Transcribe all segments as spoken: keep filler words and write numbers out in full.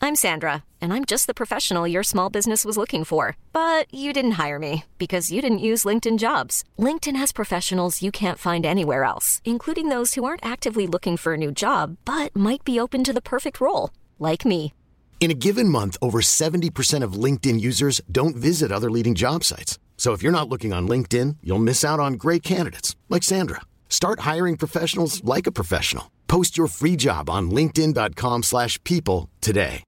I'm Sandra, and I'm just the professional your small business was looking for. But you didn't hire me because you didn't use LinkedIn Jobs. LinkedIn has professionals you can't find anywhere else, including those who aren't actively looking for a new job, but might be open to the perfect role, like me. In a given month, over seventy percent of LinkedIn users don't visit other leading job sites. So if you're not looking on LinkedIn, you'll miss out on great candidates like Sandra. Start hiring professionals like a professional. Post your free job on linkedin.com slash people today.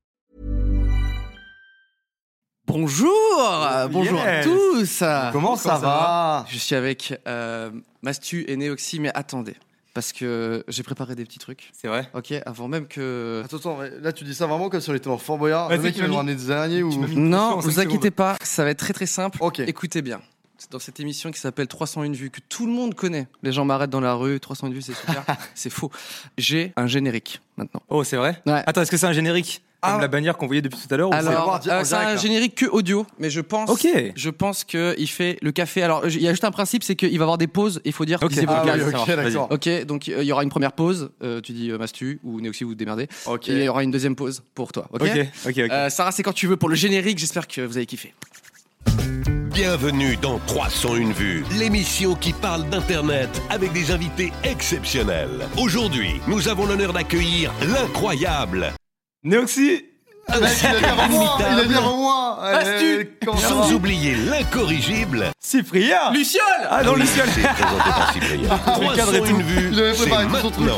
Bonjour, oh, bonjour yes. à tous. Comment, Comment ça, ça va, va Je suis avec euh, Mastu et Neoxy, mais attendez. Parce que j'ai préparé des petits trucs. C'est vrai. Ok, avant même que. Attends, attends, là tu dis ça vraiment comme si on était en Fort Boyard. Ouais, le mec il va nous ramener des araignées ou. Non, vous inquiétez pas, ça va être très très simple. Okay. Écoutez bien. C'est dans cette émission qui s'appelle trois cent un vues, que tout le monde connaît. Les gens m'arrêtent dans la rue, trois cent un vues, c'est super. C'est faux. J'ai un générique maintenant. Oh, c'est vrai. Ouais. Attends, est-ce que c'est un générique comme ah. la bannière qu'on voyait depuis tout à l'heure? Alors, c'est, euh, c'est un générique que audio, mais je pense, okay. je pense que il fait le café. Alors, il y a juste un principe, c'est qu'il va y avoir des pauses. Il faut dire. Ok, ah, oui, okay, d'accord. Ok, donc il euh, y aura une première pause. Euh, tu dis euh, Mastu ou Neoxy, vous vous démerdez. Ok. Et il y aura une deuxième pause pour toi. Ok. Ok. Ok. okay. Euh, Sarah, c'est quand tu veux pour le générique. J'espère que vous avez kiffé. Bienvenue dans trois cent un vues, l'émission qui parle d'Internet avec des invités exceptionnels. Aujourd'hui, nous avons l'honneur d'accueillir l'incroyable Neoxy. Ah bah, il a dit avant moi, il a dit avant moi. Mastu. Sans oublier l'incorrigible Cyprien. Luciole. Ah non, oui, Luciole. C'est présenté par Cyprien. trois cent un vues, c'est maintenant.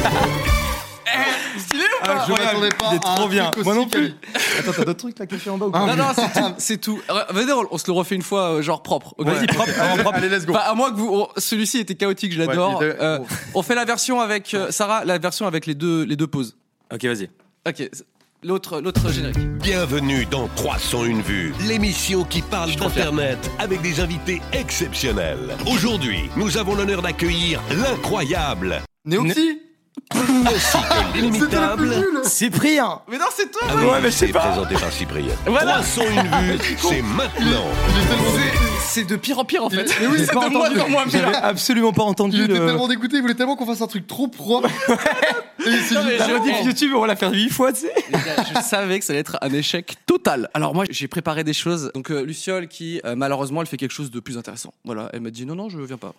Stylé ou pas? Ah, je m'attendais pas. Il est trop bien. Moi non plus. Attends, t'as d'autres trucs là que tu fais en bas ou quoi? Non, non, c'est tout. C'est tout. Venez, on se le refait une fois, genre propre. Okay. Vas-y, propre. Allez, propre. Allez, let's go. Enfin, à moins que vous, on, celui-ci était chaotique, je l'adore. Ouais, était... euh, on fait la version avec euh, Sarah, la version avec les deux, les deux pauses. Ok, vas-y. Ok. L'autre, l'autre générique. Bienvenue dans trois cent un vues, l'émission qui parle d'Internet avec des invités exceptionnels. Aujourd'hui, nous avons l'honneur d'accueillir l'incroyable Neoxy. ainsi que l'inimitable Cyprien. Mais non, c'est toi. Ah oui, ouais, mais je sais c'est pas. présenté par Cyprien. Voilà. trois cent un vues, c'est maintenant. Il est tellement dégoûté. C'est de pire en pire en fait. Mais oui, c'est pas de moins entendu. en moins J'avais pire. absolument pas entendu. Il était le... tellement dégoûté, il voulait tellement qu'on fasse un truc trop propre. Et il s'est Non, dit, mais La je- rediff oh. YouTube, on va la faire huit fois, tu sais. Les gars, je savais que ça allait être un échec total. Alors moi, j'ai préparé des choses. Donc euh, Luciole, qui euh, malheureusement, elle fait quelque chose de plus intéressant. Voilà, elle m'a dit non, non, je viens pas.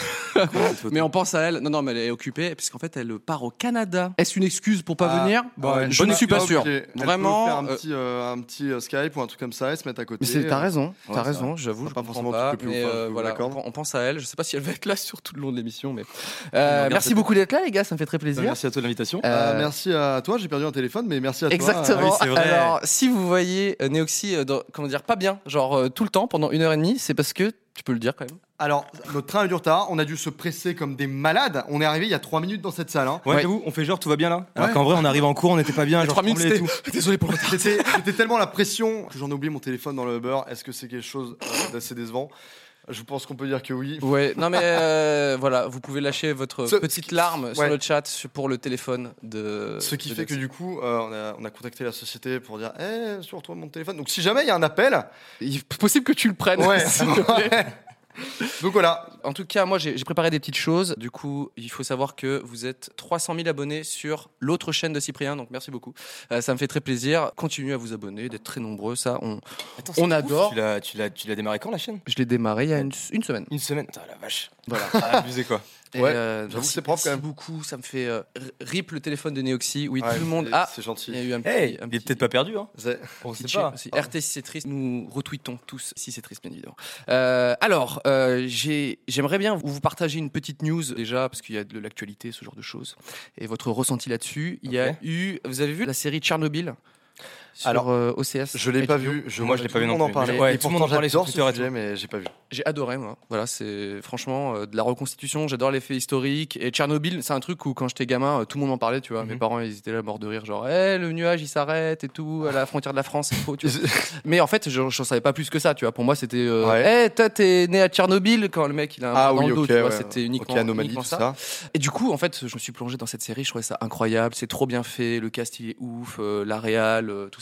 Mais on pense à elle. Non, non, mais elle est occupée puisqu'en fait, elle part au Canada. Est-ce une excuse pour pas Ah, venir bah, Je ne suis pas ok. sûr. Elle Vraiment. peut faire un euh, petit, euh, un petit euh, Skype ou un truc comme ça et se mettre à côté. Mais c'est, t'as raison, Ouais, t'as c'est raison, vrai. j'avoue, C'est je pas comprends forcément pas, tout le plus mais ouf, hein, euh, je vous voilà, l'accorde. on, on pense à elle. Je sais pas si elle va être là sur tout le long de l'émission, mais euh, regarde merci cette- beaucoup d'être là, les gars, ça me fait très plaisir. Merci à toi de l'invitation. Euh, Euh, merci à toi, j'ai perdu un téléphone, mais merci à toi. Exactement. Ah oui, c'est vrai. Alors, si vous voyez euh, Neoxy, euh, dans- comment dire, pas bien, genre euh, tout le temps pendant une heure et demie, c'est parce que tu peux le dire quand même. Alors, notre train a du retard, on a dû se presser comme des malades. On est arrivé il y a trois minutes dans cette salle. Hein. Ouais, Ouais. j'avoue, on fait genre tout va bien là. Alors Ouais. qu'en vrai, on arrive en cours, on n'était pas bien. Genre, Trois minutes, tremblait et c'était- tout. Désolé pour le retard. C'était c'était tellement la pression que j'en ai oublié mon téléphone dans le Uber. Est-ce que c'est quelque chose euh, d'assez décevant? Je pense qu'on peut dire que oui. Ouais, non mais euh, voilà, vous pouvez lâcher votre Ce- petite larme sur ouais. le chat pour le téléphone de. Ce qui de fait que Neoxy. du coup, euh, on, a, on a contacté la société pour dire Eh, sur toi mon téléphone. Donc si jamais il y a un appel, Il est possible que tu le prennes. ouais. s'il te plaît. Donc voilà. En tout cas, moi, j'ai j'ai préparé des petites choses. Du coup, il faut savoir que vous êtes trois cent mille abonnés sur l'autre chaîne de Cyprien, donc merci beaucoup. Euh, ça me fait très plaisir. Continuez à vous abonner, d'être très nombreux, ça, on, Attends, on c'est adore. ouf. Tu l'as, tu l'as, tu l'as démarré quand la chaîne? Je l'ai démarré il y a une, une semaine. Une semaine. Putain, la vache. Voilà. Ah, abusé quoi. Et, Ouais, euh, j'avoue merci- que c'est propre quand merci même. beaucoup, ça me fait euh, r- rip le téléphone de Neoxy. Oui, Ouais, tout le monde. c'est- Ah, c'est gentil. il y a eu un petit. Hey, un il est petit- peut-être pas perdu, hein. C'est- On sait petit pas. cheer. Si R T si c'est triste, nous retweetons tous si c'est triste, bien évidemment. Euh, alors, euh, j'ai, j'aimerais bien vous partager une petite news déjà, parce qu'il y a de l'actualité, ce genre de choses, et votre ressenti là-dessus. Il y a Ok. eu, vous avez vu la série Tchernobyl sur Alors, euh, O C S? Je l'ai pas H B O? vu. Je, Moi, je l'ai pas vu tout le non monde plus. en parlait. Ouais, Et tout le monde en pourtant, parlait sur j'adore ce Twitter et sujet, tout. mais j'ai pas vu. J'ai adoré, moi. Voilà, c'est franchement euh, de la reconstitution. J'adore les faits historiques. Et Tchernobyl, c'est un truc où quand j'étais gamin, euh, tout le monde en parlait, tu vois. Mhm. Mes parents, ils étaient là morts de rire, genre, eh, le nuage, il s'arrête et tout, à la frontière de la France, c'est faux, tu vois. Mais en fait, je n'en savais pas plus que ça, tu vois. Pour moi, c'était, euh, Ouais. eh, toi, t'es né à Tchernobyl quand le mec, il a un Ah bras dans oui, le dos, ok. tu vois. ouais. C'était uniquement, Ok, anomalie, uniquement tout ça. ça. Et du coup, en fait, je me suis plongé dans cette série. Je trouvais ça incroyable. C'est trop bien fait. Le cast, il est ouf. Euh, la réal, euh, tout ça.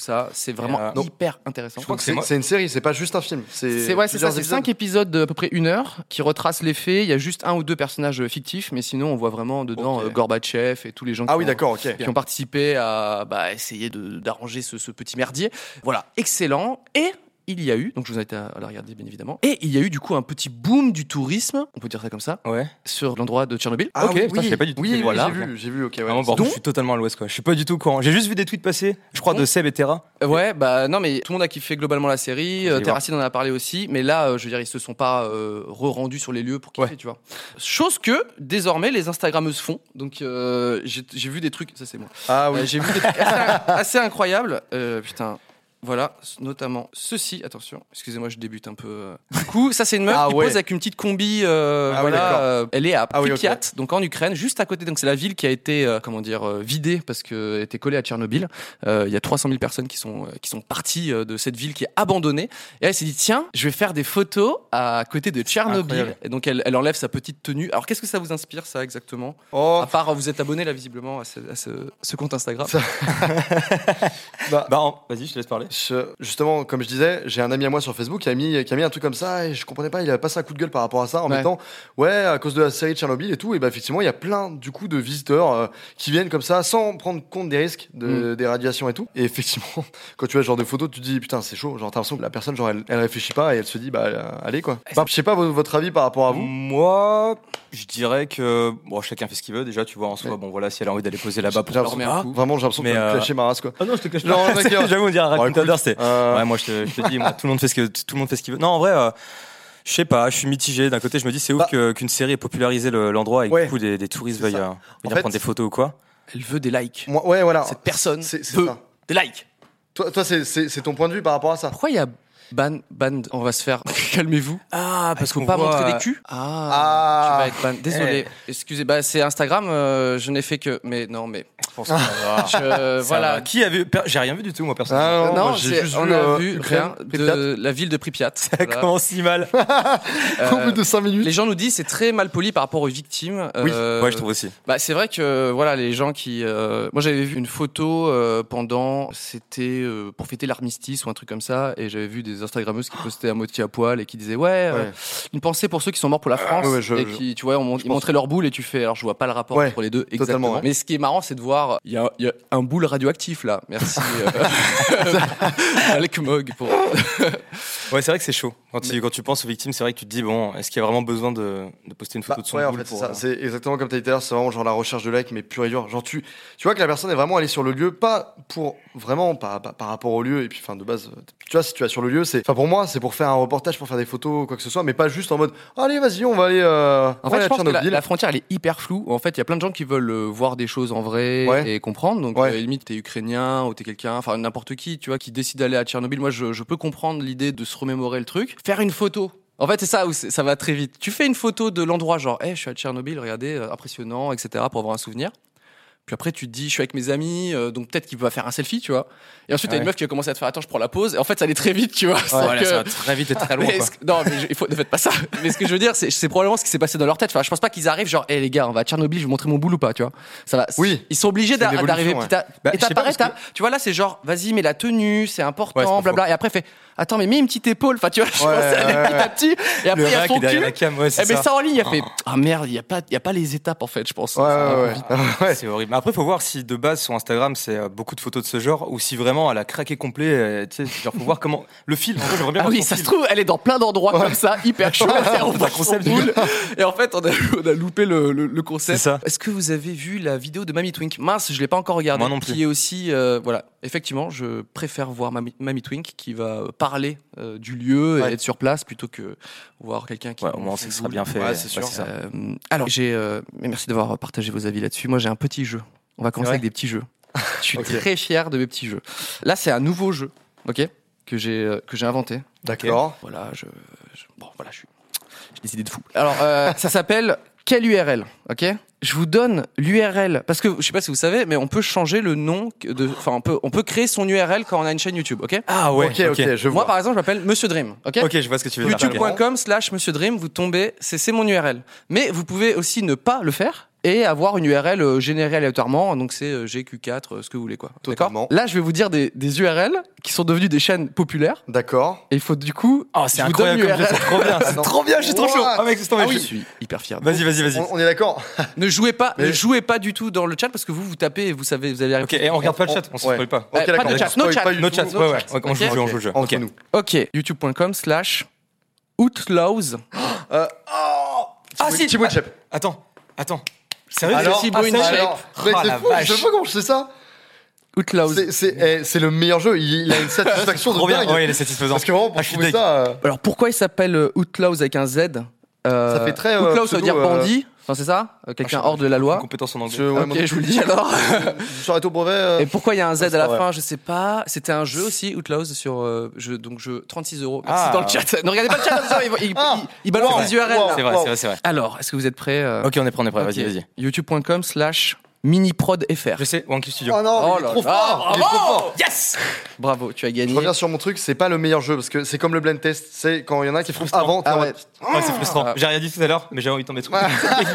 ça. C'est vraiment euh, non. hyper intéressant. Je crois que C'est, moi- c'est une série, c'est pas juste un film. C'est, C'est ouais, c'est ça, plusieurs c'est épisodes. cinq épisodes de à peu près une heure qui retracent les faits. Il y a juste un ou deux personnages fictifs, mais sinon on voit vraiment dedans Ok. euh, Gorbatchev et tous les gens Ah qui, oui, ont, d'accord, ok. qui ont participé à bah, essayer de, d'arranger ce, ce petit merdier. Voilà, excellent. Et il y a eu, donc je vous invite à la regarder bien évidemment, et il y a eu du coup un petit boom du tourisme, on peut dire ça comme ça, Ouais. sur l'endroit de Tchernobyl. Ah Ok, oui, putain, je savais pas du tout. Oui, oui, Voilà. j'ai vu, j'ai vu, ok. Ouais. Vraiment, par Donc- contre, je suis totalement à l'ouest, quoi. Je suis pas du tout au courant. J'ai juste vu des tweets passer, je crois, de Donc- Seb et Terra. Ouais, bah non, mais tout le monde a kiffé globalement la série. Faut Euh, y Terracine en a parlé aussi, mais là, euh, je veux dire, ils se sont pas euh, re-rendus sur les lieux pour kiffer, Ouais. tu vois. Chose que désormais les Instagrammeuses font. Donc euh, j'ai, j'ai vu des trucs, ça c'est moi. Ah oui. Euh, j'ai vu des trucs assez, assez incroyables. Euh, putain. Voilà, notamment ceci. Attention, excusez-moi, je débute un peu. euh. Du coup, ça c'est une meuf Ah qui ouais. pose avec une petite combi. euh, Ah oui, voilà, d'accord. euh, elle est à Ah oui, Pripyat, ok. donc en Ukraine, juste à côté. Donc c'est la ville qui a été, euh, comment dire, euh, vidée parce qu'elle était collée à Tchernobyl. Euh, Il y a trois cent mille personnes qui sont euh, qui sont parties euh, de cette ville qui est abandonnée. Et elle s'est dit tiens, je vais faire des photos à côté de Tchernobyl. incroyable. Et donc elle, elle enlève sa petite tenue. Alors qu'est-ce que ça vous inspire ça exactement? Oh, À part vous êtes abonné là visiblement à ce, à ce, ce compte Instagram. Ça- bah, Bah, en- vas-y, je te laisse parler. je- justement, comme je disais, j'ai un ami à moi sur Facebook qui a mis, qui a mis un truc comme ça et je comprenais pas, il a passé un coup de gueule par rapport à ça en Ouais. mettant ouais, à cause de la série de Tchernobyl et tout. Et bah, effectivement, il y a plein du coup de visiteurs euh, qui viennent comme ça sans prendre compte des risques de, des radiations et tout. Et effectivement, quand tu vois ce genre de photos, tu te dis putain, c'est chaud. Genre, t'as l'impression que la personne, genre, elle, elle réfléchit pas et elle se dit bah, euh, allez quoi. Bah, je sais pas vo- votre avis par rapport à vous. Moi, je dirais que bon, chacun fait ce qu'il veut. Déjà, tu vois, en soi, Ouais. bon, voilà, si elle a envie d'aller poser là-bas pour J'ai leur met un dormir. coup. Vraiment, j'ai l'impression Mais, que tu euh, clasher ma race quoi. Ah non, je te cache Non, pas. d'accord. J'avoue, on dirait un Bon, raconteur, écoute, c'est. euh, Ouais, moi, je te, je te dis, moi, tout le monde fait ce que tout le monde fait ce qu'il veut. Non, en vrai. euh, Je sais pas, je suis mitigé. D'un côté, je me dis c'est ouf Bah- que- qu'une série ait popularisé le- l'endroit et que Ouais. du coup des, des touristes C'est veuillent ça. euh, En venir fait- prendre des photos ou quoi. Elle veut des likes. Moi, ouais, voilà. Cette personne C'est- c'est veut ça. des likes. Toi, toi c'est, c'est, c'est ton point de vue par rapport à ça. Pourquoi il y a ban, ban, on va se faire, calmez-vous. Ah, Parce qu'on pas montrer des culs. Ah, Ah. tu vas être ban. Désolé, excusez. Bah c'est Instagram. euh, je n'ai fait que, mais non, mais Je pense que ça va. je- Ça voilà. va. Qui a vu per- J'ai rien vu du tout, moi, personnellement. Ah, non, Non, moi, j'ai c'est- juste on vu, a euh, vu Ukraine, rien Pripyat. de la ville de Pripyat. Ça Voilà. commence si mal. Au bout de cinq minutes. Les gens nous disent c'est très mal poli par rapport aux victimes. Oui. Euh, Ouais, je trouve aussi. Bah c'est vrai que voilà les gens qui, euh, moi j'avais vu une photo euh, pendant, c'était euh, pour fêter l'armistice ou un truc comme ça, et j'avais vu des Instagrammeuses qui postaient à moitié à poil et qui disaient ouais, euh, Ouais. une pensée pour ceux qui sont morts pour la France, ouais, ouais, je- et je- qui tu vois on, mon- ils pense- montraient leur boule et tu fais alors je vois pas le rapport Ouais, entre les deux exactement. totalement, ouais. Mais ce qui est marrant c'est de voir il y a, il y a un boule radioactif là. Merci. euh, Alec Mog pour. Ouais, c'est vrai que c'est chaud. Quand, tu, quand tu penses aux victimes, c'est vrai que tu te dis, bon, est-ce qu'il y a vraiment besoin de, de poster une photo Bah, de son ouais, en boule fait, c'est pour, ça. euh, C'est exactement comme tu as dit tout à l'heure, c'est vraiment genre la recherche de like, mais pur et dur. Genre, tu, tu vois que la personne est vraiment allée sur le lieu, pas pour vraiment, pas, pas- par rapport au lieu, et puis, enfin, de base, tu vois, si tu vas sur le lieu, c'est, enfin, pour moi, c'est pour faire un reportage, pour faire des photos, quoi que ce soit, mais pas juste en mode, allez, vas-y, on va aller, euh, En on va fait, aller je à pense que la, Tchernobyl. la frontière elle est hyper floue. En fait, il y a plein de gens qui veulent euh, voir des choses en vrai Ouais. et comprendre. Donc, Ouais. euh, limite, t'es ukrainien ou t'es quelqu'un, enfin n'importe qui, tu vois, qui décide d'aller à Tchernobyl. Moi, je, je peux comprendre l'idée de se remémorer le truc. Faire une photo. En fait, c'est ça où c'est- ça va très vite. Tu fais une photo de l'endroit, genre, hey, je suis à Tchernobyl, regardez, euh, impressionnant, et cetera, pour avoir un souvenir. Puis après, tu te dis, je suis avec mes amis, euh, donc peut-être qu'il va faire un selfie, tu vois. Et ensuite, t'as une Ouais. meuf qui va commencer à te faire, attends, je prends la pause. Et en fait, ça allait très vite, tu vois. sans voilà, que- ça va très vite et très loin. mais quoi. est-ce que- non, mais je- il faut, ne faites pas ça. Mais ce que je veux dire, c'est, c'est probablement ce qui s'est passé dans leur tête. Enfin, je pense pas qu'ils arrivent genre, hé les gars, on va à Tchernobyl, je vais vous montrer mon boule ou pas, tu vois. Ça va. Oui. Ils sont obligés C'est d'a- une évolution, d'arriver ouais. petit à Bah, je étape sais par pas, parce étape. Tu vois, là, c'est genre, vas-y, mais la tenue, c'est important, Ouais, c'est pas blabla. Et après, fait, attends, mais mets une petite épaule. Enfin, tu vois, je pense Ouais, à aller ouais, petit à petit. Et après, Le il y a rack son est derrière cul. la cam, ouais, c'est Eh ben, ça. ça en ligne, il a fait, ah merde, il y a pas, il y a pas les étapes, en fait, je pense. Ouais, ouais, ouais. ouais. C'est horrible. Mais après, faut voir si de base sur Instagram c'est euh, beaucoup de photos de ce genre ou si vraiment elle a craqué complet. euh, Tu sais, genre faut voir comment le fil. En fait, j'aimerais bien Ah voir oui, son ça se fil. trouve, elle est dans plein d'endroits comme ça, hyper chaud. Elle On voit le concept du boule. Et en fait, on a, on a loupé le, le, le concept. C'est ça. Est-ce que vous avez vu la vidéo de Mamie Twink? Mince, je l'ai pas encore regardée. Moi non plus. Qui est aussi, euh, voilà, effectivement, je préfère voir Mamie, Mamie Twink qui va parler euh, du lieu et Ouais. être sur place plutôt que voir quelqu'un qui. Ouais, au moins c'est que ce sera bien fait. Ouais, c'est sûr. ça. Euh, alors, j'ai, euh, mais merci d'avoir partagé vos avis là-dessus. Moi, j'ai un petit jeu. On va commencer vrai avec des petits jeux. Je suis Ok. très fier de mes petits jeux. Là, c'est un nouveau jeu, ok, que j'ai euh, que j'ai inventé. D'accord. Voilà, je, je- bon, voilà, je suis, j'ai décidé de fou. Alors, euh, ça s'appelle quelle U R L, ok? Je vous donne l'U R L parce que je sais pas si vous savez, mais on peut changer le nom de, enfin, on peut, on peut créer son U R L quand on a une chaîne YouTube, ok? Ah ouais. ok, ok, je vois. Moi, par exemple, je m'appelle Monsieur Dream, ok? Ok, je vois ce que tu veux dire. youtube point com slash Monsieur Dream, vous tombez, c'est c'est mon U R L. Mais vous pouvez aussi ne pas le faire et avoir une U R L euh, générée aléatoirement. Donc c'est euh, G Q quatre, euh, ce que vous voulez quoi. Totalement. D'accord. Là, je vais vous dire des, des U R L qui sont devenues des chaînes populaires. D'accord. Et il faut du coup. Oh, c'est je vous incroyable donne comme jeu, l'U R L. c'est trop bien, c'est Non. trop bien, je suis trop chaud. What Ah mec, c'est tombé, Ah oui, je je suis. suis hyper fier. Vas-y, vas-y, vas-y. On, on est d'accord. Ne jouez pas, Mais- ne jouez pas du tout dans le chat parce que vous vous tapez et vous savez, vous avez. Ok, et on regarde pas le chat, on se Ouais. spoil pas. Ouais, Ok, pas d'accord. de chat, on spoil no chat. pas du No tout. chat, no ouais, ouais. chat. On joue le Ok. jeu, on joue le jeu. Entre Ok. nous. Ok, youtube.com slash outlaws. Euh, oh Ah si. Thibaut Inchep. Attends, attends. Sérieux Alors, Thibaut ah, Inchep. alors, mec, Oh, c'est la fou, je vache. sais pas comment je sais ça. Outlaws. C'est- C'est eh, c'est le meilleur jeu, il, il a une satisfaction de Trop bien, dingue. ouais, il est satisfaisant. Parce que vraiment, pour Ah, je suis trouver deg. ça. euh, Alors pourquoi il s'appelle euh, Outlaws avec un Z euh, Ça fait très, euh, Outlaw, ça veut pseudo, dire euh, bandit. Enfin, c'est ça Euh, Quelqu'un Ah, je- hors de la loi. Compétence en anglais. je, ouais, Ok, mon- je vous le dis alors. Je suis arrêté au brevet. euh, Et pourquoi il y a un Z Ouais, à c'est la pas fin Je sais pas. C'était un jeu aussi, Outlaws, sur euh, jeu, donc jeu trente-six euros. Ah. C'est dans le chat. Ne regardez pas le chat, attention, il, il, Ah. il- il balance Wow. des U R L. Wow. là. C'est vrai, Wow. c'est vrai, c'est vrai. Alors, est-ce que vous êtes prêts euh, Ok, on est prêt, on est prêt, ok. vas-y, vas-y. youtube.com slash miniprod.fr. Je sais, Wanky Studio. Oh non, mais Oh il est là trop là, fort. Il est trop fort. Yes. Bravo, tu as Je gagné. reviens sur mon truc, c'est pas le meilleur jeu parce que c'est comme le blend test, c'est quand il y en a qui font frustrant. avant. t'es Ah en ouais. mode, Ouais, c'est frustrant. Ah. J'ai rien dit tout à l'heure, mais j'ai envie de tomber dessus.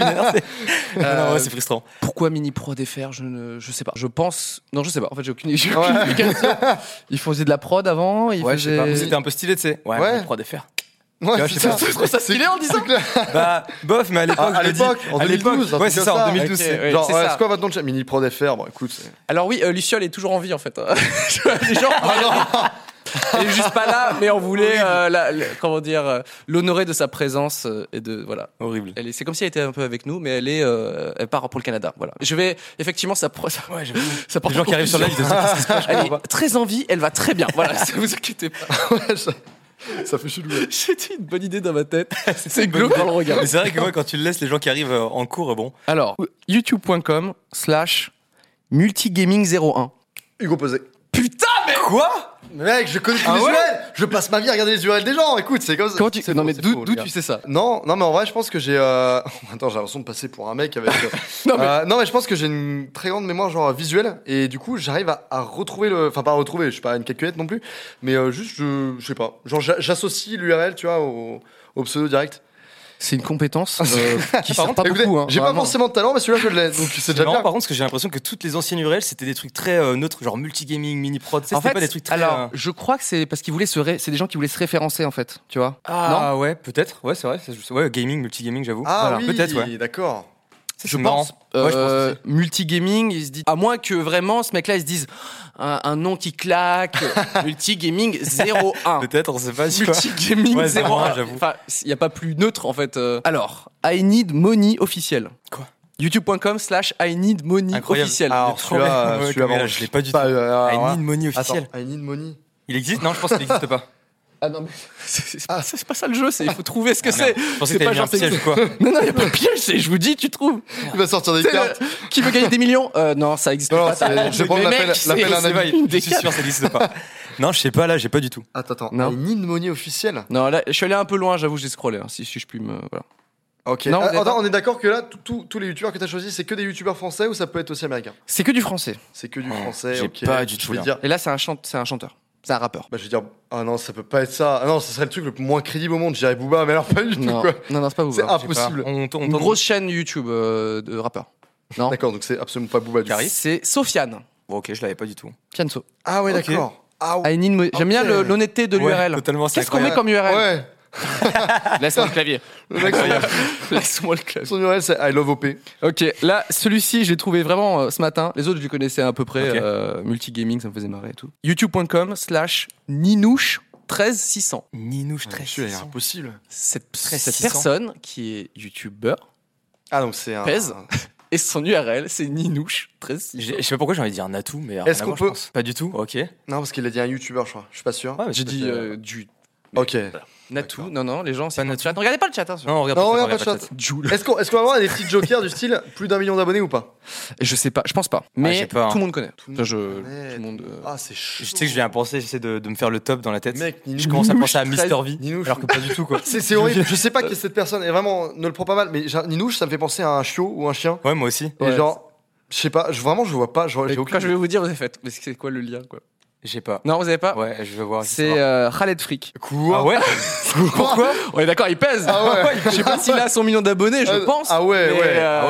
Euh, Non, ouais, c'est frustrant. Pourquoi miniprod.fr Je ne je sais pas. Je pense. Non, je sais pas. En fait, j'ai aucune, j'ai Ouais. aucune explication. Ils faisaient de la prod avant. Ils Ouais, je sais pas. faisaient- C'était un peu stylé, tu sais. Ouais, Ouais. ouais. trois D F R. Ouais, Ouais, c'est je sais pas. ça. Je trouve ça stylé en disant. Bah, bof, mais à l'époque, Ah, à je le dis. l'époque, en À deux mille douze, l'époque, un ouais, truc c'est comme ça, en ça. deux mille douze. Ok, c'est- ouais. Genre, c'est ouais, ça. c'est quoi votre nom de chat Mini Prod F R, bon écoute. c'est- Alors oui, euh, Luciole est toujours en vie en fait. Les gens. Elle est juste pas là, mais on voulait, euh, la- la- comment dire, euh, l'honorer de sa présence euh, et de voilà. Horrible. Elle est, c'est comme si elle était un peu avec nous, mais elle est, euh, elle part pour le Canada. Voilà. Je vais effectivement ça. pro- ça Ouais, j'avoue. ça porte Les gens qui arrivent sur live, ils se disent qu'est-ce qui se passe, je Elle comprends est très en vie, elle va très bien. Voilà, ça vous inquiétez pas. Ouais, ça, ça fait chelou. ouais. C'était une bonne idée dans ma tête. C'est une bonne glauque dans le regard. Mais c'est vrai que moi, quand tu le laisses, les gens qui arrivent euh, en cours, bon. Alors, youtube.com slash multigaming zéro un. Hugo Pesé. Putain, mais Quoi? Mec, je connais tous Ah les ouais U R L. Je passe ma vie à regarder les U R L des gens. Écoute, c'est comme ça. comment tu C'est Non faux, mais c'est d'où faux, d'où les gars. tu sais ça? Non, non, mais en vrai, je pense que j'ai. Euh... Attends, j'ai l'impression de passer pour un mec avec. euh, Non, mais- euh, non, mais je pense que j'ai une très grande mémoire genre visuelle et du coup, j'arrive à, à retrouver le. Enfin, pas à retrouver. Je suis pas une calculette non plus, mais euh, juste, je, je sais pas. Genre, j'a- j'associe l'U R L, tu vois, au, au pseudo direct. C'est une compétence euh, qui sert pas Écoutez, beaucoup. Hein, j'ai pas vraiment. forcément de talent, mais celui-là, je l'ai. Donc, c'est C'est déjà marrant bien. par contre parce que j'ai l'impression que toutes les anciennes U R L c'était des trucs très euh, neutres, genre multigaming, mini prod. Tu sais, En c'était fait, pas des trucs très. alors, euh, je crois que c'est parce qu'ils voulaient se, ré- c'est des gens qui voulaient se référencer en fait, tu vois. Ah ouais, peut-être. Ouais, c'est vrai. c'est- Ouais, gaming, multigaming, j'avoue. Ah Voilà. oui, Peut-être, ouais. d'accord. Ça, Je c'est marrant. pense. Ouais, je pense Euh, aussi. multigaming, il se dit à moins que vraiment ce mec-là il se dise un, un nom qui claque, multigaming zéro un. Peut-être, on sait pas. tu vois. Multigaming Ouais, zéro zéro un, un. j'avoue. Enfin, il y a pas plus neutre en fait. euh. Alors, I need money officiel. Quoi? youtube.com slash I need money Incroyable. officiel. Alors, Trop celui-là, bien. euh, Ouais, celui-là, comme il a, vraiment, je l'ai pas du Pas, tout. euh, I alors là- need money officiel. Attends, I need money. Il existe? Non, je pense qu'il n'existe pas. Ah non mais c'est, c'est pas, c'est pas ça le jeu, c'est il faut trouver ce que Ah, c'est. merde. Je pensais C'est que pas t'avais mis un genre c'est- piège ou quoi. Non non, il y a pas de piège, c'est je vous dis, tu trouves. Il va sortir des C'est cartes. le- Qui veut gagner des millions euh, Non, ça existe Non, pas. c'est- t'as- je vais prendre Mais l'appel- mec, c'est- l'appel à un c'est ami. une Je des suis quatre. sûr, ça n'existe pas. Non, je sais pas, là, j'ai pas du tout. Attends, attends. Non. I need money officiel. Non, là, je suis allé un peu loin, j'avoue, j'ai scrollé. hein, si, si je puis me. Voilà. Ok. Non, vous Ah, avez attends, pas- on est d'accord que là, tout- tout- tous les youtubeurs que t'as choisis, c'est que des youtubeurs français ou ça peut être aussi américain? C'est que du français. C'est que du Oh, français. j'ai ok. pas du Je tout, vais là. dire. Et là, c'est un, chante, c'est un chanteur. C'est un rappeur. Bah, je vais dire. Ah non, ça peut pas être ça. Ah non, ça serait le truc le moins crédible au monde. Je dirais Booba, mais alors pas du tout Non, quoi. non, non, c'est pas vous. C'est hein. impossible. On, on, Une tente- grosse chaîne YouTube euh, de rappeurs. Non. D'accord, donc c'est absolument pas Booba du Caris. tout. C'est Sofiane. Bon, ok, je l'avais pas du tout. Fianso. Ah ouais, Ok. d'accord. Ah ouais. I need mo- J'aime bien Ok. le- l'honnêteté de Ouais, l'U R L. totalement, c'est Qu'est-ce qu'on met comme U R L Ouais. Laisse-moi le clavier. Le mec, Laisse-moi le clavier. son U R L, c'est I love O P. Ok, là, celui-ci, je l'ai trouvé vraiment euh, ce matin. Les autres, je les connaissais à peu près. Ok. euh, multigaming, ça me faisait marrer et tout. youtube.com slash ninouche treize six cents. Ninouche très C'est impossible. Cette, treize cette six cents. personne qui est youtubeur Ah donc c'est un. pèse et son U R L, c'est ninouche treize six cents. Je sais pas pourquoi j'ai envie de dire Natou, mais. Est-ce rien à qu'on voir, je peut- pense. Pas du tout, ok. Non, parce qu'il a dit un youtubeur, je crois. Je suis pas sûr. Ouais, mais J'ai c'est dit peut-être, euh, du Ok. Natou. Non, non, les gens, c'est Pas pas le Natou. chat. Ne regardez pas le chat. Hein, Non, regarde Non, pas, regarde pas le chat. Joule. Est-ce qu'on est-ce qu'on va avoir des petits jokers du style plus d'un million d'abonnés ou pas? Je sais pas, je pense pas. Mais j'ai peur, hein. tout le monde connaît. Tout le Enfin, je- monde connaît. tout le monde. euh, Ah, c'est chaud. Je sais que je viens à penser, j'essaie de, de me faire le top dans la tête. Mec, je Ninouche, commence à penser à très- Mister V, Ninouche. alors que pas du tout, quoi. C'est c'est horrible. Je sais pas qui est cette personne. Et vraiment, ne le prends pas mal. Mais j'ai- Ninouche, ça me fait penser à un chiot ou un chien. Ouais, moi aussi. Et Ouais. genre, je sais pas. Je, vraiment, je vois pas. Genre, Et j'ai quand aucune. je vais vous dire, vous avez fait. Mais c'est quoi le lien, quoi? J'ai pas. Non, vous avez pas? Ouais, je vais voir. je sais C'est pas. euh, Khaled Freak. Quoi Ah ouais? Pourquoi Ouais, d'accord, il pèse. Ah ouais. Je sais pas s'il a son million d'abonnés, je Ah, pense. ah ouais, mais, ouais, euh, ah ouais.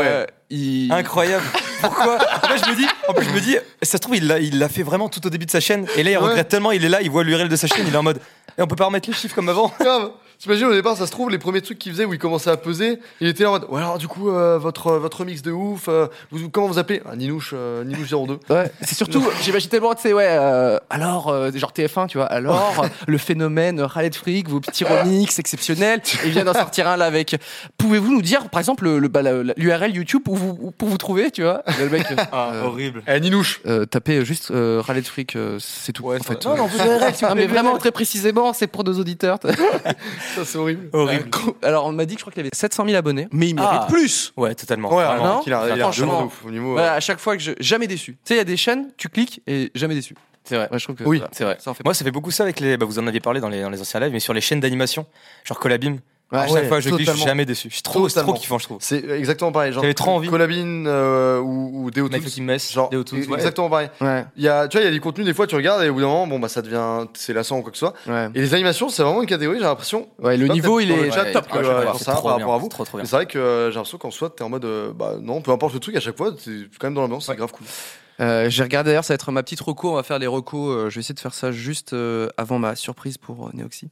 il... Incroyable. Pourquoi? En fait, je me dis, en plus, je me dis, ça se trouve, il l'a, il l'a fait vraiment tout au début de sa chaîne. Et là, il Ouais. regrette tellement, il est là, il voit l'U R L de sa chaîne, il est en mode, et on peut pas remettre les chiffres comme avant. Grave. T'imagines au départ, ça se trouve, les premiers trucs qu'il faisait où il commençait à peser, il était là en mode, ouais, alors du coup, euh, votre, votre remix de ouf, euh, vous, comment vous appelez ah, Ninouche, euh, Ninouche zéro deux. Ouais, c'est surtout, j'imagine tellement, tu sais, ouais, euh, alors, euh, genre T F un, tu vois, alors, euh, le phénomène Rallye de fric, vos petits remix exceptionnels, et il vient d'en sortir un là avec. Pouvez-vous nous dire, par exemple, le, le, bah, la- la- l'U R L YouTube où vous, où- pour vous trouver, tu vois? Le mec, Ah, euh, horrible. Eh, Ninouche. euh, tapez juste euh, Rallye de fric, euh, c'est tout. Ouais, en fait. ça- non, non, vous avez Non, mais vraiment, très précisément, c'est pour nos auditeurs. Ça, c'est horrible. Horrible. Alors, on m'a dit que je crois qu'il avait sept cent mille abonnés, mais il mérite Ah. plus. Ouais, totalement. Ouais, Vraiment. non il a, il a l'air de Franchement. ouf au niveau. Ouais, à chaque fois que je. Jamais déçu. Tu sais, il y a des chaînes, tu cliques et jamais déçu. C'est vrai. Ouais, je trouve que. Oui. voilà, C'est vrai. Ça en fait Moi, ça fait beaucoup ça avec les. Bah, vous en aviez parlé dans les, dans les anciens lives, mais sur les chaînes d'animation, genre Collabim. Ouais, à chaque ouais, fois, je clique, je suis totalement. jamais déçu. Je suis trop, c'est trop Totalement. kiffant, je trouve. C'est exactement pareil. Genre, J'avais trop envie. Collabine euh, ou, ou Deo My Tools. Fucking Mess, Genre, Deo Tools, ouais. exactement pareil. Ouais, Il y a, tu vois, il y a des contenus, des fois, tu regardes et au bout d'un moment, bon, bah, ça devient, c'est lassant ou quoi que ce soit. ouais. Et les animations, c'est vraiment une catégorie, j'ai l'impression. Ouais, je le sais pas, niveau, peut-être il dans est le chat, ouais, peut-être ouais, que, ouais, euh, ouais, j'en c'est sais rien trop par bien, rapport à vous. c'est trop, trop bien. Mais c'est vrai que euh, j'ai l'impression qu'en soit, t'es en mode, euh, bah, non, peu importe le truc, à chaque fois, c'est quand même dans l'ambiance, c'est grave cool. Euh, j'ai regardé d'ailleurs, ça va être ma petite reco. On va faire les recos. euh, je vais essayer de faire ça juste euh, avant ma surprise pour euh, Neoxy.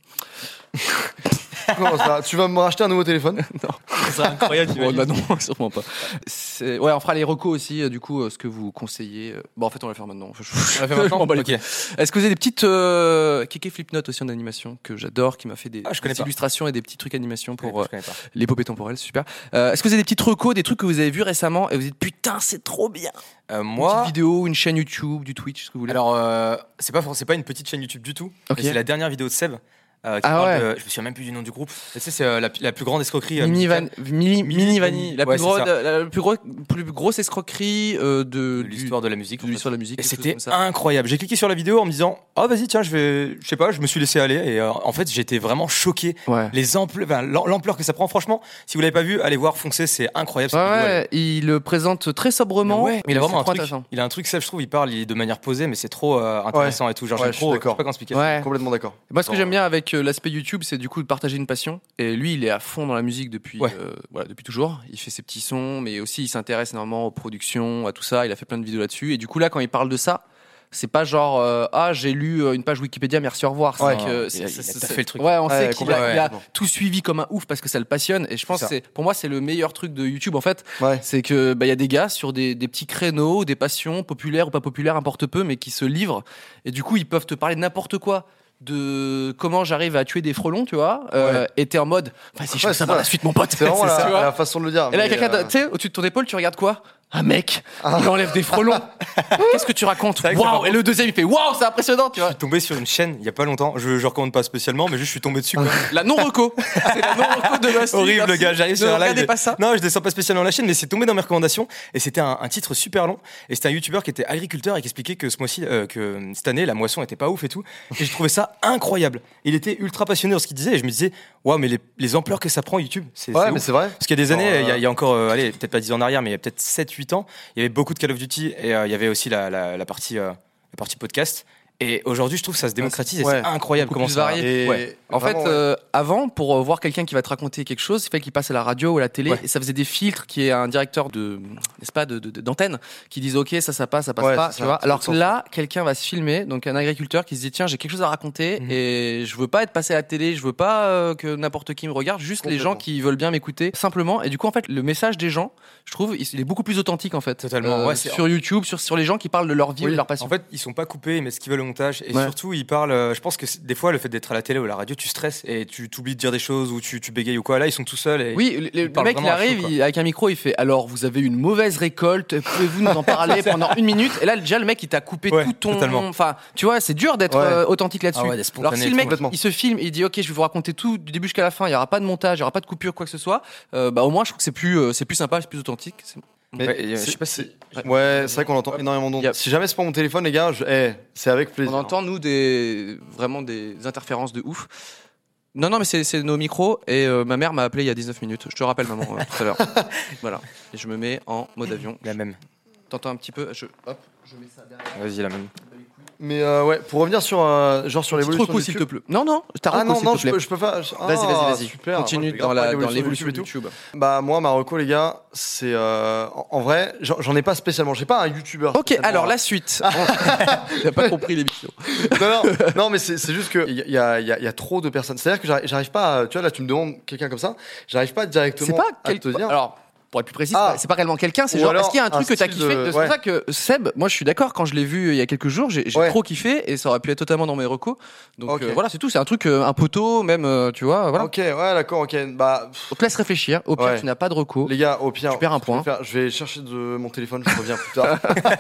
Comment ça? Tu vas me racheter un nouveau téléphone? C'est incroyable, Oh, bah non, sûrement pas. C'est- Ouais, on fera les recos aussi. euh, du coup, euh, ce que vous conseillez. euh, Bon, en fait, on va le faire maintenant. Je, je- On l'a fait je maintenant m'en bats les Ok. couilles. Est-ce que vous avez des petites euh, Keke Flipnote aussi en animation que j'adore, qui m'a fait des, Ah, je connais des pas. illustrations et des petits trucs animation pour euh, Je connais pas. l'épopée temporelle, c'est super. Euh, Est-ce que vous avez des petites recos, des trucs que vous avez vus récemment et vous dites putain, c'est trop bien. Euh, Une moi, petite vidéo, une chaîne YouTube, du Twitch, ce que vous voulez. alors, euh, c'est pas, for- c'est pas une petite chaîne YouTube du tout. Ok. mais C'est la dernière vidéo de Seb. euh, qui Ah parle ouais. de- je me souviens même plus du nom du groupe. Et tu sais, c'est euh, la, la plus grande escroquerie. euh, Mini, musicale Van, Mini, Mini Vanille, la, Ouais, plus c'est grosse, ça. la plus, gros, plus grosse escroquerie euh, de, de du- l'histoire de la musique. de l'histoire de la musique. Et quelque chose c'était comme ça. incroyable. J'ai cliqué sur la vidéo en me disant, oh vas-y tiens, je vais, je sais pas, je me suis laissé aller et euh, en fait j'étais vraiment choqué. Ouais. Les amples, enfin, l'am- l'ampleur que ça prend, franchement, si vous l'avez pas vu, allez voir, foncez, c'est incroyable. cette Ouais, vidéo, elle. ouais, il le présente très sobrement. Mais ouais, mais il a c'est vraiment un trop truc. intéressant. Il a un truc, ça, je trouve, il parle il est de manière posée, mais c'est trop euh, intéressant et tout. Genre, Ouais, j'aime je suis trop. d'accord. Je sais pas comment expliquer. Ouais. Complètement d'accord. Moi, ce que Bon. j'aime bien avec euh, l'aspect YouTube, c'est du coup de partager une passion. Et lui, il est à fond dans la musique depuis, Ouais. euh, voilà, depuis toujours. Il fait ses petits sons, mais aussi il s'intéresse énormément aux productions, à tout ça. Il a fait plein de vidéos là-dessus. Et du coup, là, quand il parle de ça, c'est pas genre euh, ah j'ai lu euh, une page Wikipédia, merci au revoir. C'est Ouais. que Il c'est- a- c'est- il a c'est- taffé le truc. Ouais, on Ouais, sait qu'il a, complètement. il a Ouais. tout suivi comme un ouf parce que ça le passionne. Et je pense C'est que ça. c'est, pour moi, c'est le meilleur truc de YouTube en fait. Ouais. C'est que bah il y a des gars sur des, des petits créneaux, des passions populaires ou pas populaires, importe peu, mais qui se livrent. Et du coup, ils peuvent te parler de n'importe quoi. De comment j'arrive à tuer des frelons, tu vois, euh, Ouais. et t'es en mode, vas-y, je Ouais, veux c'est savoir ça. la suite, mon pote. C'est vraiment C'est la, ça, tu vois. la façon de le dire. Et là, mais, quelqu'un, euh, tu sais, au-dessus de ton épaule, tu regardes quoi? Un mec, il enlève des frelons. Qu'est-ce que tu racontes? vrai que ça, par Waouh! Et le deuxième, il fait waouh, c'est impressionnant, tu Je vois. suis tombé sur une chaîne il y a pas longtemps. Je, je recommande pas spécialement, mais juste je suis tombé dessus. quoi. La non-reco. C'est la non-reco de Basti. Horrible, merci. le gars. J'arrive Ne sur un live. regardez pas ça. Non, je descends pas spécialement la chaîne, mais c'est tombé dans mes recommandations. Et c'était un, un titre super long. Et c'était un youtubeur qui était agriculteur et qui expliquait que ce mois-ci, euh, que cette année, la moisson était pas ouf et tout. Et j'ai trouvé ça incroyable. Il était ultra passionné dans ce qu'il disait. Et je me disais, waouh, mais les, les ampleurs que ça prend YouTube, c'est. Ouais, c'est mais ouf. c'est vrai. Parce qu'il y a des années, Genre, il y, a- euh, il y a encore, euh, allez, peut-être pas dix ans en arrière, mais il y a peut-être sept huit ans, il y avait beaucoup de Call of Duty et euh, il y avait aussi la, la, la partie, euh, la partie podcast. Et aujourd'hui, je trouve que ça se démocratise et Ouais. c'est incroyable Beaucoup comment plus ça. varié. Et Ouais. En vraiment, fait, ouais. euh, avant, pour euh, voir quelqu'un qui va te raconter quelque chose, il fallait qu'il passe à la radio ou à la télé, Ouais. et ça faisait des filtres qui est un directeur de, n'est-ce pas, de, de- de- d'antenne, qui disent ok, ça, ça passe, ça passe Ouais, pas, c'est tu ça, vois. c'est Alors le que sens. là, quelqu'un va se filmer, donc un agriculteur qui se dit tiens, j'ai quelque chose à raconter Mhm. et je veux pas être passé à la télé, je veux pas euh, que n'importe qui me regarde, juste les gens Complètement. qui veulent bien m'écouter, simplement. Et du coup, en fait, le message des gens, je trouve, il il est beaucoup plus authentique en fait. Totalement, ouais, c'est- sur YouTube, sur sur les gens qui parlent de leur vie ou Oui, de leur passion. En fait, ils sont pas coupés, ils mettent ce qu'ils veulent au montage. Et Ouais. surtout, ils parlent. euh, je pense que c'est- des fois, le fait d'être à la télé ou à la radio, tu stresses et tu t'oublies de dire des choses ou tu, tu bégayes ou quoi. Là, ils sont tout seuls. Et Oui, le, le parle mec il vraiment à arrive chaud, quoi. il- avec un micro, il fait alors vous avez une mauvaise récolte, pouvez-vous nous en parler pendant une minute? Et là déjà le mec il t'a coupé Ouais, tout ton, totalement. enfin tu vois c'est dur d'être Ouais. euh, authentique là-dessus. Ah ouais, d'être Alors spontané si et le mec tout. Complètement. il se filme et il dit ok je vais vous raconter tout du début jusqu'à la fin, il y aura pas de montage, il y aura pas de coupure quoi que ce soit, euh, bah au moins je trouve que c'est plus euh, c'est plus sympa, c'est plus authentique. C'est- Mais Ouais, et, euh, c'est- je sais pas si- Ouais, c'est vrai qu'on entend énormément d'ondes. Yep. Si jamais c'est pas mon téléphone, les gars, je... eh, c'est avec plaisir. On entend nous des vraiment des interférences de ouf. Non, non, mais c'est c'est nos micros et euh, ma mère m'a appelé il y a dix-neuf minutes. Je te rappelle, maman, euh, tout à l'heure. Voilà. Et je me mets en mode avion. La même. T'entends un petit peu je, Hop, je mets ça derrière. Vas-y, la même. Mais euh, ouais, pour revenir sur euh, genre sur Petit l'évolution reco, de s'il te YouTube. plaît. Non, non, t'as Ah reco, non s'il non, te je plaît. peux, je peux pas. Vas-y, Ah, vas-y, vas-y. Super. Continue Moi, je dans, regarde la, pas dans l'évolution de et tout. YouTube. Bah moi Marocco les gars, c'est euh, en, en vrai, j'en, j'en ai pas spécialement. J'ai pas un YouTuber. Ok, spécialement. alors la suite. T'as pas compris l'émission. non, non, non, mais c'est, c'est juste que il y a, il y, a, il y a trop de personnes. C'est-à-dire que j'arrive, j'arrive pas. À, tu vois là, tu me demandes quelqu'un comme ça, j'arrive pas directement C'est pas à quel... te dire. Alors, pour être plus précis, Ah. c'est pas- c'est pas réellement quelqu'un, c'est Ou genre, alors est-ce qu'il y a un truc un que t'as style kiffé de- C'est pour ouais. ça que Seb, moi je suis d'accord, quand je l'ai vu il y a quelques jours, j'ai, j'ai Ouais. trop kiffé et ça aurait pu être totalement dans mes recos. Donc Ok. euh, voilà, c'est tout, c'est un truc, euh, un poteau, même, euh, tu vois, voilà. Ok, ouais, d'accord, ok. Bah pff, Donc laisse réfléchir, au pire Ouais. tu n'as pas de recos. les gars, au pire, Tu perds un ce que je point. vais faire, je vais chercher de mon téléphone, je reviens plus tard.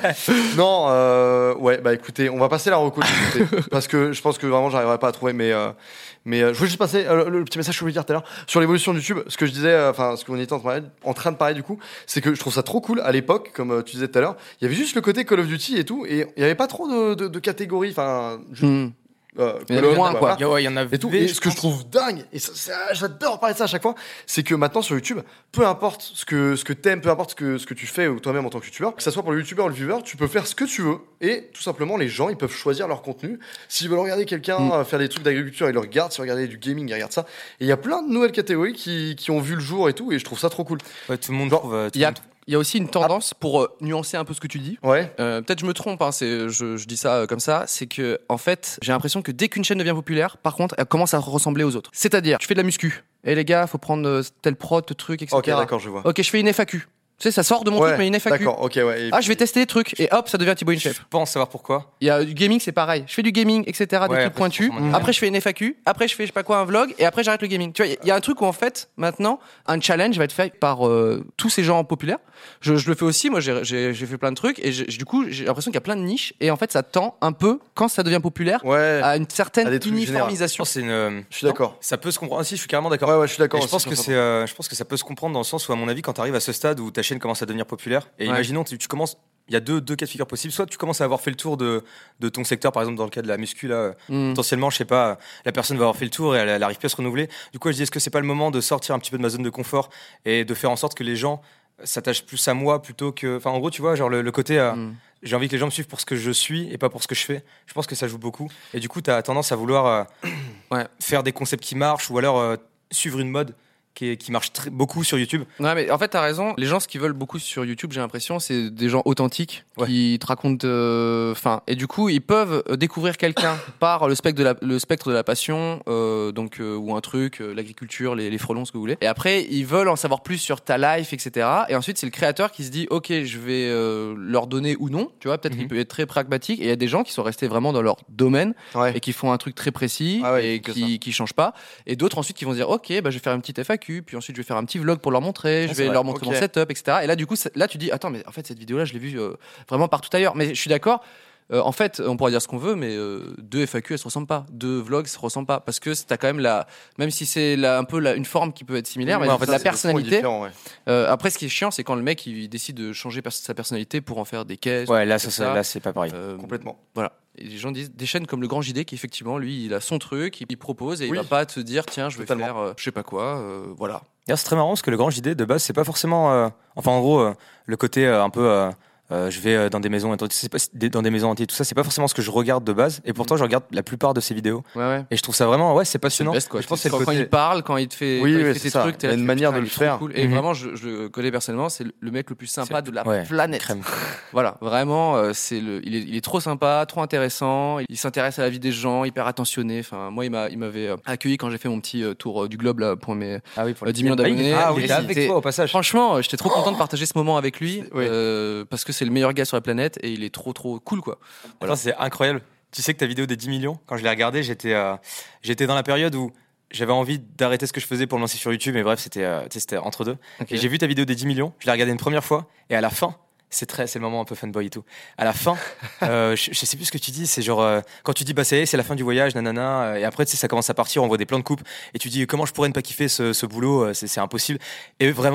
non, euh, ouais, bah écoutez, on va passer la reco de côté, parce que je pense que vraiment j'arriverai pas à trouver, mais euh, mais euh, je voulais juste passer euh, le, le petit message que je voulais dire tout à l'heure sur l'évolution de YouTube. Ce que je disais, euh, enfin ce qu'on était en train, de, en train de parler du coup, c'est que je trouve ça trop cool à l'époque, comme euh, tu disais tout à l'heure. Il y avait juste le côté Call of Duty et tout, et il y avait pas trop de, de, de catégories, enfin. juste, Hmm. euh, Il y en Call avait of, moins, quoi. voilà. Ouais, il y en a Et tout. V, Et je ce que je pense. trouve dingue, et ça, ça- j'adore parler de ça à chaque fois, c'est que maintenant sur YouTube, peu importe ce que, ce que t'aimes, peu importe ce que, ce que tu fais ou toi-même en tant que youtubeur, que ça soit pour le youtubeur ou le viewer, tu peux faire ce que tu veux. Et tout simplement, les gens, ils peuvent choisir leur contenu. S'ils veulent regarder quelqu'un Mm. euh, faire des trucs d'agriculture, ils le regardent. S'ils veulent regarder du gaming, ils regardent ça. Et il y a plein de nouvelles catégories qui, qui ont vu le jour et tout, et je trouve ça trop cool. Ouais, tout le monde Genre, trouve. euh, tout Il y le a, monde- il y a aussi une tendance pour euh, nuancer un peu ce que tu dis. Ouais. Euh, peut-être je me trompe, hein, c'est, je, je dis ça euh, comme ça, c'est que en fait j'ai l'impression que dès qu'une chaîne devient populaire, par contre elle commence à ressembler aux autres. C'est-à-dire, tu fais de la muscu, et les gars, faut prendre euh, tel prod, tel truc, et cetera. Ok, d'accord, je vois. Ok, je fais une F A Q. Tu sais, ça sort de mon Ouais, truc, mais une F A Q. d'accord, ok, ouais. Et Ah, puis- je vais tester des trucs, et hop, ça devient Thibaut Je InShape. pense savoir pourquoi. Il y a du gaming, c'est pareil. Je fais du gaming, et cetera, des Ouais, trucs après, pointus. c'est forcément Après, je fais une F A Q. Après, je fais, je sais pas quoi, un vlog. Et après, j'arrête le gaming. Tu vois, il y a- il y a un truc où, en fait, maintenant, un challenge va être fait par euh, tous ces gens populaires. Je, je le fais aussi. Moi, j'ai, j'ai, j'ai fait plein de trucs. Et j'ai- du coup, j'ai l'impression qu'il y a plein de niches. Et en fait, ça tend un peu, quand ça devient populaire, Ouais, à une certaine À des trucs Je uniformisation. pense que c'est une. euh, je suis d'accord. Ça peut se comprendre. Ah, si, je suis carrément d'accord. Ouais, ouais, je suis d'accord. Et je aussi pense sur que ça. c'est, euh, je pense que ça peut se comprendre dans le sens où, à mon avis, quand tu arrives à ce stade où ta chaîne commence à devenir populaire, et Ouais. imaginons, tu, tu commences, il y a deux, deux cas de figure possibles. Soit tu commences à avoir fait le tour de, de ton secteur, par exemple, dans le cas de la muscu, là, Hmm. potentiellement, je sais pas, la personne va avoir fait le tour et elle, elle arrive plus à se renouveler. Du coup, je dis, est-ce que c'est pas le moment de sortir un petit peu de ma zone de confort et de faire en sorte que les gens s'attachent plus à moi plutôt que. Enfin, en gros, tu vois, genre le, le côté. euh, Hmm. J'ai envie que les gens me suivent pour ce que je suis et pas pour ce que je fais. Je pense que ça joue beaucoup. Et du coup, tu as tendance à vouloir euh, Ouais. faire des concepts qui marchent ou alors euh, suivre une mode qui, est- qui marche très- beaucoup sur YouTube. Ouais, mais en fait, t'as raison. Les gens, ce qu'ils veulent beaucoup sur YouTube, j'ai l'impression, c'est des gens authentiques qui te racontent. Enfin, et du coup, ils peuvent euh, découvrir quelqu'un par le spectre de la, le spectre de la passion, euh, donc euh, ou un truc, euh, l'agriculture, les, les frelons, ce que vous voulez. Et après, ils veulent en savoir plus sur ta life, et cetera. Et ensuite, c'est le créateur qui se dit, ok, je vais euh, leur donner ou non. Tu vois, peut-être Mhm. qu'il peut être très pragmatique. Et il y a des gens qui sont restés vraiment dans leur domaine Ouais. et qui font un truc très précis Ah ouais, et il faut que qui, qui changent pas. Et d'autres ensuite qui vont se dire, ok, bah, je vais faire une petite F A Q, puis ensuite je vais faire un petit vlog pour leur montrer, je c'est vais vrai, leur montrer ok. mon setup, et cetera. Et là, du coup, c'est- là, tu dis, attends, mais en fait, cette vidéo-là, je l'ai vue euh, vraiment partout ailleurs. Mais je suis d'accord. Euh, en fait, on pourrait dire ce qu'on veut, mais euh, deux F A Q, elles se ressemblent pas. Deux vlogs, se ressemblent pas. Parce que t'as quand même la, même si c'est la- un peu la, une forme qui peut être similaire, mais Ouais, en fait, ça, la c'est- le fond est personnalité. différent, ouais. Euh, après, ce qui est chiant, c'est quand le mec il décide de changer pers- sa personnalité pour en faire des caisses. Ouais, là, tout ça, ça- là c'est pas pareil. Euh, Complètement. Voilà. Et les gens disent des chaînes comme le Grand J D qui effectivement lui il a son truc, il il propose et Oui. il va pas te dire tiens je vais Totalement. faire euh, je sais pas quoi, euh, voilà. D'ailleurs, c'est très marrant parce que le grand J D de base, c'est pas forcément. euh, enfin, en gros, euh, le côté euh, un peu. euh, euh, je vais euh, dans des maisons, et tout, c'est pas- des- dans des maisons entières, tout ça, c'est pas forcément ce que je regarde de base. Et pourtant, je regarde la plupart de ses vidéos. Ouais ouais. Et je trouve ça vraiment, ouais, c'est C'est le passionnant. best quoi. Je pense que c'est quand, le quand côté. il parle, quand il te fait, Oui, quand il oui, fait c'est ses ça. trucs, t'es Il y là, a une tu fais, manière putain, de il le est trop faire. cool. Et Mhm. vraiment je, je le connais personnellement, c'est le- le mec le plus sympa de la Ouais, planète. crème. Voilà, vraiment euh, c'est le il est, il est trop sympa, trop intéressant, il s'intéresse à la vie des gens, hyper attentionné. Enfin moi il m'a il m'avait euh, accueilli quand j'ai fait mon petit euh, tour euh, du globe là pour mes Ah oui, pour Euh, dix millions Ah, il d'abonnés. était- Ah Il oui, il était était avec toi au passage. Franchement, euh, j'étais trop content de partager ce moment avec lui C'est- oui. euh, parce que c'est le meilleur gars sur la planète et il est trop trop cool quoi. Attends, c'est incroyable. Tu sais que ta vidéo des dix millions, quand je l'ai regardée, j'étais euh, j'étais dans la période où j'avais envie d'arrêter ce que je faisais pour me lancer sur YouTube, mais bref, c'était euh, tu sais, c'était entre deux. Ok. Et j'ai vu ta vidéo des dix millions, je l'ai regardée une première fois, et à la fin, c'est très, c'est le moment un peu fanboy et tout. À la fin, euh, je, je sais plus ce que tu dis, c'est genre euh, quand tu dis bah ça y est, c'est la fin du voyage, nanana, euh, et après tu sais ça commence à partir, on voit des plans de coupe, et tu dis comment je pourrais ne pas kiffer ce, ce boulot, euh, c'est c'est impossible. Et vraiment,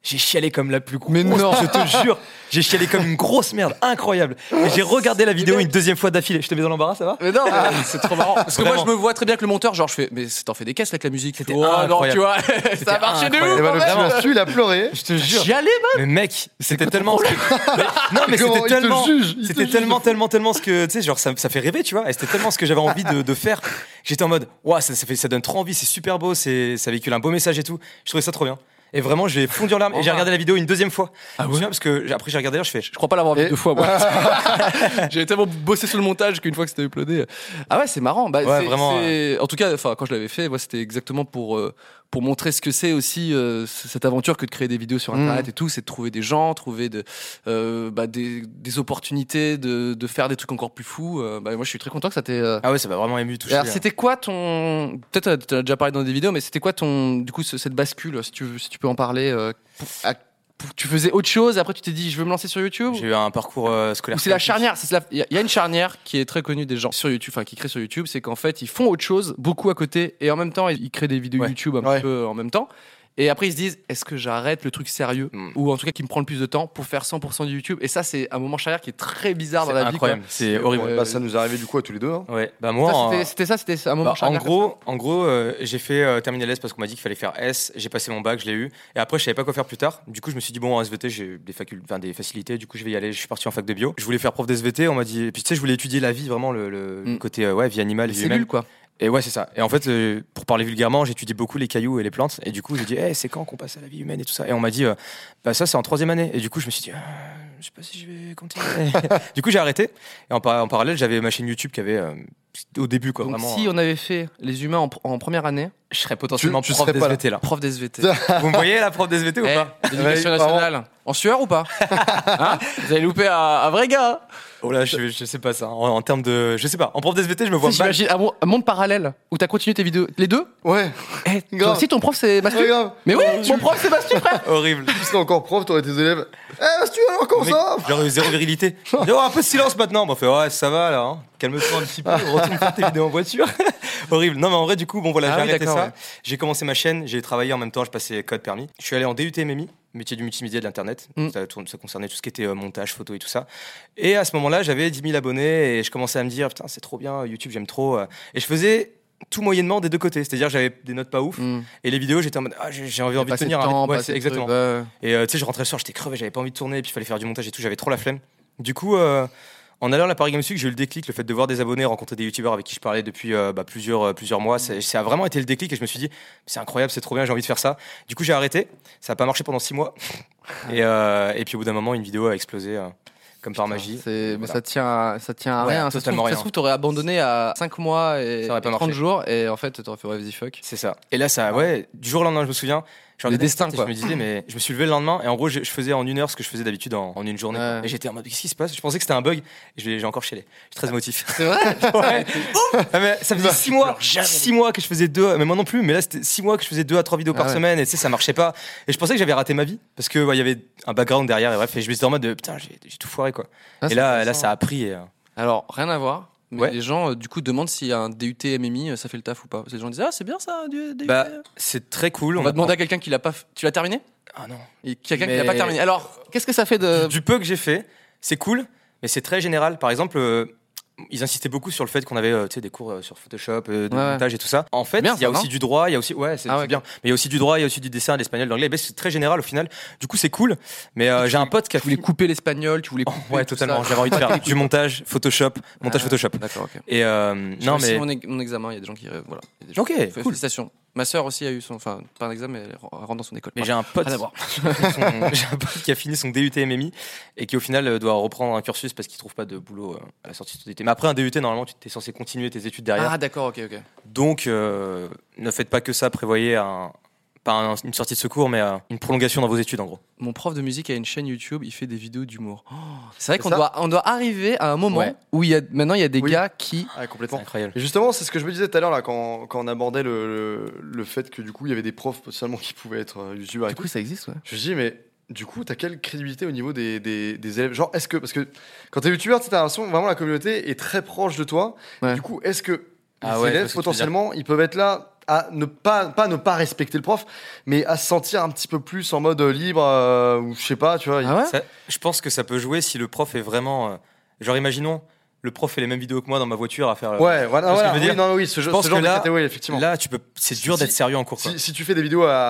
J'ai chialé comme la plus grosse. Mais non. Je te jure. J'ai chialé comme une grosse merde. Incroyable. Et j'ai regardé la vidéo une deuxième fois d'affilée. Je te mets dans l'embarras, ça va? Mais non, mais c'est trop marrant. Parce que moi, Vraiment. je me vois très bien que le monteur, genre, je fais, mais t'en fais des caisses avec la musique. C'était Oh, non, incroyable. tu vois, ça a marché de incroyable. ouf. Et bah, quand le même. petit Mastu, il a pleuré. Je te jure. J'y allais, man. Mais mec, c'était tellement. ce que- Mais- non, mais Comment c'était il te tellement. juge, il te C'était juge. tellement, tellement, tellement ce que. Tu sais, genre, ça, ça fait rêver, tu vois. Et c'était tellement ce que j'avais envie de, de faire. J'étais en mode, waouh, ça, ça, fait, ça donne trop envie, c'est super beau, c'est, ça véhicule un beau message et tout. Je trouvais ça trop bien. Et vraiment, j'ai fondu en larmes. Et j'ai regardé la vidéo une deuxième fois. Ah ouais? Parce que j'ai- après, j'ai regardé, je fais. Je crois pas l'avoir vu Et- deux fois, moi. J'ai tellement bossé sur le montage qu'une fois que c'était uploadé. Ah ouais, c'est marrant. Bah, Ouais, c'est- vraiment, c'est- En tout cas, enfin, quand je l'avais fait, moi, c'était exactement pour euh, pour montrer ce que c'est aussi euh, c- cette aventure que de créer des vidéos sur Internet Mmh. et tout. C'est de trouver des gens, trouver de, euh, bah, des, des opportunités, de, de faire des trucs encore plus fous. Euh, bah, moi, je suis très content que ça t'ait. euh, Ah ouais, ça m'a vraiment ému, touché. Alors, c'était quoi ton. Peut-être euh, tu as déjà parlé dans des vidéos, mais c'était quoi ton. Du coup, ce- cette bascule, si tu, veux- si tu peux en parler. euh, pour- à- pour- Tu faisais autre chose et après tu t'es dit, je veux me lancer sur YouTube? J'ai eu un parcours euh, scolaire. Ou c'est la chaotique. charnière, c'est la- il y, a- il y a une charnière qui est très connue des gens sur YouTube, enfin qui créent sur YouTube, c'est qu'en fait ils font autre chose beaucoup à côté et en même temps ils ils créent des vidéos Ouais. YouTube un Ouais. petit peu en même temps. Et après ils se disent, est-ce que j'arrête le truc sérieux Mm. ou en tout cas qui me prend le plus de temps pour faire cent pour cent du YouTube? Et ça c'est un moment charnière qui est très bizarre C'est dans la vie. incroyable, quoi. c'est horrible. Euh, Bah, ça nous est arrivé du coup à tous les deux. Hein. Ouais, bah moi. Ça, en- c'était- C'était ça, c'était un moment Bah, en charnière. gros, en gros euh, j'ai fait euh, terminal S parce qu'on m'a dit qu'il fallait faire S. J'ai passé mon bac, je l'ai eu. Et après, je savais pas quoi faire plus tard. Du coup, je me suis dit, bon, en S V T, j'ai des, facul... enfin, des facilités. Du coup, je vais y aller. Je suis parti en fac de bio. Je voulais faire prof d'S V T. On m'a dit. Et puis, tu sais, je voulais étudier la vie, vraiment, le, le Mm. côté euh, ouais, vie animale, Les vie cellules humaine. quoi. Et ouais, c'est ça. Et en fait, euh, pour parler vulgairement, j'étudiais beaucoup les cailloux et les plantes. Et du coup, j'ai dit, hey, c'est quand qu'on passe à la vie humaine et tout ça. Et on m'a dit, euh, bah ça, c'est en troisième année. Et du coup, je me suis dit, ah, je sais pas si je vais continuer. Du coup, j'ai arrêté. Et en, par- en parallèle, j'avais ma chaîne YouTube qui avait euh, au début, quoi. Donc Vraiment, si euh, on avait fait les humains en, pr- en première année, je serais potentiellement Tu- tu prof serais pas d'S V T là. prof d'S V T. Vous me voyez la prof d'S V T ou Eh, pas? l'éducation Ouais, nationale. En sueur ou pas? Hein, vous avez loupé un, un vrai gars. Hein. Oh là, je, je sais pas ça. En, en termes de. Je sais pas. En prof d'S V T, je me vois Tu sais, mal. j'imagine un, mo- un monde parallèle où t'as continué tes vidéos. Les deux? Ouais, Eh, toi Grave. aussi ton prof c'est Mastu? ouais, grave. Mais oui, mon prof c'est Mastu, frère. Horrible. Tu serais encore prof, t'aurais tes élèves. Eh, Mastu, alors comment Mec, ça Genre zéro virilité. Oh, un peu de silence maintenant. Bon, on fait ouais, ça va là. Hein. Calme-toi un petit peu. Retourne faire tes vidéos en voiture. Horrible. Non, mais en vrai, du coup, bon voilà, Ah j'ai oui, arrêté d'accord, ça. ouais. J'ai commencé ma chaîne. J'ai travaillé en même temps. Je passais code permis. Je suis allé en D U T M M I, métier du multimédia de l'internet. Mm. Ça, tourne- ça concernait tout ce qui était euh, montage, photo et tout ça. Et à ce moment-là, j'avais dix mille abonnés et je commençais à me dire putain, c'est trop bien. YouTube, j'aime trop. euh. Et je faisais tout moyennement des deux côtés. C'est-à-dire, j'avais des notes pas ouf. Mm. Et les vidéos, j'étais en mode ah, j'ai j'ai envie, envie de Passer tenir. de temps, hein. Ouais, passer c'est de exactement. trucs, ouais. Et euh, tu sais, je rentrais le soir, j'étais crevé, j'avais pas envie de tourner, et puis il fallait faire du montage et tout, j'avais trop la flemme. Du coup, euh, en allant à la Paris Games Week, j'ai eu le déclic, le fait de voir des abonnés, rencontrer des youtubeurs avec qui je parlais depuis euh, bah, plusieurs, euh, plusieurs mois. C'est- Ça a vraiment été le déclic et je me suis dit, c'est incroyable, c'est trop bien, j'ai envie de faire ça. Du coup, j'ai arrêté. Ça a pas marché pendant six mois. Et, euh, et puis au bout d'un moment, une vidéo a explosé. euh, Comme par magie. C'est- Mais Voilà. ça tient à, ça tient à Ouais, rien. Ça se totalement trouve, ça rien. se trouve, t'aurais abandonné à cinq mois et, Ça aurait pas et trente marché. jours et en fait t'aurais fait ouais, vas-y fuck. C'est ça. Et là, ça, ouais, du jour au lendemain, je me souviens. Je Le regardais destin, la tête et quoi. Je me disais, mais je me suis levé le lendemain et en gros, je, je faisais en une heure ce que je faisais d'habitude en, en une journée. quoi. Ouais. Et j'étais en mode, qu'est-ce qui se passe? Je pensais que c'était un bug. Et je l'ai- j'ai encore chialé. Je suis très émotif. C'est vrai. Ouais. Ah, mais ça faisait six mois, six mois que je faisais deux, mais moi non plus, mais là c'était six mois que je faisais deux à trois vidéos Ah par ouais. semaine et tu sais ça marchait pas. Et je pensais que j'avais raté ma vie parce que ouais, il y avait un background derrière et bref, et je me suis en mode de, putain j'ai j'ai tout foiré quoi. Ah, et c'est là, là intéressant. ça a pris. Et, euh, Alors rien à voir. Mais Ouais. les gens euh, du coup demandent s'il y a un D U T M M I, euh, ça fait le taf ou pas. Parce que les gens disent ah c'est bien ça du D U T. bah c'est très cool. on va demander à quelqu'un qui l'a pas. f- Tu l'as terminé? Ah non. Et quelqu'un qui Mais- l'a pas terminé. Alors qu'est-ce que ça fait de. Du peu que j'ai fait, c'est cool, mais c'est très général. Par exemple. euh, ils insistaient beaucoup sur le fait qu'on avait euh, tu sais, des cours euh, sur Photoshop, euh, de Ouais, ouais. montage et tout ça. En fait, Bien, il y a ça, aussi non du droit, il y a aussi ouais, c'est Ah ouais, c'est bien. Mais il y a aussi du droit, il y a aussi du dessin, de l'espagnol, de l'anglais. Mais c'est très général au final. Du coup, c'est cool. Mais euh, j'ai un pote qui a Tu voulais fait couper l'espagnol, tu voulais couper. ouais, tout totalement. ça. J'avais envie de faire du montage Photoshop, montage Ah, Photoshop. D'accord, ok. Et euh, J'ai non réussi mais mon, ex- mon examen, il y a des gens qui euh, voilà. Il y a des gens ok, qui- cool. Félicitations. Ma sœur aussi a eu son, enfin pas un examen, mais elle rentre dans son école. Mais j'ai un pote, Rien à voir. son- j'ai un pote qui a fini son D U T M M I et qui au final euh, doit reprendre un cursus parce qu'il trouve pas de boulot euh, à la sortie de son D U T. Mais après un D U T normalement tu es censé continuer tes études derrière. Ah d'accord, ok, ok. Donc euh, ne faites pas que ça, prévoyez un, pas un- une sortie de secours mais euh, une prolongation dans vos études en gros. Mon prof de musique a une chaîne YouTube, il fait des vidéos d'humour. Oh, c'est vrai qu'on ça doit, on doit arriver à un moment Ouais. où il y a, maintenant il y a des Oui. gars qui. Ah, C'est complètement. incroyable. Et justement, c'est ce que je me disais tout à l'heure là, quand, quand on abordait le, le, le fait que du coup il y avait des profs potentiellement qui pouvaient être euh, youtubeurs. et Du tout. coup, ça existe, ouais. Je me dis, mais du coup, t'as quelle crédibilité au niveau des, des, des élèves? Genre, est-ce que, parce que quand t'es youtubeur, t'as l'impression vraiment la communauté est très proche de toi. Ouais. Du coup, est-ce que Ah les ouais, je vois élèves ce que tu veux potentiellement ils peuvent être là à ne pas, pas ne pas respecter le prof, mais à se sentir un petit peu plus en mode libre, euh, ou je sais pas, tu vois. Ah ouais Ça- je pense que ça peut jouer si le prof est vraiment. euh, genre, imaginons, le prof fait les mêmes vidéos que moi dans ma voiture à faire. euh, Ouais, voilà, ce que voilà. je veux Oui, dire non, oui, ce, Je jeu- pense ce genre que de là- catégorie, effectivement. Là, tu peux. C'est dur Si- d'être sérieux en cours. Quoi. Si, si tu fais des vidéos à,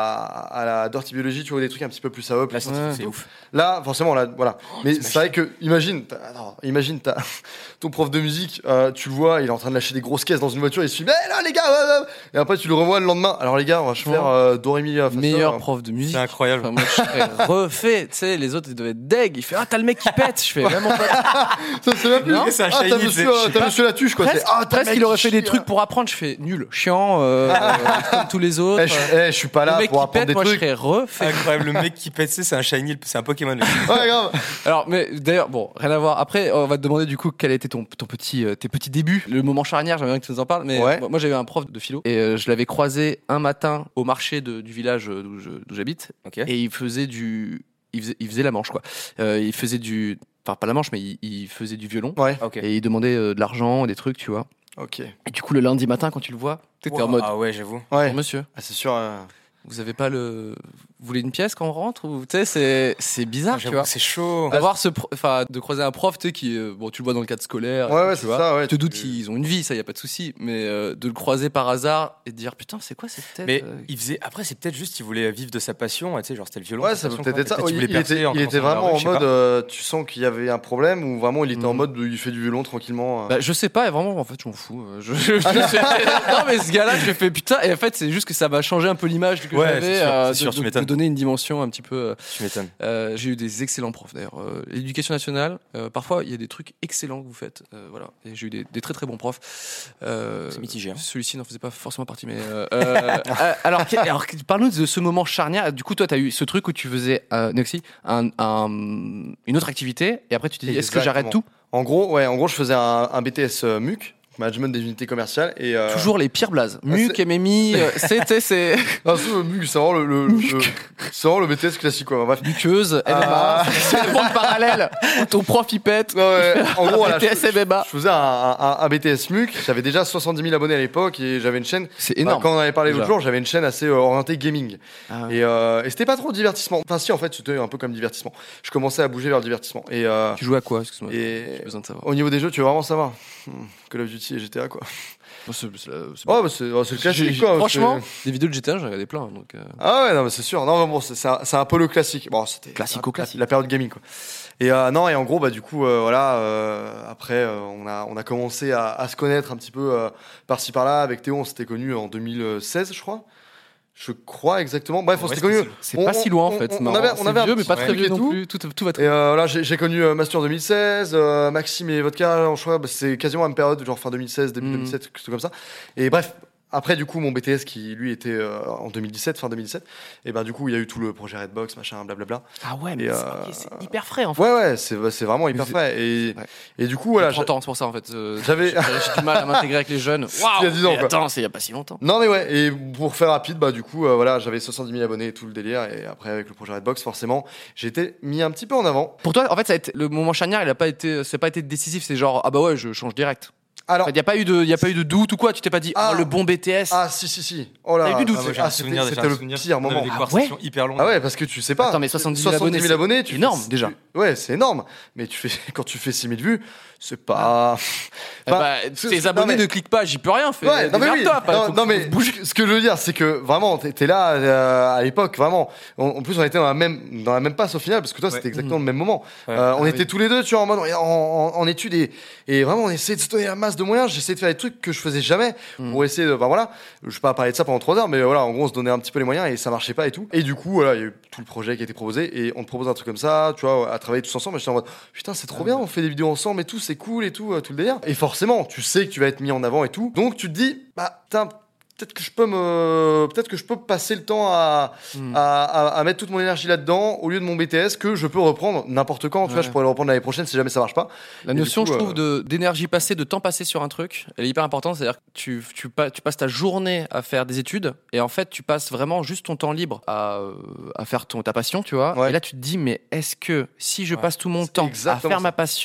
à, à la Dirty Biology, tu vois des trucs un petit peu plus à eux, plus Là, c'est scientifiques c'est et tout. ouf. Là, forcément, là, voilà. Mais c'est vrai que, imagine, t'as- attends, imagine, t'as ton prof de musique, euh, tu le vois, il est en train de lâcher des grosses caisses dans une voiture, il se dit, mais là, les gars, ouais, ouais. Et après, tu le revois le lendemain. Alors, les gars, on va faire euh, Do, Ré, Mi, Fa, Sol. Meilleur prof de musique. C'est incroyable. Enfin, moi, je serais refait. Tu sais, les autres, ils devaient être deg. Il fait ah, t'as le mec qui pète. Je fais vraiment pas. Ça, c'est même plus. Non, c'est un ah, t'as shiny, monsieur, c'est- euh, je sais t'as pas. monsieur Latuche, quoi. Presque, C'est, ah, t'as le presque mec il aurait qui fait des chie, trucs pour apprendre. Je fais nul, chiant, euh, euh, comme tous les autres. Eh, je, eh, je suis pas le là mec pour qui apprendre pète, des moi, je trucs. serais refait. Incroyable. Le mec qui pète, c'est un shiny, c'est un Pokémon. lui. Ouais, grave. Alors, mais d'ailleurs, bon, rien à voir. Après, on va te demander du coup quel a été ton, ton petit, euh, tes petits débuts, le moment charnière. J'aimerais bien que tu nous en parles. Mais Ouais. moi, moi, j'avais un prof de philo et euh, je l'avais croisé un matin au marché de- du village euh, d'où je- d'où j'habite. Ok. Et il faisait du, il faisait, il faisait la manche quoi. Euh, il faisait du, enfin pas la manche, mais il, il faisait du violon. Ouais. Ok. Et il demandait euh, de l'argent, des trucs, tu vois. Ok. Et du coup, le lundi matin, quand tu le vois, t'étais en Wow. mode, Ah ouais, j'avoue. Ouais. bonjour, monsieur, Ah, c'est sûr. euh, vous avez pas le, vous voulez une pièce quand on rentre ou tu sais, c'est, c'est bizarre, tu J'avoue vois. que c'est chaud. D'avoir ce, pro- enfin, de croiser un prof, tu sais, qui, euh, bon, tu le vois dans le cadre scolaire. Ouais, et tout, ouais, tu c'est vois. ça, ouais. Je te doute Tu- qu'ils ont une vie, ça y a pas de souci. Mais euh, de le croiser par hasard et de dire, putain, c'est quoi cette tête Mais euh, il faisait. Après, c'est peut-être juste qu'il voulait vivre de sa passion. Tu sais, genre c'était le violon. Ouais, sa ça peut passion, peut-être quoi. être ça. Peut-être qu'il Il, voulait il était, percer en il était commençant dans la vraiment rue, en je sais mode, pas. euh, tu sens qu'il y avait un problème ou vraiment il était en Mhm. mode, il fait du violon tranquillement. euh. Bah, je sais pas, et vraiment, en fait, je m'en fous. Euh, Je, je- je- non, mais ce gars-là, je fais putain, et en fait, c'est juste que ça m'a changé un peu l'image que Ouais, j'avais, c'est sûr, euh, c'est sûr, de, tu de- m'étonnes. de donner une dimension un petit peu. euh, Tu m'étonnes. euh, j'ai eu des excellents profs d'ailleurs. Euh, L'éducation nationale, euh, parfois, il y a des trucs excellents que vous faites. euh, voilà, et j'ai eu des, des très très bons profs. Euh, C'est mitigé, hein. Celui-ci n'en faisait pas forcément partie, mais. euh, euh, euh, alors, que- alors, que- parle-nous de ce moment charnière. Du coup, toi, tu as eu ce truc où tu faisais, euh, Noxy, un, un- une autre activité, et après, tu t'es dit, est-ce que j'arrête tout? En gros, ouais, en gros, je faisais un, un B T S euh, M U C, management des unités commerciales, et euh, Toujours les pires blazes. Ah, M U C, c'est- M M I, euh, c'est, tu sais, c'est. Ah, c'est, euh, M U C, c'est vraiment le, le, le- c'est vraiment le B T S classique, quoi. Bref. Muqueuse, M M A, Ah. c'est le monde parallèle. Ton prof, il pète. Ouais, ouais. En gros, voilà, B T S je, M M A. je faisais un, un, un B T S M U C. J'avais déjà soixante-dix mille abonnés à l'époque et j'avais une chaîne. C'est Bah, énorme. quand on en avait parlé l'autre déjà. jour, j'avais une chaîne assez euh, orientée gaming. Ah. Et, euh, et c'était pas trop divertissement. Enfin, si, en fait, c'était un peu comme divertissement. Je commençais à bouger vers le divertissement. Et, euh, Tu jouais à quoi? Excuse-moi. et J'ai besoin de savoir. au niveau des jeux, tu veux vraiment savoir Hmm, Call of Duty et G T A, quoi. Bon, c'est- c'est- c'est- Oh, bah, c'est oh, c'est le J'ai- classique, j'ai- quoi. Franchement, c'est- des vidéos de G T A, j'en regardais plein. Donc, euh, Ah ouais, non, mais c'est sûr. Non, mais bon, c'est c'est un, c'est un peu le classique. Bon, c'était Classico, la- classique. La, période gaming, quoi. Et euh, non, et en gros, bah du coup, euh, voilà. euh, après, euh, on a on a commencé à, à se connaître un petit peu euh, par-ci par-là. Avec Théo, on s'était connus en deux mille seize, je crois. Je crois exactement. Bref, on Ouais, s'était c'est connus. c'est On- pas si loin en on- fait. On, c'est on marrant. avait on C'est avait un vieux, mais petit pas très truc vieux et non tout. plus. Tout, tout va très Et euh, là, j'ai j'ai connu euh, Master deux mille seize, euh, Maxime et Vodka, je crois, bah, c'est quasiment la même période, genre fin deux mille seize, début Mhm. deux mille sept, quelque chose comme ça. Et bref, après, du coup, mon B T S qui, lui, était euh, en deux mille dix-sept, fin deux mille dix-sept, et ben du coup, il y a eu tout le projet Redbox, machin, blablabla. Ah ouais, mais Et, c'est euh, ok, c'est hyper frais en fait. Ouais, ouais, c'est c'est vraiment hyper Mais frais. Et, Ouais. et du coup, voilà. J'ai trente ans, c'est pour ça en fait. Euh, J'avais- J'ai j'ai du mal à m'intégrer avec les jeunes. Il y a dix ans, mais quoi. Attends, c'est il y a pas si longtemps. Non mais ouais, et pour faire rapide, bah du coup, euh, voilà, j'avais soixante-dix mille abonnés et tout le délire, et après avec le projet Redbox, forcément, j'ai été mis un petit peu en avant. Pour toi, en fait, ça a été, le moment charnière, il a pas été, c'est pas été décisif. C'est genre, ah bah ouais, je change direct. Alors, Il y a pas eu de, il y a pas eu de doute ou quoi. Tu t'es pas dit, Ah. oh le bon B T S. ah si si si, oh là, T'as eu du doute. ah, Ah ouais, j'ai ah, un c'était souvenir, j'ai c'était un le souvenir. pire On avait moment. des Ah conversations hyper longues. Ah ouais, parce que tu sais pas. Attends, mais soixante-dix mille soixante-dix mille abonnés, tu énorme, fais- déjà. tu- ouais, c'est énorme. Mais tu fais quand tu fais six mille vues, c'est pas. Eh Enfin, bah, c'est- tes non, abonnés mais- ne cliquent pas, j'y peux rien. Fais, Ouais, non mais oui. démerde-toi, pas- Non, faut- non, faut mais bouger. ce que je veux dire, c'est que vraiment, t'étais là euh, à l'époque, vraiment. En, en plus, on était dans la même dans la même passe au final, parce que toi, c'était exactement le même moment. Ouais. Euh, on Ah était oui. tous les deux, tu vois, en mode en, en, en études et, et vraiment, on essayait de se donner la masse de moyens. J'essayais de faire des trucs que je faisais jamais pour essayer de. Enfin voilà, je vais pas parler de ça pendant trois heures, mais voilà, en gros, on se donnait un petit peu les moyens et ça marchait pas et tout. Et du coup, voilà, il y a eu tout le projet qui a été proposé et on te propose un truc comme ça, tu vois, à travailler tous ensemble. Et j'étais en mode putain, c'est trop bien, on fait des vidéos ensemble et tout, c'est cool et tout, euh, tout le délire. Et forcément, tu sais que tu vas être mis en avant et tout. Donc tu te dis, bah, putain, peut-être que je peux me, peut-être que je peux passer le temps à, Hmm. à, à, à mettre toute mon énergie là-dedans au lieu de mon B T S que je peux reprendre n'importe quand. Tu vois, Ouais. je pourrais le reprendre l'année prochaine si jamais ça marche pas. La Et du notion, coup, je trouve, euh, de d'énergie passée, de temps passé sur un truc, elle est hyper importante. C'est-à-dire que tu, tu, pa- tu passes ta journée à faire des études et en fait, tu passes vraiment juste ton temps libre à, euh, à faire ton, ta passion, tu vois. Ouais. Et là, tu te dis, mais est-ce que si je Ouais. passe tout mon C'est temps à exactement faire ça. ma passion,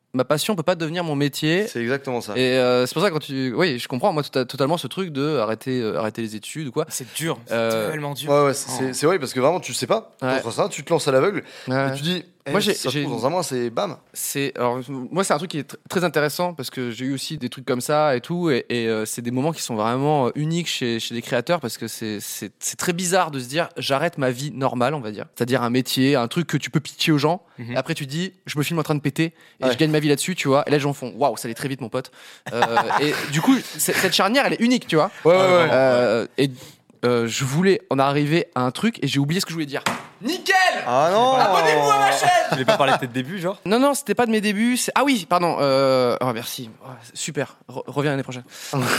ma passion peut pas devenir mon métier. C'est exactement ça. Et euh, c'est pour ça que quand tu, oui, je comprends moi tota- totalement ce truc de arrêter, euh, arrêter les études ou quoi. C'est dur, c'est Euh, tellement dur. Ouais, ouais, c'est, c'est, c'est vrai parce que vraiment tu sais pas. Ouais. Contre ça, tu te lances à l'aveugle. Ouais. Et tu dis, eh, Moi, j'ai- si ça se j'ai- trouve, dans un mois, c'est bam. C'est alors moi c'est un truc qui est tr- très intéressant parce que j'ai eu aussi des trucs comme ça et tout et, et, euh, c'est des moments qui sont vraiment euh, uniques chez, chez des créateurs parce que c'est, c'est c'est très bizarre de se dire j'arrête ma vie normale on va dire, c'est-à-dire un métier, un truc que tu peux pitcher aux gens Mhm. et après tu dis je me filme en train de péter et Ouais. je gagne ma vie là-dessus tu vois et là les gens font waouh ça allait très vite mon pote. Euh, et du coup c'est- cette charnière elle est unique tu vois. Ouais, ouais, ouais. Euh, et euh, je voulais en arriver à un truc et j'ai oublié ce que je voulais dire. Nickel. Ah non. Abonnez-vous à ma chaîne. Tu voulais pas parler de tes débuts, genre Non, non, c'était pas de mes débuts. c'est- Ah oui, pardon. Euh... Oh, merci. Oh, super. Re- reviens l'année prochaine.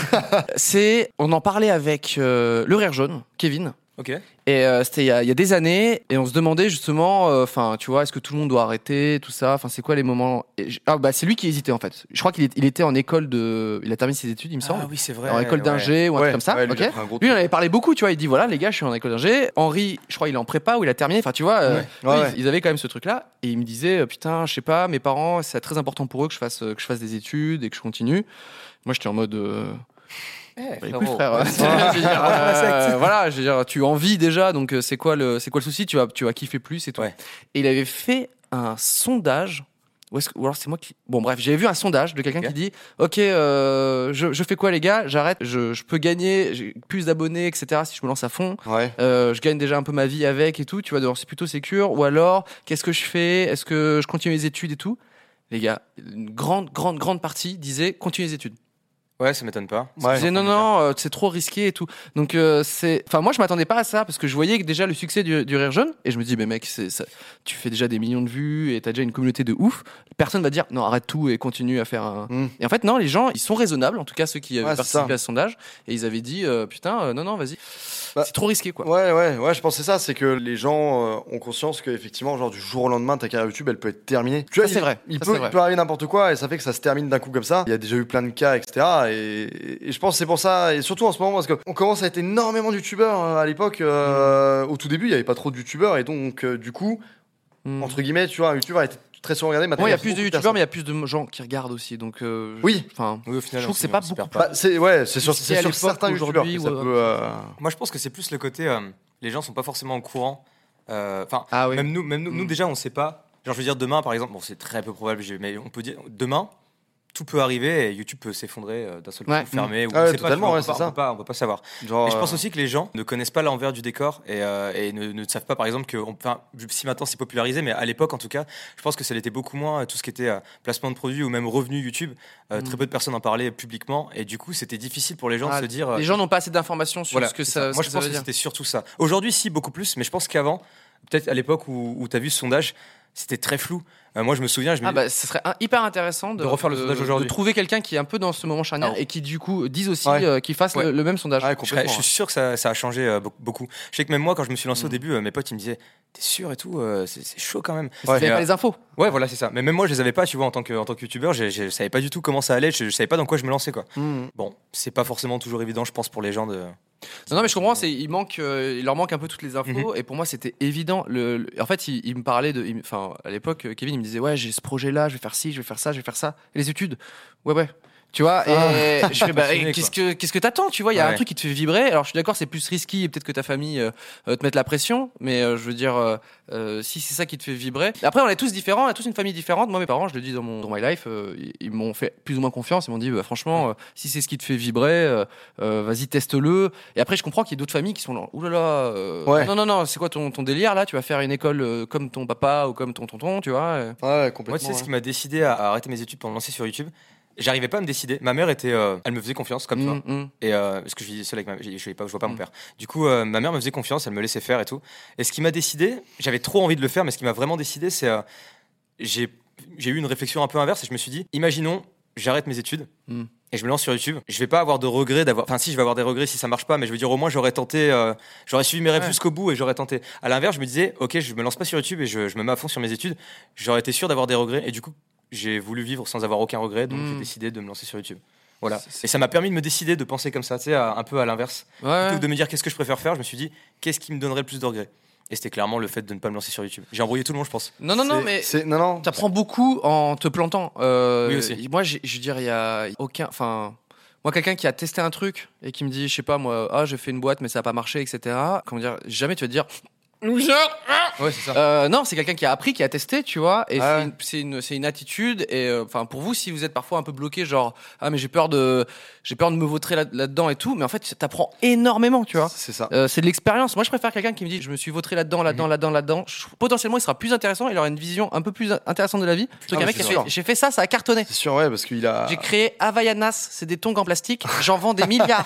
c'est. On en parlait avec euh, le Rire Jaune, Kevin. Ok. Et euh, c'était il y, a- il y a des années. Et on se demandait justement, enfin, tu vois, est-ce que tout le monde doit arrêter, tout ça. Enfin, c'est quoi les moments. Et j- ah, bah, c'est lui qui hésitait en fait. Je crois qu'il est- il était en école de. Il a terminé ses études, il me semble. Ah oui, c'est vrai. En école ouais. d'ingé ou un Ouais, truc comme ça. ouais, lui, ok. il a pris un gros Lui, il en truc. avait parlé beaucoup, tu vois. Il dit voilà, les gars, je suis en école d'ingé. Henri, je crois, il est en prépa ou il a terminé. Enfin, tu vois, euh, Ouais. eux, Ouais, ils- ouais. ils avaient quand même ce truc-là. Et il me disait euh, putain, je sais pas, mes parents, c'est très important pour eux que je fasse, euh, que je fasse des études et que je continue. Moi, j'étais en mode. euh, Eh, bah, frérot. écoute, frère, Ouais, euh, c'est- je veux dire, Rejoins la euh, secte. voilà, je veux dire, tu en vis déjà, donc euh, c'est quoi le, c'est quoi le souci? Tu vas, tu vas kiffer plus et tout. Ouais. Et il avait fait un sondage. Ou, est-ce que- ou alors c'est moi qui. Bon, bref, j'avais vu un sondage de quelqu'un Ok. qui dit ok, euh, je, je fais quoi, les gars? J'arrête, je, je peux gagner j'ai plus d'abonnés, et cetera, si je me lance à fond. Ouais. Euh, je gagne déjà un peu ma vie avec et tout, tu vois, donc c'est plutôt sécure. Ou alors, qu'est-ce que je fais? Est-ce que je continue les études et tout? Les gars, une grande, grande, grande partie disait continue les études. Ouais, ça m'étonne pas. Ils disaient non, non, euh, c'est trop risqué et tout. Donc, euh, c'est. Enfin, moi, je m'attendais pas à ça parce que je voyais que déjà le succès du, du Rire Jaune et je me dis, mais mec, c'est, ça, tu fais déjà des millions de vues et t'as déjà une communauté de ouf. Personne va dire non, arrête tout et continue à faire un. Mm. Et en fait, non, les gens, ils sont raisonnables, en tout cas ceux qui avaient Ouais, c'est participé ça. à ce sondage et ils avaient dit, euh, putain, euh, non, non, vas-y. Bah, c'est trop risqué, quoi. Ouais, ouais, ouais, je pensais ça, c'est que les gens euh, ont conscience qu'effectivement, genre du jour au lendemain, ta carrière YouTube, elle peut être terminée. Tu vois, Ça, c'est il- vrai. Il, Ça, peut, c'est vrai. il peut arriver n'importe quoi et ça fait que ça se termine d'un coup comme ça. Il y a déjà eu plein de cas, et cetera. Et, et je pense que c'est pour ça, et surtout en ce moment, parce qu'on commence à être énormément de youtubeurs euh, à l'époque. euh, Au tout début, il n'y avait pas trop de youtubeurs et donc, euh, du coup, Mm. entre guillemets, tu vois, un youtubeur a été très souvent regardé. Maintenant, Moi, il y a beaucoup plus de personnes. youtubeurs, mais il y a plus de gens qui regardent aussi. Donc, euh, je- Oui. Enfin, Oui, au final, je trouve on que c'est s'y- pas on s'y beaucoup. perd pas. Bah, c'est ouais, c'est sur, Si c'est à sur l'époque, certains youtubeurs aujourd'hui, que ça ouais. peut. euh, Moi, je pense que c'est plus le côté. euh, les gens sont pas forcément au courant. Euh, Enfin, Ah oui. même nous, même nous, nous, Mm. déjà, on sait pas. Genre, je veux dire, demain, par exemple, bon, c'est très peu probable, j'ai- mais on peut dire demain. Tout peut arriver et YouTube peut s'effondrer euh, d'un seul coup, Ouais. fermer. Ou Ah on ouais, sait pas, totalement, tu vois, ouais, on peut c'est pas- ça. On peut pas, on peut pas savoir. genre, Et je pense euh, aussi que les gens ne connaissent pas l'envers du décor et, euh, et ne, ne savent pas, par exemple, que, on- enfin, si maintenant c'est popularisé, mais à l'époque, en tout cas, je pense que ça l'était beaucoup moins. Tout ce qui était euh, placement de produits ou même revenu YouTube, euh, Mm. très peu de personnes en parlaient publiquement et du coup, c'était difficile pour les gens Ah, de se dire. euh, Les gens n'ont pas assez d'informations sur voilà, ce que c'est ça, ça. ce Moi, que je ça pense veut que dire. c'était surtout ça. Aujourd'hui, si, beaucoup plus, mais je pense qu'avant, peut-être à l'époque où, où tu as vu ce sondage, c'était très flou. Euh, moi, je me souviens, je me Ah bah, ce serait un- hyper intéressant de, De refaire le sondage aujourd'hui. de trouver quelqu'un qui est un peu dans ce moment charnière Alors- et qui du coup dise aussi Ouais. euh, qu'il fasse Ouais. le, le même sondage. Ouais, je, serais- complètement. je suis sûr que ça, ça a changé euh, be- beaucoup. Je sais que même moi, quand je me suis lancé au Mm. début, euh, mes potes ils me disaient t'es sûr et tout, euh, c'est c'est chaud quand même. Vous n'avez Mais, pas euh, les infos. ouais, voilà, c'est ça. Mais même moi, je les avais pas, tu vois, en tant que, en tant que youtubeur, je, je savais pas du tout comment ça allait, je, je savais pas dans quoi je me lançais, quoi. hmm. Bon, c'est pas forcément toujours évident, je pense, pour les gens de. Non, non, mais je comprends. C'est, il manque, euh, il leur manque un peu toutes les infos. Mhm. Et pour moi, c'était évident. Le, le- en fait, il, il me parlait de, il me- enfin, à l'époque, euh, Kevin, il me disait ouais, j'ai ce projet-là, je vais faire ci, je vais faire ça, je vais faire ça. Et les études, ouais, ouais. Tu vois, et je fais, bah, Continuer, et qu'est-ce que, qu'est-ce que t'attends, tu vois, il y a Ouais. un truc qui te fait vibrer. Alors, je suis d'accord, c'est plus risqué et peut-être que ta famille euh, euh, te mette la pression, mais euh, je veux dire, euh, euh, si c'est ça qui te fait vibrer. Après, on est tous différents, on a tous une famille différente. Moi, mes parents, je le dis dans mon dans My Life, euh, ils, ils m'ont fait plus ou moins confiance. Ils m'ont dit, bah, franchement, euh, si c'est ce qui te fait vibrer, euh, euh, vas-y, teste-le. Et après, je comprends qu'il y a d'autres familles qui sont là, oulala, euh, Ouais. non, non, non, c'est quoi ton, ton délire là? Tu vas faire une école euh, comme ton papa ou comme ton tonton, tu vois? euh. Ouais, complètement. Moi, tu sais, ce ouais. qui m'a décidé à, à arrêter mes études pour me lancer sur YouTube, j'arrivais pas à me décider. Ma mère était, euh, elle me faisait confiance, comme toi. Mm, mm. Et euh, parce que je vis seul avec ma, je, je, vais pas, je vois pas mon Mm. père. Du coup, euh, ma mère me faisait confiance, elle me laissait faire et tout. Et ce qui m'a décidé, j'avais trop envie de le faire, mais ce qui m'a vraiment décidé, c'est euh, j'ai j'ai eu une réflexion un peu inverse et je me suis dit, imaginons, j'arrête mes études. Mm. Et je me lance sur YouTube. Je vais pas avoir de regrets d'avoir. Enfin, si, je vais avoir des regrets si ça marche pas, mais je veux dire, au moins, j'aurais tenté. euh, J'aurais suivi mes rêves Ouais. jusqu'au bout et j'aurais tenté. À l'inverse, je me disais, ok, je me lance pas sur YouTube et je, je me mets à fond sur mes études. J'aurais été sûr d'avoir des regrets et du coup, j'ai voulu vivre sans avoir aucun regret, donc Mm. j'ai décidé de me lancer sur YouTube. Voilà. C'est- Et ça m'a permis de me décider de penser comme ça, tu sais, à- un peu à l'inverse. Ouais, Plutôt ouais. que de me dire qu'est-ce que je préfère faire, je me suis dit, qu'est-ce qui me donnerait le plus de regrets. Et c'était clairement le fait de ne pas me lancer sur YouTube. J'ai embrouillé tout le monde, je pense. Non, non, non, C'est- mais c'est non non. t'apprends beaucoup en te plantant. Euh, Oui, aussi. Moi, j'ai- je veux dire, il y a aucun. Enfin, moi, quelqu'un qui a testé un truc et qui me dit, je sais pas, moi, ah, j'ai fait une boîte, mais ça a pas marché, et cetera. Comment dire, jamais tu vas te dire. Loser. Ouais, c'est ça. Euh, non, c'est quelqu'un qui a appris, qui a testé, tu vois, et Ah c'est ouais. une- c'est une, c'est une attitude. Et enfin, pour vous, si vous êtes parfois un peu bloqué, genre, ah, mais j'ai peur de, j'ai peur de me vautrer là, là-dedans et tout, mais en fait, t'apprends énormément, tu vois. C'est ça. Euh, c'est de l'expérience. Moi, je préfère quelqu'un qui me dit, je me suis vautré là-dedans, là-dedans, Mhm. là-dedans, là-dedans. Je- Potentiellement, il sera plus intéressant. Il aura une vision un peu plus intéressante de la vie. Plutôt Ah, qu'un mais mec qui a c'est fait, sûr. j'ai fait ça, ça a cartonné. C'est sûr, ouais, parce qu'il a. J'ai créé Havaianas, c'est des tongs en plastique. J'en vends des milliards.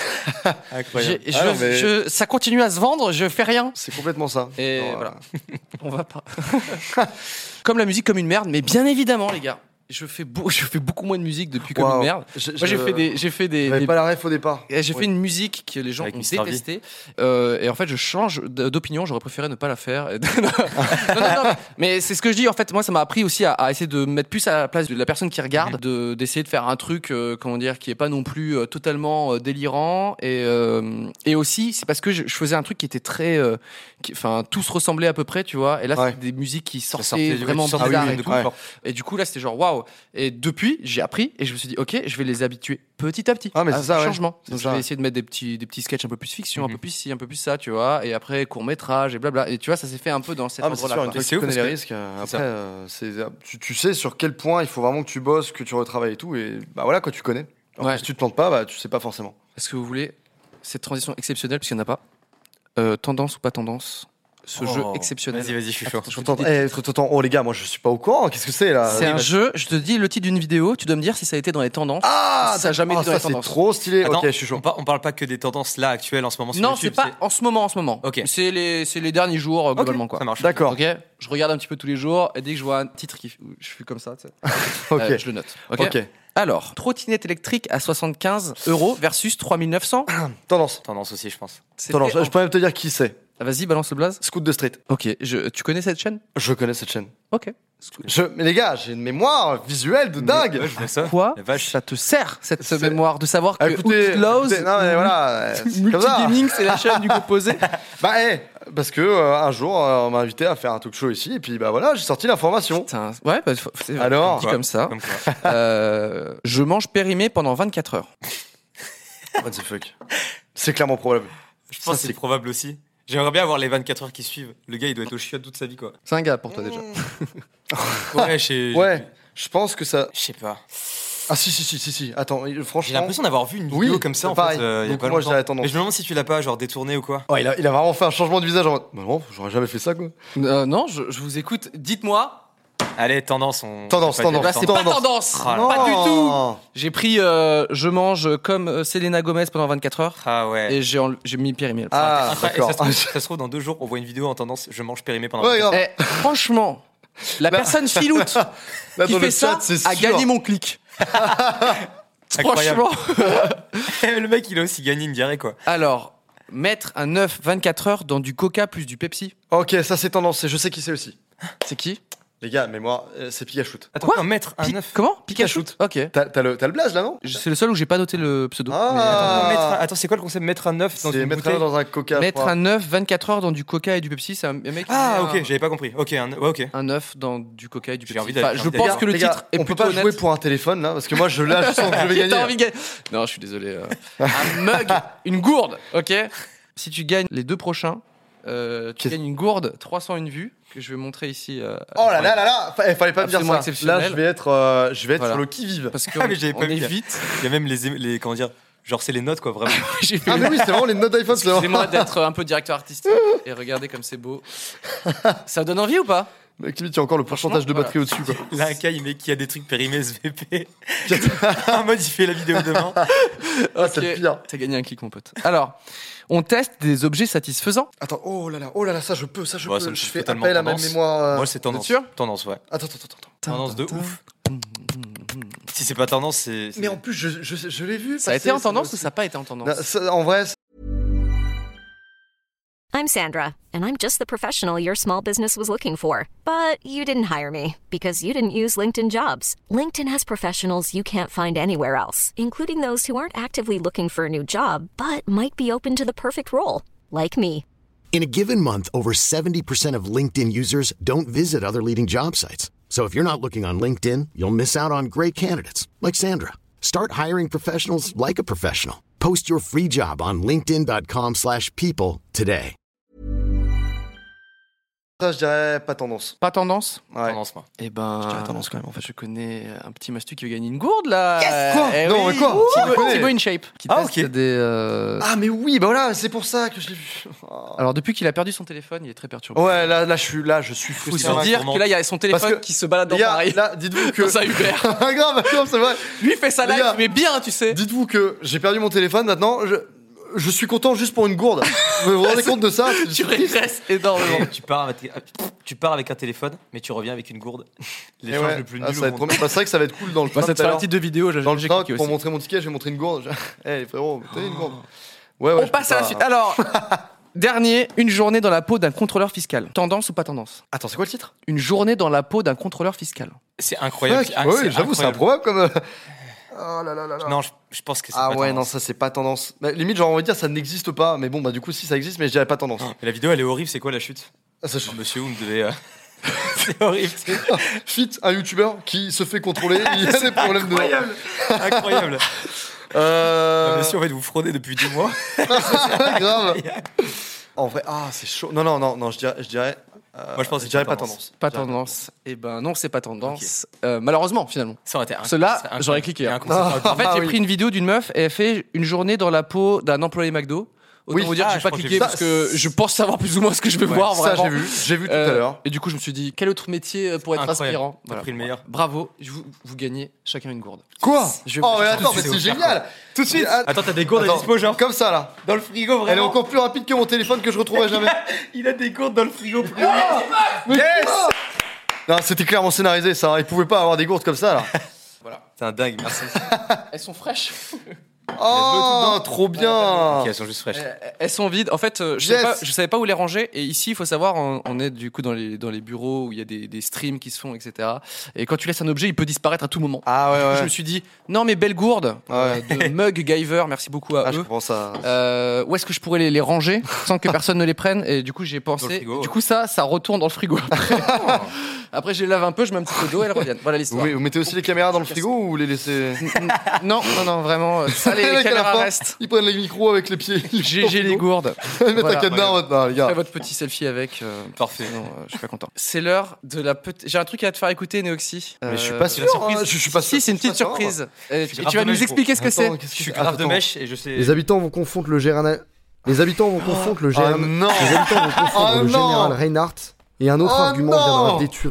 Incroyable. J'ai- je- Ah non, mais- je- ça continue à se vendre, je fais rien. C'est complètement ça. Et Non, voilà. On va pas. Comme la musique comme une merde, mais bien évidemment, les gars. Je fais, beau- je fais beaucoup moins de musique depuis comme Waouh. une merde. Je- Moi, j'ai je- fait des, j'ai fait des, J'avais des- pas la ref au départ. et j'ai Ouais. fait une musique que les gens Avec ont Mister V. détestée. Euh, et en fait, je change d- d'opinion. J'aurais préféré ne pas la faire. non, non, non, mais- mais c'est ce que je dis. En fait, moi, ça m'a appris aussi à, à essayer de me mettre plus à la place de la personne qui regarde, de d'essayer de faire un truc, euh, comment dire, qui est pas non plus euh, totalement euh, délirant. Et euh, et aussi, c'est parce que je, je faisais un truc qui était très, euh, qui- enfin, tout se ressemblait à peu près, tu vois. Et là, Ouais. c'était des musiques qui Ça sortaient sortait du- vraiment tu sortais bizarres de- et de tout. confort. Et du coup, là, c'était genre waouh. Et depuis, j'ai appris et je me suis dit, ok, je vais les habituer petit à petit. Ah, mais c'est à ça, ouais. changement. C'est Donc, je ça. vais essayer de mettre des petits, des petits sketchs un peu plus fiction, un Mhm. peu plus ci, un peu plus ça, tu vois. Et après, court métrage et blabla. Et tu vois, ça s'est fait un peu dans cet Ah, mais c'est ordre-là. sûr, une quoi. fois que C'est tu ouf connais parce les que- risques, euh, c'est après, ça. euh, c'est, tu, tu sais sur quel point il faut vraiment que tu bosses, que tu retravailles et tout. Et bah voilà, quand tu connais. Alors que Ouais. si tu te plantes pas, bah tu sais pas forcément. Est-ce que vous voulez cette transition exceptionnelle, puisqu'il n'y en a pas Euh, Tendance ou pas tendance Ce jeu Oh. exceptionnel. Vas-y, vas-y, je suis chaud. Je vous Attends, dis- eh, attends, attends, oh les gars, moi je suis pas au courant. Qu'est-ce que c'est là C'est Oui, un bah- jeu, je te dis le titre d'une vidéo, tu dois me dire si ça a été dans les tendances. Ah, ça a jamais ah, été dans les ça c'est tendances. trop stylé. Attends, ok, je suis chaud. on, par- on parle pas que des tendances là actuelles en ce moment sur Non, YouTube. c'est pas en ce moment, en ce moment. Ok. C'est les, c'est les derniers jours, euh, globalement, quoi. Ça marche. D'accord. Ok, je regarde un petit peu tous les jours et dès que je vois un titre qui, où je suis comme ça, tu sais, Ok. euh, je le note. Ok. Ok. Alors, trottinette électrique à soixante-quinze euros versus trois mille neuf cents. Tendance. Tendance aussi, je pense. C'était Tendance. en- Je peux même te dire qui c'est. Ah, vas-y, balance le blaze. Scoot de Street. Ok, je, tu connais cette chaîne? Je connais cette chaîne. Ok. Je, mais les gars, j'ai une mémoire visuelle de dingue. Ouais, je vois ça. Quoi La vache. ça te sert cette C'est- mémoire de savoir que Ah, écoutez, Outlaws, écoutez, non mais voilà, euh, c'est comme ça. Multigaming, c'est la chaîne du composé. Bah eh, parce que euh, un jour euh, on m'a invité à faire un talk show ici et puis bah voilà, j'ai sorti l'information. Putain, ouais, bah, faut- c'est Alors dit Quoi comme ça. Comme quoi. Euh, je mange périmé pendant vingt-quatre heures. What the fuck. C'est clairement probable. Je pense Ça, que c'est c'est- probable aussi. J'aimerais bien avoir les vingt-quatre heures qui suivent. Le gars, il doit être au chiotte toute sa vie, quoi. C'est un gars pour toi déjà. Ouais, je sais. Ouais, je pense que ça. Je sais pas. Ah si si si si si. Attends, J'ai franchement. l'impression d'avoir vu une Oui, vidéo comme ça en pareil. fait. euh, il y a Donc pas moi, je longtemps. dirais tendance. Mais je me demande si tu l'as pas genre détourné ou quoi. Ouais, il a, il a vraiment fait un changement de visage. En mode, bah non, j'aurais jamais fait ça quoi. Euh, non, je, je vous écoute. Dites-moi. Allez, tendance. On... Tendance, on va tendance. dire Bah, c'est Tendance. pas tendance. Ah, pas du tout. Non. J'ai pris, euh, je mange comme euh, Selena Gomez pendant vingt-quatre heures Ah ouais. et j'ai, enle- j'ai mis périmé. Ah Après, et d'accord. ça, se trouve, ça se trouve, dans deux jours, on voit une vidéo en tendance. Je mange périmé pendant. Ouais, grave. Eh, franchement, la personne filoute Là, qui dans fait le ça chat, c'est a sûr. gagné mon clic. Incroyable. Franchement. Le mec, il a aussi gagné une diarrhée quoi. Alors, mettre un œuf vingt-quatre heures dans du Coca plus du Pepsi, Ok, ça c'est tendance. Je sais qui c'est aussi. c'est qui? Les gars, mais moi, euh, c'est Pikachu. Attends, Quoi quoi mettre un Pi- œuf. Comment? Pikachu. Pikachu. Ok. T'as t'as le, t'as le blaze là, non Je- C'est le seul où j'ai pas noté le pseudo. Ah. mais attends. Attends, mettre un- Attends, c'est quoi le concept mettre un œuf dans C'est une mettre bouteille un dans un coca. je Mettre crois. un œuf vingt-quatre heures dans du Coca et du Pepsi, c'est un un mec qui Ah met ok, un- j'avais pas compris. Ok, un... ouais, ok. un œuf dans du Coca et du J'ai Pepsi. envie d'aller- Enfin, j'ai je envie pense d'aller- que le Les gars, titre est on peut plutôt pas honnête. jouer pour un téléphone là, parce que moi je là je sens que je vais gagner. T'as envie de gagner. Non, je suis désolé. euh. Un mug, une gourde, ok. Si tu gagnes les deux prochains, euh, tu Qu'est-ce- gagnes une gourde, trois cent un vues, que je vais montrer ici. euh, à Oh là l'écran. là là là, Fa- eh, fallait pas me dire Absolument ça. exceptionnel. Là je vais être, euh, je vais être Voilà. sur le qui vive. Parce Ah, mais j'avais qu'on pas on vu, est là. vite. Il y a même les, les comment dire, genre c'est les notes quoi vraiment. J'ai fait Ah mais oui, c'est vraiment les notes d'iPhone. c'est vraiment- Excusez-moi d'être un peu directeur artistique. Et regardez comme c'est beau. Ça donne envie ou pas? Mec, limite, il y a encore le pourcentage de Franchement, batterie au-dessus quoi. Là un cas il met qui a des trucs périmés S V P. En mode il fait la vidéo demain. Ah, c'est Ok. le pire. T'as gagné un clic, mon pote. Alors, on teste des objets satisfaisants. Attends, oh là là, oh là là, ça je peux, ça je Bah, peux. ça, Je c'est fais totalement appel à ma tendance. mémoire. euh. Moi c'est tendance. sûr Tendance ouais. Attends, attends, attends, attends. Tendance de ouf. Si c'est pas tendance c'est. c'est- Mais en plus, je, je, je l'ai vu. Ça a été en tendance ou ça n'a pas été en tendance? Non, ça- En vrai, I'm Sandra, and I'm just the professional your small business was looking for. But you didn't hire me because you didn't use LinkedIn Jobs. LinkedIn has professionals you can't find anywhere else, including those who aren't actively looking for a new job but might be open to the perfect role, like me. In a given month, over seventy percent of LinkedIn users don't visit other leading job sites. So if you're not looking on LinkedIn, you'll miss out on great candidates like Sandra. Start hiring professionals like a professional. Post your free job on linkedin.com slash people today. Ça, je dirais pas tendance. Pas tendance. Ouais. Tendance, moi. Eh ben, Je dirais tendance quand même, en fait. Je connais un petit mastu qui veut gagner une gourde là. Yes quoi Eh Non, oui. mais quoi Ouh, Tu le Thibaut, connais Thibaut InShape. Qui Ah, teste ok. des. euh, Ah, mais oui, bah voilà, c'est pour ça que je l'ai vu. Alors depuis qu'il a perdu son téléphone, il est très perturbé. Ouais, là, là, je suis, là, je suis Faut fou. se dire que là, il y a son téléphone Parce que- qui se balade dans Les gars, pareil. là, dites-vous que. Dans sa Uber. Ah, grave, grave, c'est vrai. Lui fait sa Les live, gars. mais bien, tu sais. Dites-vous que j'ai perdu mon téléphone maintenant. Je, je suis content juste pour une gourde. Vous vous rendez compte de ça? Tu régresses énormément. Tu pars, avec, tu pars avec un téléphone, mais tu reviens avec une gourde. Et L'échange ouais. le plus Ah, nul ça au va être monde. trop- bah, c'est vrai que ça va être cool dans le Bah, train. ça te tout à fait une l'heure. petite vidéo, j'ai Dans le j'ai train, cliqué pour aussi. montrer mon ticket, je vais montrer une gourde. Eh, les frérots, t'as une gourde. Ouais, ouais. On je passe peux à la pas- suite. Alors, dernier, une journée dans la peau d'un contrôleur fiscal. Tendance ou pas tendance? Attends, c'est quoi le titre? Une journée dans la peau d'un contrôleur fiscal. C'est incroyable. Ouais, Ah, ouais, c'est j'avoue, c'est incroyable. improbable comme. euh, Oh là là là là. Non, je, je pense que c'est Ah pas ouais, non, tendance. ça c'est pas tendance. Bah, limite, genre, on va dire ça n'existe pas. Mais bon, bah, du coup, si ça existe, mais je dirais pas tendance. Mais la vidéo, elle est horrible. C'est quoi la chute? Ah, ça, je- Oh, monsieur, vous me devez. euh, c'est horrible. C'est Fit, un youtubeur qui se fait contrôler, il y a des problèmes dedans. incroyable. Incroyable. Euh. Non, monsieur, en fait, vous fraudez depuis dix mois. grave. En vrai, ah, c'est chaud. Non, non, non, non, je dirais. Je dirais, euh, Moi, je pense que je dirais c'est pas pas tendance. Pas Je dirais tendance. Eh ben non, c'est pas tendance. Euh, malheureusement, finalement. Ça aurait été. inc- Cela, c'est incroyable. j'aurais cliqué, Il y a hein. un concept- En fait, Ah j'ai oui. pris une vidéo d'une meuf et elle fait une journée dans la peau d'un employé McDo. Autant Oui. vous dire que Ah, j'ai je pas crois que cliqué j'ai vu parce que je pense savoir plus ou moins ce que je vais voir. Ça, vraiment. j'ai vu. J'ai vu tout Euh, à l'heure. Et du coup, je me suis dit, quel autre métier euh, pour être Incroyable. aspirant? T'as pris le meilleur. Bravo, je vous, vous gagnez chacun une gourde. Quoi Je- Oh, mais je- attends, je- mais c'est c'est offert, génial. Tout de suite. Attends, t'as des gourdes à Attends, dispo, genre Comme ça, là. dans le frigo, vraiment. Elle est encore plus rapide que mon téléphone que je retrouverai jamais. Il a des gourdes dans le frigo. Mais quoi Non, c'était clairement scénarisé, ça. Il pouvait pas avoir des gourdes comme ça, là. C'est un dingue, merci. Elles sont fraîches. Oh, trop bien. Ok, elles sont juste fraîches. Euh, Elles sont vides. En fait, euh, je, Yes. savais pas, je savais pas où les ranger. Et ici, il faut savoir, on, on est du coup dans les, dans les bureaux où il y a des, des streams qui se font, et cetera. Et quand tu laisses un objet, il peut disparaître à tout moment. Ah ouais, Du coup, Je ouais. me suis dit, non, mais belle gourde Ouais. euh, de Mug Giver, merci beaucoup à Ah, je eux. comprends ça. Euh, où est-ce que je pourrais les, les ranger sans que personne ne les prenne? Et du coup, j'ai Dans le pensé. frigo, Du ouais. coup, ça, ça retourne dans le frigo. Après, Après je les lave un peu, je mets un petit peu d'eau, elles reviennent. Voilà l'histoire. Vous, vous mettez aussi les caméras dans le frigo ou vous les laissez Non, non, non, vraiment. euh, Ça, les, Les les mecs, à la caméras fin, restent. Ils prennent les micros avec les pieds. G G les gourdes. Ils mettent Voilà. un cadenas en mode. Non, les gars. Faites votre petit selfie avec. euh, Parfait. sinon, euh, je suis pas content. C'est l'heure de la petite. J'ai un truc à te faire écouter, Néoxy. Mais je suis Euh, pas c'est sûr. la surprise. hein, Je suis pas sûr. Si, c'est une je suis petite pas sûr. surprise. Euh, suis tu grave tu vas de nous mèche, expliquer ce que Attends, c'est. qu'est-ce Je que suis c'est grave de Attends. mèche et je sais. Les habitants vont confondre le général. Les habitants vont confondre le Ah général. non. Les habitants vont confondre Oh le non. général Reinhardt et un autre Oh argument non. viendra détruire.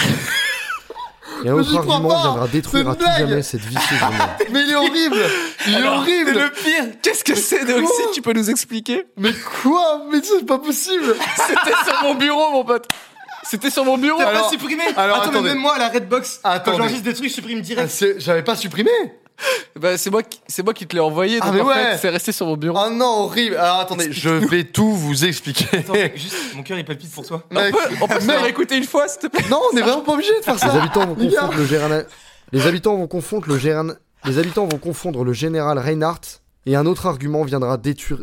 Et un Mais autre j'y crois argument pas. viendra C'est détruire une à tout blague. jamais cette vicieuse humaine. Mais il est horrible. Il est horrible. Le pire, qu'est-ce que c'est, Néoxy? Tu peux nous expliquer? Mais quoi? Mais c'est pas possible. C'était sur mon bureau, mon pote. C'était sur mon bureau. Alors- supprimé. alors, Attends, mais attendez. même moi à la Redbox, quand Attendez. j'enregistre des trucs, je supprime Ah, direct. c'est- J'avais pas supprimé. Bah, c'est moi, qui- c'est moi qui te l'ai envoyé. Ah, Donc mais en ouais. fait, c'est resté sur mon bureau. Oh non, horrible. Alors attendez, je vais tout vous expliquer. Attends, mec, juste, mon cœur il palpite pour toi. on peut, on peut se Mec. faire écouter une fois, s'il te plaît. Non, on est vraiment pas obligé de faire Les ça. habitants vont Les gars. confondre le général. Les habitants vont confondre le général. Les habitants vont confondre le général Reinhardt et un autre argument viendra détruire.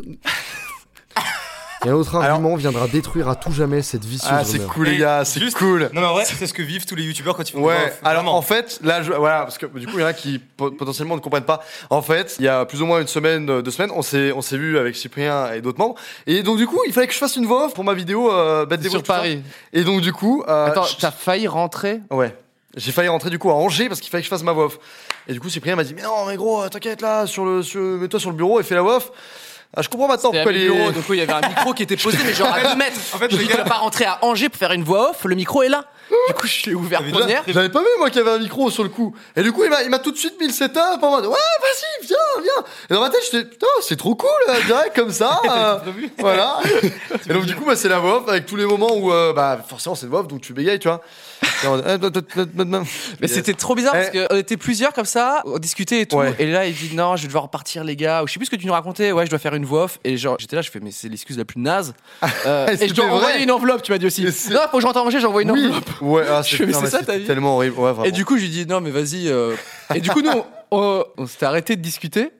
Et un autre Alors- argument viendra détruire à tout jamais cette vicieuse Ah, c'est rumeur. cool les gars, c'est Juste- cool. Non, mais en vrai, c'est ce que vivent tous les youtubeurs quand ils font des Ouais, voix off, alors vraiment. en fait, là, je, voilà, parce que du coup, il y en a qui po- potentiellement ne comprennent pas. En fait, il y a plus ou moins une semaine, euh, deux semaines, on s'est, on s'est vu avec Cyprien et d'autres membres. Et donc, du coup, il fallait que je fasse une voix off pour ma vidéo euh, Bête des Sur Bruits, tout ça. Paris. Et donc, du coup, euh, Attends, je- t'as failli rentrer? ouais. J'ai failli rentrer du coup à Angers parce qu'il fallait que je fasse ma voix off. Et du coup, Cyprien m'a dit, mais non, mais gros, t'inquiète là, sur le, sur, mets-toi sur le bureau et fais la voix off. Ah, je comprends maintenant C'était à pourquoi mes les. bureaux, donc oui, il y avait un micro qui était posé, mais genre à deux mètres. En fait, je ne pas rentrer à Angers pour faire une voix off, le micro est là. Du coup, je l'ai ouvert Mais première. J'avais pas vu moi qu'il y avait un micro sur le coup. Et du coup il m'a, il m'a tout de suite mis le setup en mode ouais vas-y viens viens. Et dans ma tête j'étais putain c'est trop cool euh, direct comme ça. euh, voilà. Et donc du coup bah, c'est la voix off avec tous les moments où euh, bah forcément c'est une voix off donc tu bégayes tu vois. Et en mode, eh, tut, tut, tut, tut, tut. Mais c'était trop bizarre parce Eh. qu'on était plusieurs comme ça, on discutait et tout. Ouais. Et là, il dit non, je vais devoir repartir, les gars. Ou je sais plus ce que tu nous racontais. Ouais, je dois faire une voix off. Et genre, j'étais là, je fais, mais c'est l'excuse la plus naze. Euh, et je C'était dois vrai. envoyer une enveloppe, tu m'as dit aussi. Et c'est- Non, faut que je rentre à Angers, j'envoie une Oui. enveloppe. Ouais ah, Je fais, mais non, c'est ça, c'était ta vie tellement horrible ouais vraiment. Et du coup, je lui dis non, mais vas-y. euh. Et du coup, nous, on, on- on s'était arrêté de discuter.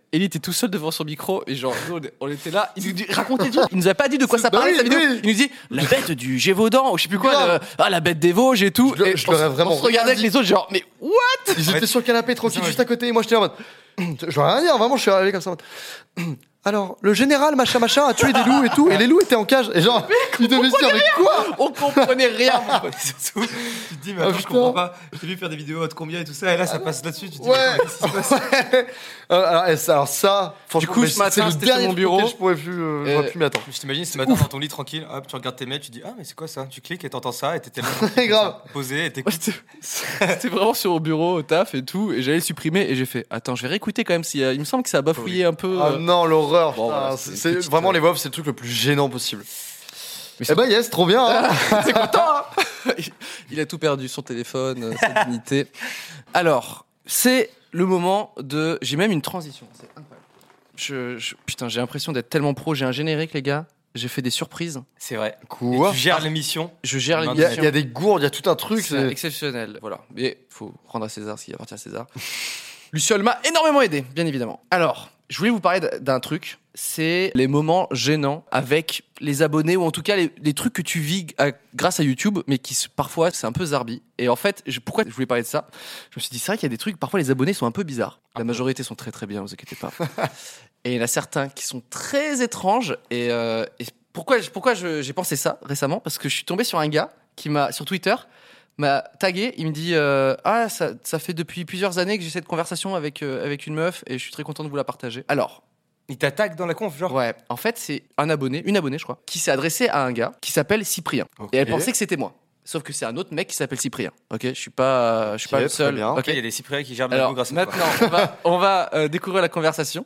Ellie était tout seul devant son micro et genre nous, on était là, il nous dit racontez tout. Il nous a pas dit de quoi ça parlait oui, sa vidéo. oui. Il nous dit la bête du Gévaudan ou je sais plus quoi, le- ah la bête des Vosges et tout. Je le- et je on, l'aurais se- vraiment on se regardait avec rien les autres genre mais what? Ils étaient sur le canapé tranquille Ouais. juste à côté et moi j'étais en mode je vais rien dire vraiment je suis arrivé comme ça en mode alors le général machin machin a tué des loups et tout et les loups étaient en cage et genre il devait se dire mais quoi On comprenait rien. mon pote. Surtout, tu te dis, mais Ah, attends, je putain. comprends pas. Je t'ai vu faire des vidéos de combien et tout ça, et là, ça passe là-dessus. Tu te dis, ouais mais qu'est-ce qui se passe ouais. Euh, alors, et ça, alors ça franchement coup, mais ce c'est- matin, c'est le c'était sur dernier mon truc bureau. auquel je pourrais plus euh, Et- j'aurais pu m'y attendre. Je t'imagine ce matin dans ton lit tranquille, hop, tu regardes tes mails, tu dis, ah, mais c'est quoi ça? Tu cliques et t'entends ça, et t'es tellement Très grave. posé, et Ouais, t'écoutes. C'était c'était vraiment sur mon bureau au taf et tout et j'allais le supprimer et j'ai fait attends je vais réécouter quand même si il me semble que ça a bafouillé un peu. Ah euh, non l'horreur Bon, putain, voilà, c'est c'est une c'est- petite, vraiment euh, les WoW c'est le truc le plus gênant possible. Mais Eh bah yes trop bien hein. T'es content hein. Il a tout perdu, son téléphone, euh, sa dignité. Alors, c'est le moment de... J'ai même une transition, c'est incroyable. Je, je- Putain, j'ai l'impression d'être tellement pro, j'ai un générique les gars, j'ai fait des surprises, C'est vrai. Quoi Et tu gères l'émission. je gère Il Il y, a, l'émission. il y a des gourdes, il y a tout un truc. C'est c'est- exceptionnel, voilà. Mais faut rendre à César ce qui appartient à César. Luciole m'a énormément aidé, bien évidemment. Alors, je voulais vous parler d'un truc, c'est les moments gênants avec les abonnés, ou en tout cas les, les trucs que tu vis à- grâce à YouTube, mais qui se- parfois c'est un peu zarbi. Et en fait, je- pourquoi je voulais parler de ça? Je me suis dit, c'est vrai qu'il y a des trucs, parfois les abonnés sont un peu bizarres. La majorité sont très très bien, vous inquiétez pas. Et il y en a certains qui sont très étranges. Et, euh, et pourquoi, pourquoi je- j'ai pensé ça récemment? Parce que je suis tombé sur un gars qui m'a, sur Twitter, m'a tagué, il me dit euh, ah ça, ça fait depuis plusieurs années que j'ai cette conversation avec euh, avec une meuf et je suis très content de vous la partager. Alors Il t'attaque dans la conf, genre. ouais, en fait c'est un abonné, une abonnée je crois, qui s'est adressée à un gars qui s'appelle Cyprien et elle pensait que c'était moi. Sauf que c'est un autre mec qui s'appelle Cyprien. Ok, je suis pas, je suis Ok, pas le très seul. bien. Ok. Ok, il y a des Cypriens qui gèrent le Alors micro grâce à toi. maintenant, on va, on va euh, découvrir la conversation.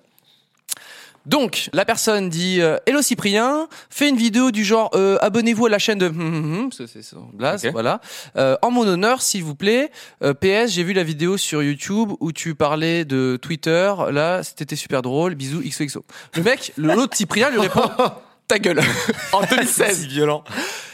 Donc, la personne dit euh, Hello Cyprien, fais une vidéo du genre euh, abonnez-vous à la chaîne de hum, hum, hum, c'est c'est son blaze, Ok. voilà. Euh, en mon honneur, s'il vous plaît. Euh, P S, j'ai vu la vidéo sur YouTube où tu parlais de Twitter. Là, c'était super drôle. Bisous X O X O. Le mec, le- l'autre Cyprien lui répond ta gueule en deux mille C'est seize. si violent.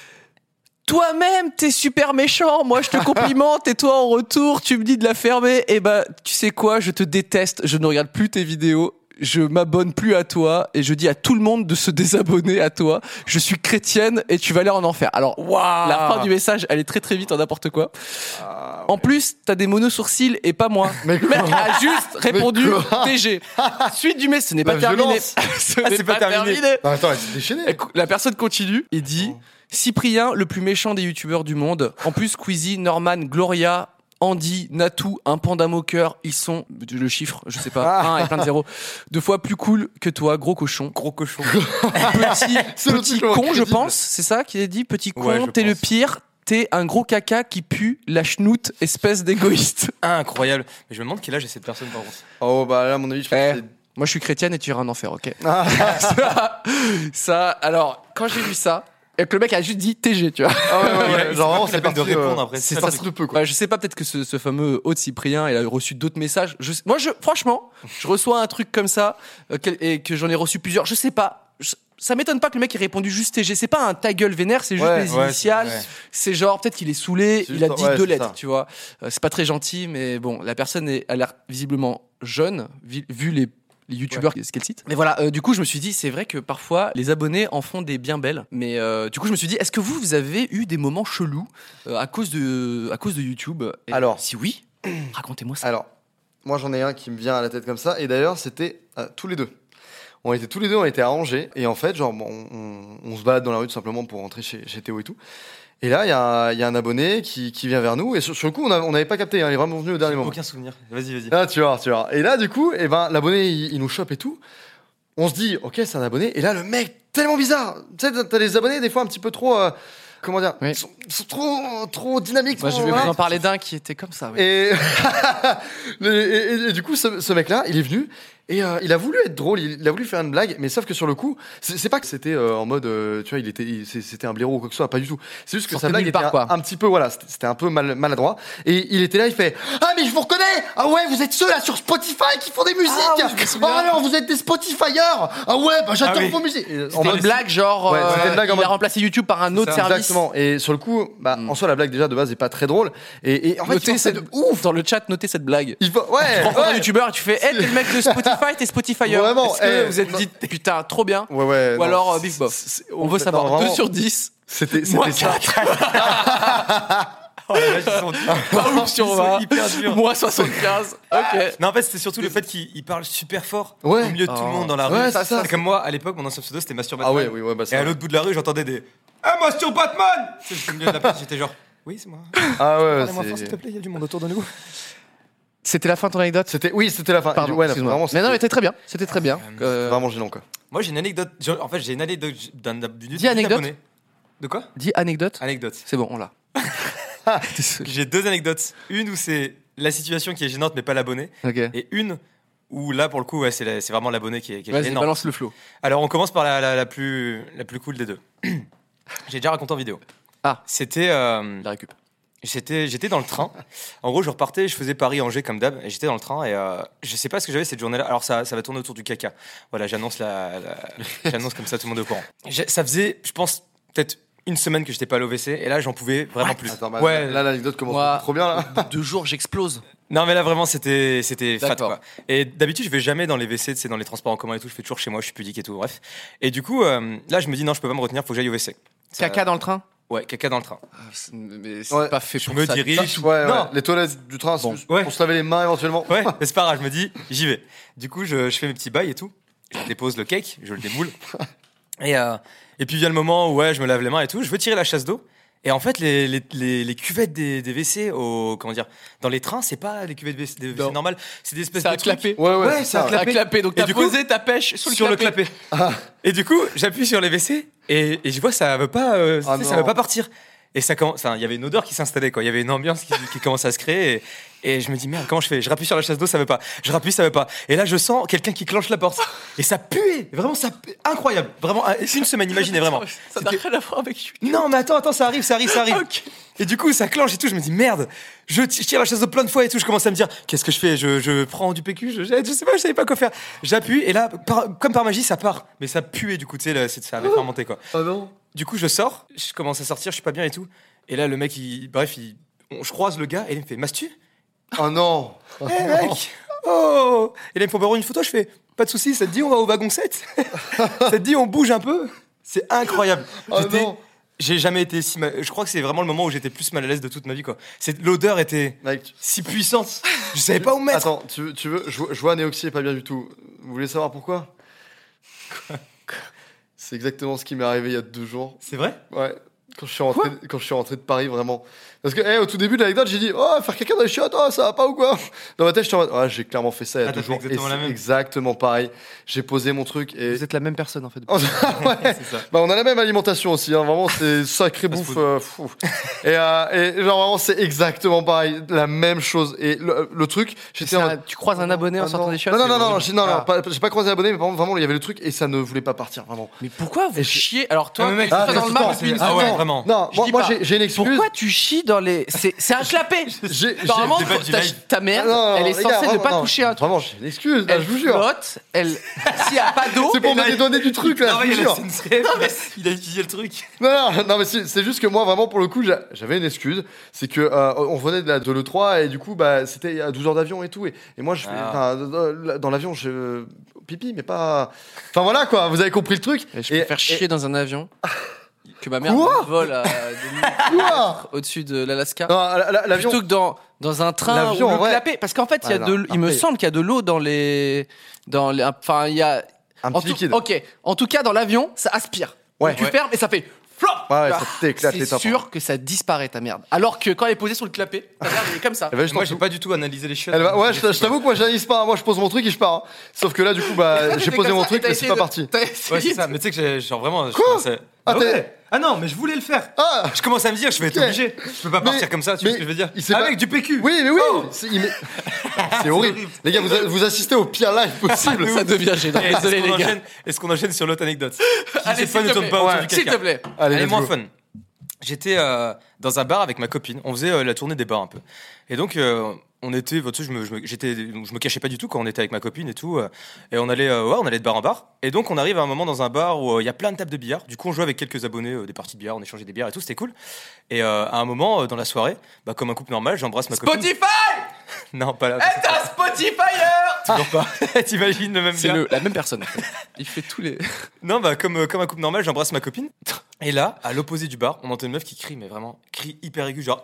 Toi-même, t'es super méchant. Moi, je te complimente et toi, en retour, tu me dis de la fermer. Eh ben, tu sais quoi? Je te déteste. Je ne regarde plus tes vidéos. Je m'abonne plus à toi et je dis à tout le monde de se désabonner à toi. Je suis chrétienne et tu vas aller en enfer. Alors, la fin du message, elle est très très vite en n'importe quoi. En plus, t'as des monosourcils et pas moi. Mais Le mec a juste répondu quoi T G. Suite du message, ce n'est pas La terminé. violence. Ce Ah, n'est c'est pas pas terminé. terminé. Ah, attends, elle s'est déchaînée. Et La personne continue et dit Cyprien, le plus méchant des youtubeurs du monde. En plus, Squeezie, Norman, Gloria, Andy, Natou, un panda moqueur, ils sont, le chiffre, je sais pas, un et plein de zéros, deux fois plus cool que toi, gros cochon. Gros cochon. Petit, C'est le petit truc le moins con, je crédible. pense, c'est ça qu'il a dit, petit con, Ouais, je t'es le pense. pire, t'es un gros caca qui pue la chenoute, espèce d'égoïste. Incroyable. Mais je me demande quel âge a cette personne par contre. Oh bah là à mon avis je pense Eh. que c'est- Moi, je suis chrétienne et tu iras en enfer, ok? Ah. ça, ça, alors, quand j'ai vu ça, et que le mec a juste dit T G, tu vois. Ah ouais, ouais, Il a- ouais, il s'est genre pas vraiment pris la c'est peine de parti, répondre euh, après, c'est c'est ça, parti le de peu quoi. Bah, je sais pas, peut-être que ce, ce fameux hôte Cyprien, il a reçu d'autres messages. Je, moi, je, franchement, je reçois un truc comme ça euh, quel- et que j'en ai reçu plusieurs. Je sais pas. Je- ça m'étonne pas que le mec ait répondu juste T G. C'est pas un ta gueule vénère, c'est juste Ouais, les ouais, initiales. c'est- ouais. C'est genre, peut-être qu'il est saoulé, C'est il a juste- dit ouais, deux c'est lettres, ça. tu vois. Euh, c'est pas très gentil, mais bon, la personne est, a l'air visiblement jeune, vi- vu les les youtubeurs ce qu'elle cite. Mais voilà, euh, du coup, je me suis dit, c'est vrai que parfois, les abonnés en font des bien belles. Mais euh, du coup, je me suis dit, est-ce que vous, vous avez eu des moments chelous euh, à cause de, à cause de YouTube? Et Alors. si oui, racontez-moi ça. Alors, moi j'en ai un qui me vient à la tête comme ça, et d'ailleurs c'était euh, tous les deux. On était tous les deux, on était à Angers, et en fait, genre, bon, on, on, on se balade dans la rue tout simplement pour rentrer chez, chez Théo et tout. Et là, il y, a- il y a un abonné qui, qui vient vers nous, et sur, sur le coup, on a- on n'avait pas capté, hein, il est vraiment venu au dernier moment. Aucun souvenir. Vas-y, vas-y. Ah, tu vois, tu vois. Et là, du coup, eh ben, l'abonné, il, il nous chope et tout. On se dit, ok, c'est un abonné. Et là, le mec, tellement bizarre. Tu sais, t'as- t'as des abonnés, des fois, un petit peu trop. euh, comment dire Oui. ils sont, ils sont trop, trop dynamiques. Moi, je trop- vais voilà. vous en parler d'un qui était comme ça. Oui. Et, et, et- et du coup, ce, ce mec-là, il est venu et euh, il a voulu être drôle, il, il a voulu faire une blague, mais sauf que sur le coup, c'est c'est pas que c'était euh, en mode, euh, tu vois, il était, il- c'est- c'était un blaireau ou quoi que ce soit, pas du tout. C'est juste que Sortait sa de blague nulle était part, un, quoi. un petit peu, voilà, c'était c'était un peu mal, maladroit. Et il était là, il fait, ah mais je vous reconnais, ah ouais, vous êtes ceux là sur Spotify qui font des musiques. oui, je me souviens. Ah alors, vous êtes des Spotifyers. Ah ouais, bah j'adore Ah oui. vos musiques. Et, en C'était mode- une blague, genre, Ouais, euh, c'était une blague en il mode- a remplacé YouTube par un autre ça. service. Exactement. Et sur le coup, bah, Mm. en soi, la blague déjà de base est pas très drôle. Et, et en fait, il Notez pensait cette, de ouf. dans le chat, notez cette blague. Il faut, ouais, Tu rencontres un ouais. youtubeur et tu fais, hey, t'es le mec de Spotify, Spotify, t'es Spotifyer. Vraiment, Est-ce que eh, vous êtes non. dit putain, trop bien? Ouais, ouais. Ou non, alors euh, c'est- Big Bof. c'est- On veut fait, savoir. non, deux vraiment, sur dix. C'était Moi, c'était ça. Oh, la vache, ils sont durs. Pas ouf sur Ils sont vingt. hyper durs. Moi soixante-quinze. Ok. Non, en fait, c'était surtout le fait qu'il il parle super fort Ouais. au milieu de tout le Oh. monde dans la rue. Ouais, c'est ça. Comme moi, à l'époque, mon ancien pseudo, c'était Masturbatman. Ah ouais, oui, ouais, bah Et ça. à l'autre bout de la rue, j'entendais des Ah, Masturbatman Tu sais, j'étais au milieu de la place, j'étais genre Oui, c'est moi. Ah ouais, Parlez-moi fort, s'il te c'est. plaît, il y a du monde autour de nous. C'était la fin de ton anecdote. C'était, oui, c'était la fin. Pardon, ouais, excuse-moi. vraiment, Mais non, mais c'était c'était très bien. C'était très bien. Euh, vraiment gênant quoi. Moi, j'ai une anecdote. En fait, j'ai une anecdote d'un d'un- d'une Dis anecdote. abonné. De quoi Dis anecdote. Anecdote. C'est bon, on l'a. J'ai deux anecdotes. Une où c'est la situation qui est gênante, mais pas l'abonné. Ok. Et une où là, pour le coup, ouais, c'est la- c'est vraiment l'abonné qui est, qui est Vas-y, gênant. balance le flow. Alors, on commence par la, la, la plus, la plus cool des deux. J'ai déjà raconté en vidéo. Ah. C'était. euh, La récup. J'étais, j'étais dans le train. En gros, je repartais, je faisais Paris-Angers comme d'hab, et j'étais dans le train et euh, je sais pas ce que j'avais cette journée-là. Alors ça, ça va tourner autour du caca. Voilà, j'annonce la, la- j'annonce comme ça, tout le monde est au courant. J'ai- Ça faisait, je pense, peut-être une semaine que j'étais pas allé au W C, et là, j'en pouvais vraiment plus. Attends, bah, ouais. là l'anecdote commence Moi- trop bien là. Deux jours, j'explose. Non, mais là vraiment, c'était, c'était fat D'accord. quoi. Et d'habitude, je vais jamais dans les W C, tu sais, dans les transports en commun et tout. Je fais toujours chez moi, je suis pudique et tout. Bref. Et du coup, euh, là, je me dis non, je peux pas me retenir, faut que j'aille au W C. Ça- Caca dans le train. Ouais, caca dans le train. Mais c'est Ouais. pas fait Je pour me ça. dirige. Ouais, ouais. Non. Les toilettes du train, c'est Bon, juste ouais. pour se laver les mains éventuellement. Ouais, mais c'est pas grave, je me dis, j'y vais. Du coup, je, je fais mes petits bails et tout. Je dépose le cake, je le démoule. Et, euh, et puis vient le moment où ouais, je me lave les mains et tout. Je veux tirer la chasse d'eau. Et en fait, les, les, les, les cuvettes des, des W C au, comment dire, dans les trains, c'est pas les cuvettes des W C, des W C Non. normales. C'est des espèces Ça de a trucs- clapé. Ouais, ouais, Ouais, c'est ça a ça. clapé. À clapé. Donc Et t'as du coup, posé ta pêche sur le sur clapé. le clapet. Et du coup, j'appuie sur les W C et, et je vois ça veut pas, euh, Ah tu sais, ça non. veut pas partir. Et ça commence, enfin, il y avait une odeur qui s'installait quoi. Il y avait une ambiance qui, qui commençait à se créer. Et, et je me dis merde, comment je fais? Je rappuie sur la chasse d'eau, ça veut pas. Je rappuie, ça veut pas. Et là, je sens quelqu'un qui clenche la porte. Et ça puait, vraiment ça, pue. Incroyable, vraiment. C'est une semaine, imaginez vraiment. Ça n'a C'était- rien à voir avec YouTube. Non, mais attends, attends, ça arrive, ça arrive, ça arrive. Ok. Et du coup, ça clenche et tout. Je me dis merde. Je ti- je tire la chasse d'eau plein de fois et tout. Je commence à me dire qu'est-ce que je fais? Je, je prends du P Q, je jette, je sais pas, je savais pas quoi faire. J'appuie et là, par- comme par magie, ça part. Mais ça puait du coup, tu sais, là, c'est- ça avait fermenté quoi. Ah non. Du coup, je sors, je commence à sortir, je suis pas bien et tout. Et là, le mec, il, bref, il, on- je croise le gars et il me fait Mastu? Oh non. Eh mec! Oh! Et là, il me faut avoir une photo, je fais pas de soucis, ça te dit, on va au wagon sept? Ça te dit, on bouge un peu? C'est incroyable. Oh J'étais- non. J'ai jamais été si mal. Je crois que c'est vraiment le moment où j'étais plus mal à l'aise de toute ma vie, quoi. C'est, l'odeur était Mec, tu- si puissante. Je savais pas où me mettre. Attends, tu veux, tu veux je, vois- je vois Néoxy est pas bien du tout. Vous voulez savoir pourquoi? C'est exactement ce qui m'est arrivé il y a deux jours. C'est vrai? Ouais. Quand je suis rentré, quand je suis rentré de Paris, vraiment. Parce que, eh, au tout début de l'anecdote, j'ai dit, oh, faire caca dans les chiottes, oh, ça va pas ou quoi? Dans ma tête, j'étais en mode, ah, j'ai clairement fait ça il y a Ah, deux t'as fait jours. Et exactement la c'est même. exactement pareil. J'ai posé mon truc et. Vous êtes la même personne en fait. Ouais. C'est ça. Bah, on a la même alimentation aussi, hein. Vraiment, c'est sacré Fast bouffe. food. euh, fou. Et, euh, et genre, vraiment, c'est exactement pareil, la même chose. Et le, le truc, j'étais en Ça, mode, tu croises un abonné en ah, sortant non. des chiottes. Non, non, c'est non, non, horrible. j'ai, non, non, Ah. pas- j'ai pas croisé l'abonné, mais vraiment, vraiment, il y avait le truc et ça ne voulait pas partir, vraiment. Mais pourquoi vous Et je- chiez? Alors toi, Ah, mais mec, tu ah, vas dans mais le mar attends, depuis une ah ouais, semaine. vraiment. Non, Je moi, dis moi pas. j'ai, j'ai une excuse. Pourquoi tu chies dans les. C'est c'est un clapet. J'ai- j'ai- Normalement, c'est pas du ta, live. ta mère, Ah, non, non, elle est les censée gars, ne vraiment, pas non, toucher un truc. Vraiment, j'ai une excuse, là, Elle je vous jure. flotte, elle. S'il n'y a pas d'eau. C'est pour me là, dédonner du truc, là, je vous jure. Il a utilisé le truc. Non, non, non, mais c'est, c'est juste que moi, vraiment, pour le coup, j'a- j'avais une excuse. C'est que euh, on venait de, la, de l'E trois et du coup, bah, c'était à douze heures d'avion et tout. Et, et moi, je fais, Ah. enfin, dans- dans l'avion, je. Pipi, mais pas. Enfin, voilà, quoi, vous avez compris le truc. Et je préfère et- chier dans un avion que ma mère Quoi vole à deux mille Quoi au-dessus de l'Alaska. Non, la- la- l'avion. Plutôt que dans, dans un train L'avion, où en le vrai. clapet. Parce qu'en fait, il y a Ouais, de, non, il me après- semble qu'il y a de l'eau dans les. Dans les enfin, il y a. Un en petit tout- liquide. Ok. En tout cas, dans l'avion, ça aspire. Ouais. Donc, tu Ouais. fermes et ça fait. Flop. Ouais, ouais, Ah, ça t'éclate les C'est tympans. sûr que ça disparaît ta merde. Alors que quand elle est posée sur le clapet, ta merde elle est comme ça. Elle va juste Moi, en j'ai dessous. pas du tout analysé les chiottes. Elle va- ouais, je, je t'avoue que moi, j'analyse pas. Moi, je pose mon truc et je pars. hein. Sauf que là, du coup, bah, j'ai T'étais posé comme mon ça, truc et t'as et c'est essayé pas de- parti. t'as Ouais, essayé c'est ça. Mais tu sais que j'ai, genre vraiment. je Quoi commençais- Ah, Ah, t'es- ouais. Ah non, mais je voulais le faire. Ah Je commence à me dire, je vais être Ok. obligé. Je peux pas Mais- partir comme ça, tu mais vois ce que je veux dire? il s'est Avec pas- du P Q. Oui, mais oui. Oh. C'est, il m'est- c'est horrible. Les gars, vous, vous assistez au pire live possible. Ça devient gênant. Et Désolé est-ce qu'on les gars. enchaîne- Est-ce qu'on enchaîne sur l'autre anecdote? Qui, Allez, cette fois, s'il ne te tourne plaît. pas autour Ouais. du S'il caca. te plaît. Allez, Elle est let's moins go. fun. J'étais euh, dans un bar avec ma copine. On faisait euh, la tournée des bars un peu. Et donc, euh, on était, tu sais, je me, je me, j'étais, je me cachais pas du tout quand on était avec ma copine et tout. euh, et on allait, euh, ouais, on allait de bar en bar. Et donc, on arrive à un moment dans un bar où euh, il y a plein de tables de billard. Du coup, on jouait avec quelques abonnés, euh, des parties de billard, on échangeait des bières et tout, c'était cool. Et euh, à un moment, euh, dans la soirée, bah, comme un couple normal, j'embrasse ma copine. Spotify. Non, pas là. Est un Spotifyer. Toujours pas. T'imagines le même C'est gars. le, la même personne. Il fait tous les. Non, bah, comme, euh, comme un couple normal, j'embrasse ma copine. Et là, à l'opposé du bar, on entend une meuf qui crie, mais vraiment, crie hyper aigu, genre.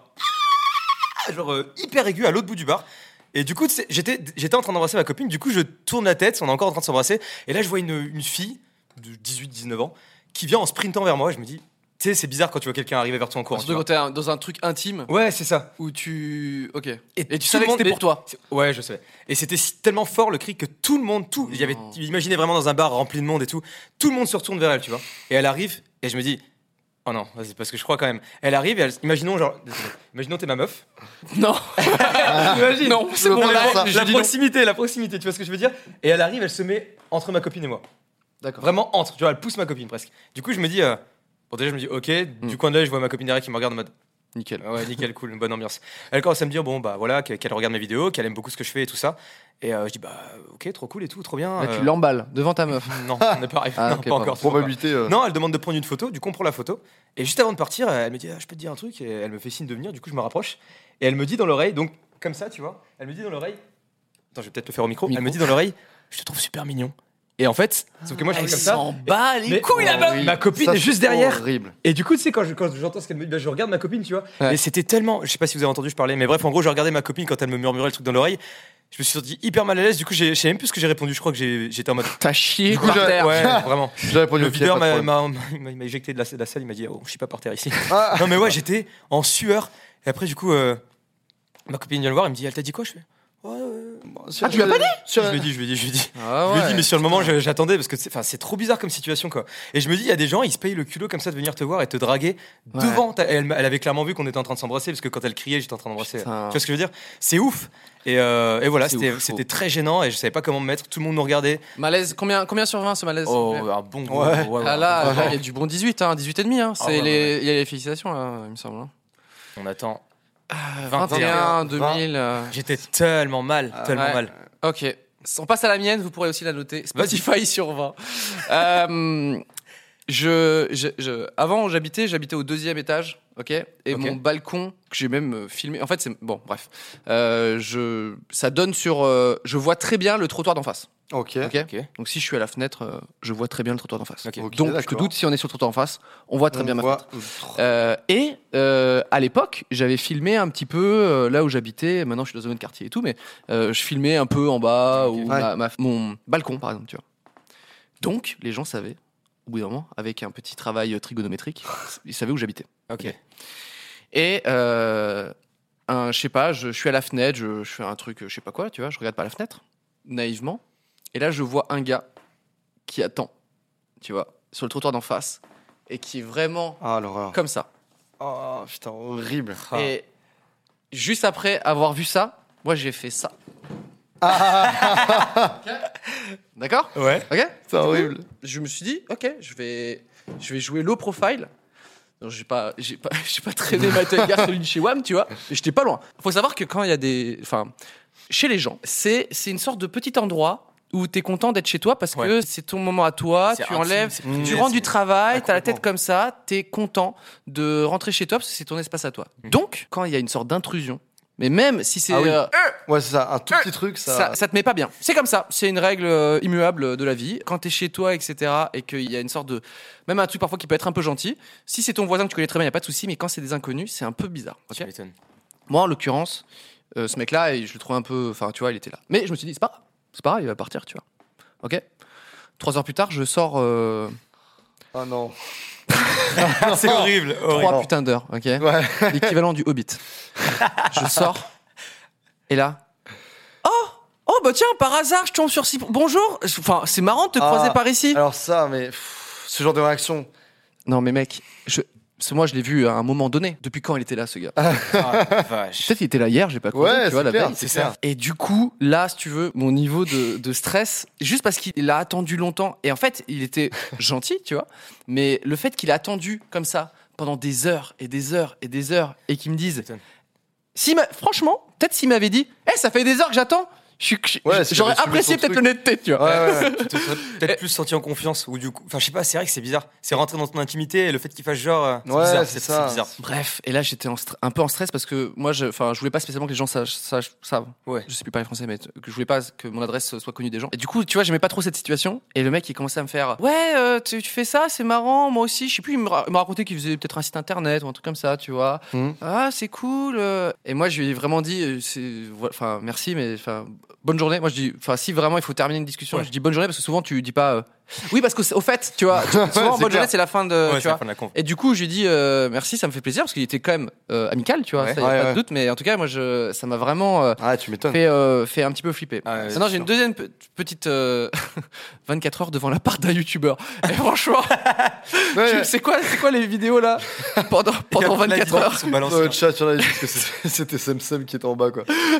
Genre euh, hyper aigu à l'autre bout du bar. Et du coup, tu sais, j'étais, j'étais en train d'embrasser ma copine. Du coup, je tourne la tête, on est encore en train de s'embrasser. Et là, je vois une, une fille de dix-huit dix-neuf ans qui vient en sprintant vers moi. Je me dis, tu sais, c'est bizarre quand tu vois quelqu'un arriver vers toi en courant. Surtout quand t'es un- dans un truc intime Ouais, c'est ça. où tu. Ok. Et, Et tu tout savais le que monde- c'était pour mais- toi. C'est- Ouais, je savais. Et c'était si- tellement fort le cri que tout le monde, tout, il y avait, Non. imaginez vraiment dans un bar rempli de monde et tout, tout le monde se retourne vers elle, tu vois. Et elle arrive, et je me dis, oh non, vas-y, parce que je crois quand même. Elle arrive, et elle, imaginons genre, désolé, imaginons t'es ma meuf. Non. Imagine. Non, c'est bon, Non, mais là, la, je la dis non. proximité, la proximité, tu vois ce que je veux dire. Et elle arrive, elle se met entre ma copine et moi. D'accord. Vraiment entre, tu vois, elle pousse ma copine presque. Du coup, je me dis, euh, bon déjà je me dis, ok. Mm. Du coin de l'œil, je vois ma copine derrière qui me regarde en mode. Nickel. Ah ouais, nickel, cool, une bonne ambiance. Elle commence à me dire, bon, bah voilà, qu'elle qu'elle regarde mes vidéos, qu'elle aime beaucoup ce que je fais et tout ça. Et euh, je dis, bah ok, trop cool et tout, trop bien. Là, euh, tu l'emballes devant ta meuf. Non, on n'est pas arrivé. Ah, non, ok, pas pardon. encore. toujours pas. Probabilité. euh, Non, elle demande de prendre une photo, du coup on prend la photo. Et juste avant de partir, elle me dit, ah, je peux te dire un truc. Et elle me fait signe de venir, du coup je me rapproche. Et elle me dit dans l'oreille, donc comme ça, tu vois, elle me dit dans l'oreille. Attends, je vais peut-être le faire au micro. Micro. Elle me dit dans l'oreille, je te trouve super mignon. Et en fait, sauf que moi je Elle fais comme ça. s'en bat les Mais- couilles Oh, là-bas. oui. Ma copine ça, est c'est juste derrière. Horrible. Et du coup, tu sais, quand, je- quand j'entends ce qu'elle me dit, bah, je regarde ma copine, tu vois. Ouais. Et c'était tellement. Je sais pas si vous avez entendu, je parlais, mais bref, en gros, je regardais ma copine quand elle me murmurait le truc dans l'oreille. Je me suis senti hyper mal à l'aise. Du coup, j'ai- je sais même plus ce que j'ai répondu. Je crois que j'ai- j'étais en mode. T'as chié Du coup, par j'ai- terre. Ouais, vraiment. J'ai répondu Le au pied. videur pas de m'a problème. m'a- m'a- m'a éjecté de la, de la salle. Il m'a dit, oh, je suis pas par terre ici. Ah. Non, mais ouais, j'étais en sueur. Et après, du coup, euh, ma copine vient le voir. Elle me dit, elle t'a dit quoi? Je fais. Ouais, ouais. Sur- Ah, tu l'as pas dit sur- Je lui ai dit, je lui ai dit, je lui ai dit. Ah Je lui ai ouais. dit, mais sur le moment, je- j'attendais parce que c'est, enfin, c'est trop bizarre comme situation, quoi. Et je me dis, il y a des gens, ils se payent le culot comme ça de venir te voir et te draguer Ouais. devant. ta- Elle, elle avait clairement vu qu'on était en train de s'embrasser parce que quand elle criait, j'étais en train d'embrasser. Tu Putain. vois ce que je veux dire? C'est ouf. Et, euh, et voilà, C'est c'était, ouf, c'était chaud. très gênant et je savais pas comment me mettre. Tout le monde nous regardait. Malaise, combien, combien sur vingt ce malaise Oh, s'il vous plaît un bon gros. Ouais. ouais, ouais, Ah là, ouais. là, il y a du bon dix-huit, hein, dix-huit et demi. Hein. C'est Ah ouais, les, il y a les félicitations là, il me semble. hein. On attend. vingt et un, deux mille. euh, J'étais tellement mal, tellement ouais. mal. Ok. On passe à la mienne, vous pourrez aussi la noter. Spotify sur vingt. Euh, je, je, je- avant où j'habitais, j'habitais au deuxième étage, ok. Et Ok. mon balcon que j'ai même euh, filmé. En fait, c'est bon, bref. Euh, je, ça donne sur. euh, je vois très bien le trottoir d'en face. Ok. Ok. Ok. Donc si je suis à la fenêtre, euh, je vois très bien le trottoir d'en face. Ok. Ok, Donc je te d'accord. doute si on est sur le trottoir d'en face, on voit très On bien ma voit- fenêtre. Euh, et euh, à l'époque, j'avais filmé un petit peu euh, là où j'habitais. Maintenant, je suis dans un autre quartier et tout, mais euh, je filmais un peu en bas ou Ouais. ma- ma- mon balcon, par exemple, tu vois. Donc, les gens savaient, au bout d'un moment, avec un petit travail trigonométrique, ils savaient où j'habitais. Ok. Et euh, un, je sais pas, je, je suis à la fenêtre, je, je fais un truc, je sais pas quoi, tu vois, je regarde par la fenêtre, naïvement, et là, je vois un gars qui attend, tu vois, sur le trottoir d'en face, et qui est vraiment Ah, l'horreur. comme ça. Oh, putain, horrible. Ah. Et juste après avoir vu ça, moi j'ai fait ça. Ok. D'accord. Ouais. Ok. C'est horrible. Je me suis dit, ok, je vais, je vais jouer low profile. Donc, j'ai pas, j'ai pas, j'ai pas traîné ma tête gars celui de chez Wham, tu vois. Mais j'étais pas loin. Faut savoir que quand il y a des, enfin, chez les gens, c'est, c'est une sorte de petit endroit où t'es content d'être chez toi parce que Ouais. c'est ton moment à toi. C'est Tu intime, enlèves, c'est tu privé, rentres c'est- du travail, Ouais, t'as la tête complètement. comme ça, t'es content de rentrer chez toi parce que c'est ton espace à toi. Donc, quand il y a une sorte d'intrusion, mais même si c'est Ah oui. euh, Ouais, c'est ça. Un tout petit truc, ça. ça, ça te met pas bien. C'est comme ça. C'est une règle euh, immuable de la vie. Quand t'es chez toi, et cetera, et qu'il y a une sorte de, même un truc parfois qui peut être un peu gentil. Si c'est ton voisin que tu connais très bien, y a pas de souci. Mais quand c'est des inconnus, c'est un peu bizarre. ok Tu m'étonnes. Moi, en l'occurrence, euh, ce mec-là, et je le trouve un peu, enfin, tu vois, il était là. Mais je me suis dit, c'est pas grave. C'est pas grave, il va partir, tu vois. Ok. Trois heures plus tard, je sors euh, Oh non. C'est horrible. horrible. trois putains d'heures. Ok. Ouais. L'équivalent du Hobbit. Je sors. Et là. Oh Oh, bah tiens, par hasard, je tombe sur si. Bonjour. Enfin, c'est marrant de te Ah, croiser par ici. Alors ça, mais pff, ce genre de réaction. Non, mais mec, je. Parce que moi, je l'ai vu à un moment donné. Depuis quand il était là, ce gars Ah, vache. Peut-être qu'il était là hier, j'ai pas compris, Ouais, tu vois, c'est la clair, veille. c'est clair. Et du coup, là, si tu veux, mon niveau de, de stress, juste parce qu'il a attendu longtemps, et en fait, il était gentil, tu vois, mais le fait qu'il a attendu comme ça pendant des heures et des heures et des heures, et qu'il me dise, Putain. si ma- franchement, peut-être s'il m'avait dit, eh, ça fait des heures que j'attends, Je suis- je- Ouais, je- s'il J'aurais avait assumé apprécié son peut-être truc. l'honnêteté, tu vois. Ouais, ouais, ouais. Tu te serais peut-être plus senti en confiance ou du coup, enfin je sais pas, c'est vrai que c'est bizarre. C'est rentrer dans ton intimité et le fait qu'il fasse genre, euh, c'est Ouais, bizarre, c'est c'est ça. c'est bizarre. Bref, et là j'étais en stre- un peu en stress parce que moi, je, enfin, je voulais pas spécialement que les gens sachent, sachent ça. Ouais. Je sais plus parler français, mais que je voulais pas que mon adresse soit connue des gens. Et du coup, tu vois, j'aimais pas trop cette situation. Et le mec, il commençait à me faire, ouais, euh, tu, tu fais ça, c'est marrant, moi aussi. Je sais plus, il me, ra- il m'a raconté qu'il faisait peut-être un site internet ou un truc comme ça, tu vois. Mhm. Ah, c'est cool. euh. Et moi, je lui ai vraiment dit, euh, c'est, voilà, enfin, merci, mais enfin, bonne journée. Moi, je dis, enfin, si vraiment il faut terminer une discussion, Ouais. je dis bonne journée parce que souvent tu dis pas. euh, Oui, parce qu'au fait, tu vois, souvent c'est bonne clair. journée, c'est la fin de. Ouais, tu c'est la vois. fin de la conf. Et du coup, je lui ai dit euh, merci, ça me fait plaisir parce qu'il était quand même euh, amical, tu vois, Ouais. ça y a Ouais, pas ouais. de doute. Mais en tout cas, moi, je, ça m'a vraiment euh, Ah, tu m'étonnes. fait, euh, fait un petit peu flipper. Ah ouais, Maintenant, c'est j'ai une sûr. deuxième pe- petite euh, vingt-quatre heures devant l'appart d'un youtubeur. Et franchement, Ouais, tu- ouais. c'est quoi, c'est quoi les vidéos là pendant pendant Il y a plein vingt-quatre d'images heures qui sont Dans balancées, le chat, sur la liste, parce que c'était- c'était Semsem qui était en bas, quoi.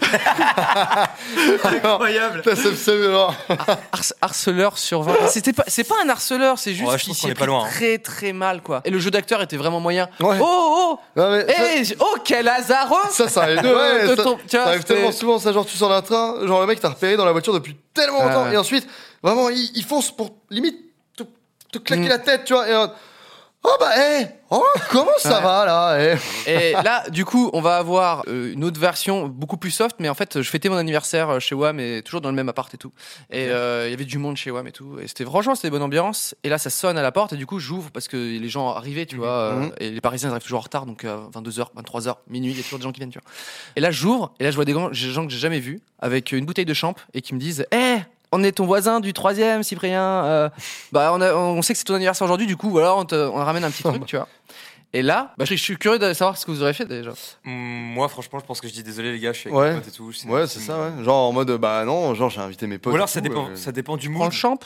incroyable. T'as Semsem, alors. Harce- harceleur sur vingt. C'était pas, c'est pas un harceleur, c'est juste Ouais, je qu'il pense s'y qu'on est est pas pris loin, hein. très très mal quoi. Et le jeu d'acteur était vraiment moyen. Ouais. Oh oh, Non, mais ça- eh, oh quel hasardeux. Ça, ça arrive, de- ouais, de ça, ton- tu vois, ça arrive c'était- tellement souvent, ça, genre tu sors d'un train, genre le mec t'a repéré dans la voiture depuis tellement longtemps, Ouais. et ensuite, vraiment, il, il fonce pour limite te, te claquer Mm. la tête, tu vois, et euh, oh bah, hé, oh, comment ça Ouais. va là, eh Et là, du coup, on va avoir euh, une autre version beaucoup plus soft, mais en fait, je fêtais mon anniversaire euh, chez W A M et toujours dans le même appart et tout. Et euh, il y avait du monde chez W A M et tout. Et c'était franchement, c'était bonne ambiance. Et là, ça sonne à la porte et du coup, j'ouvre parce que les gens arrivaient, tu vois. euh, Mhm. Et les Parisiens ils arrivent toujours en retard, donc euh, vingt-deux heures, vingt-trois heures, minuit, il y a toujours des gens qui viennent, tu vois. Et là, j'ouvre et là, je vois des gens, des gens que j'ai jamais vus avec une bouteille de champ et qui me disent, hé, on est ton voisin du troisième, Cyprien. euh, bah, on, a- on sait que c'est ton anniversaire aujourd'hui, du coup, voilà, on te, on ramène un petit truc, tu vois. Et là, bah, je, je suis curieux de savoir ce que vous aurez fait déjà. Hum, Moi, franchement, je pense que je dis désolé, les gars, je suis avec Ouais. mes potes et tout. je sais- Ouais, c'est ça, ouais. Genre en mode, bah non, genre j'ai invité mes potes. Ou alors et ça tout, dépend, euh. ça dépend du Prends mood. le champ.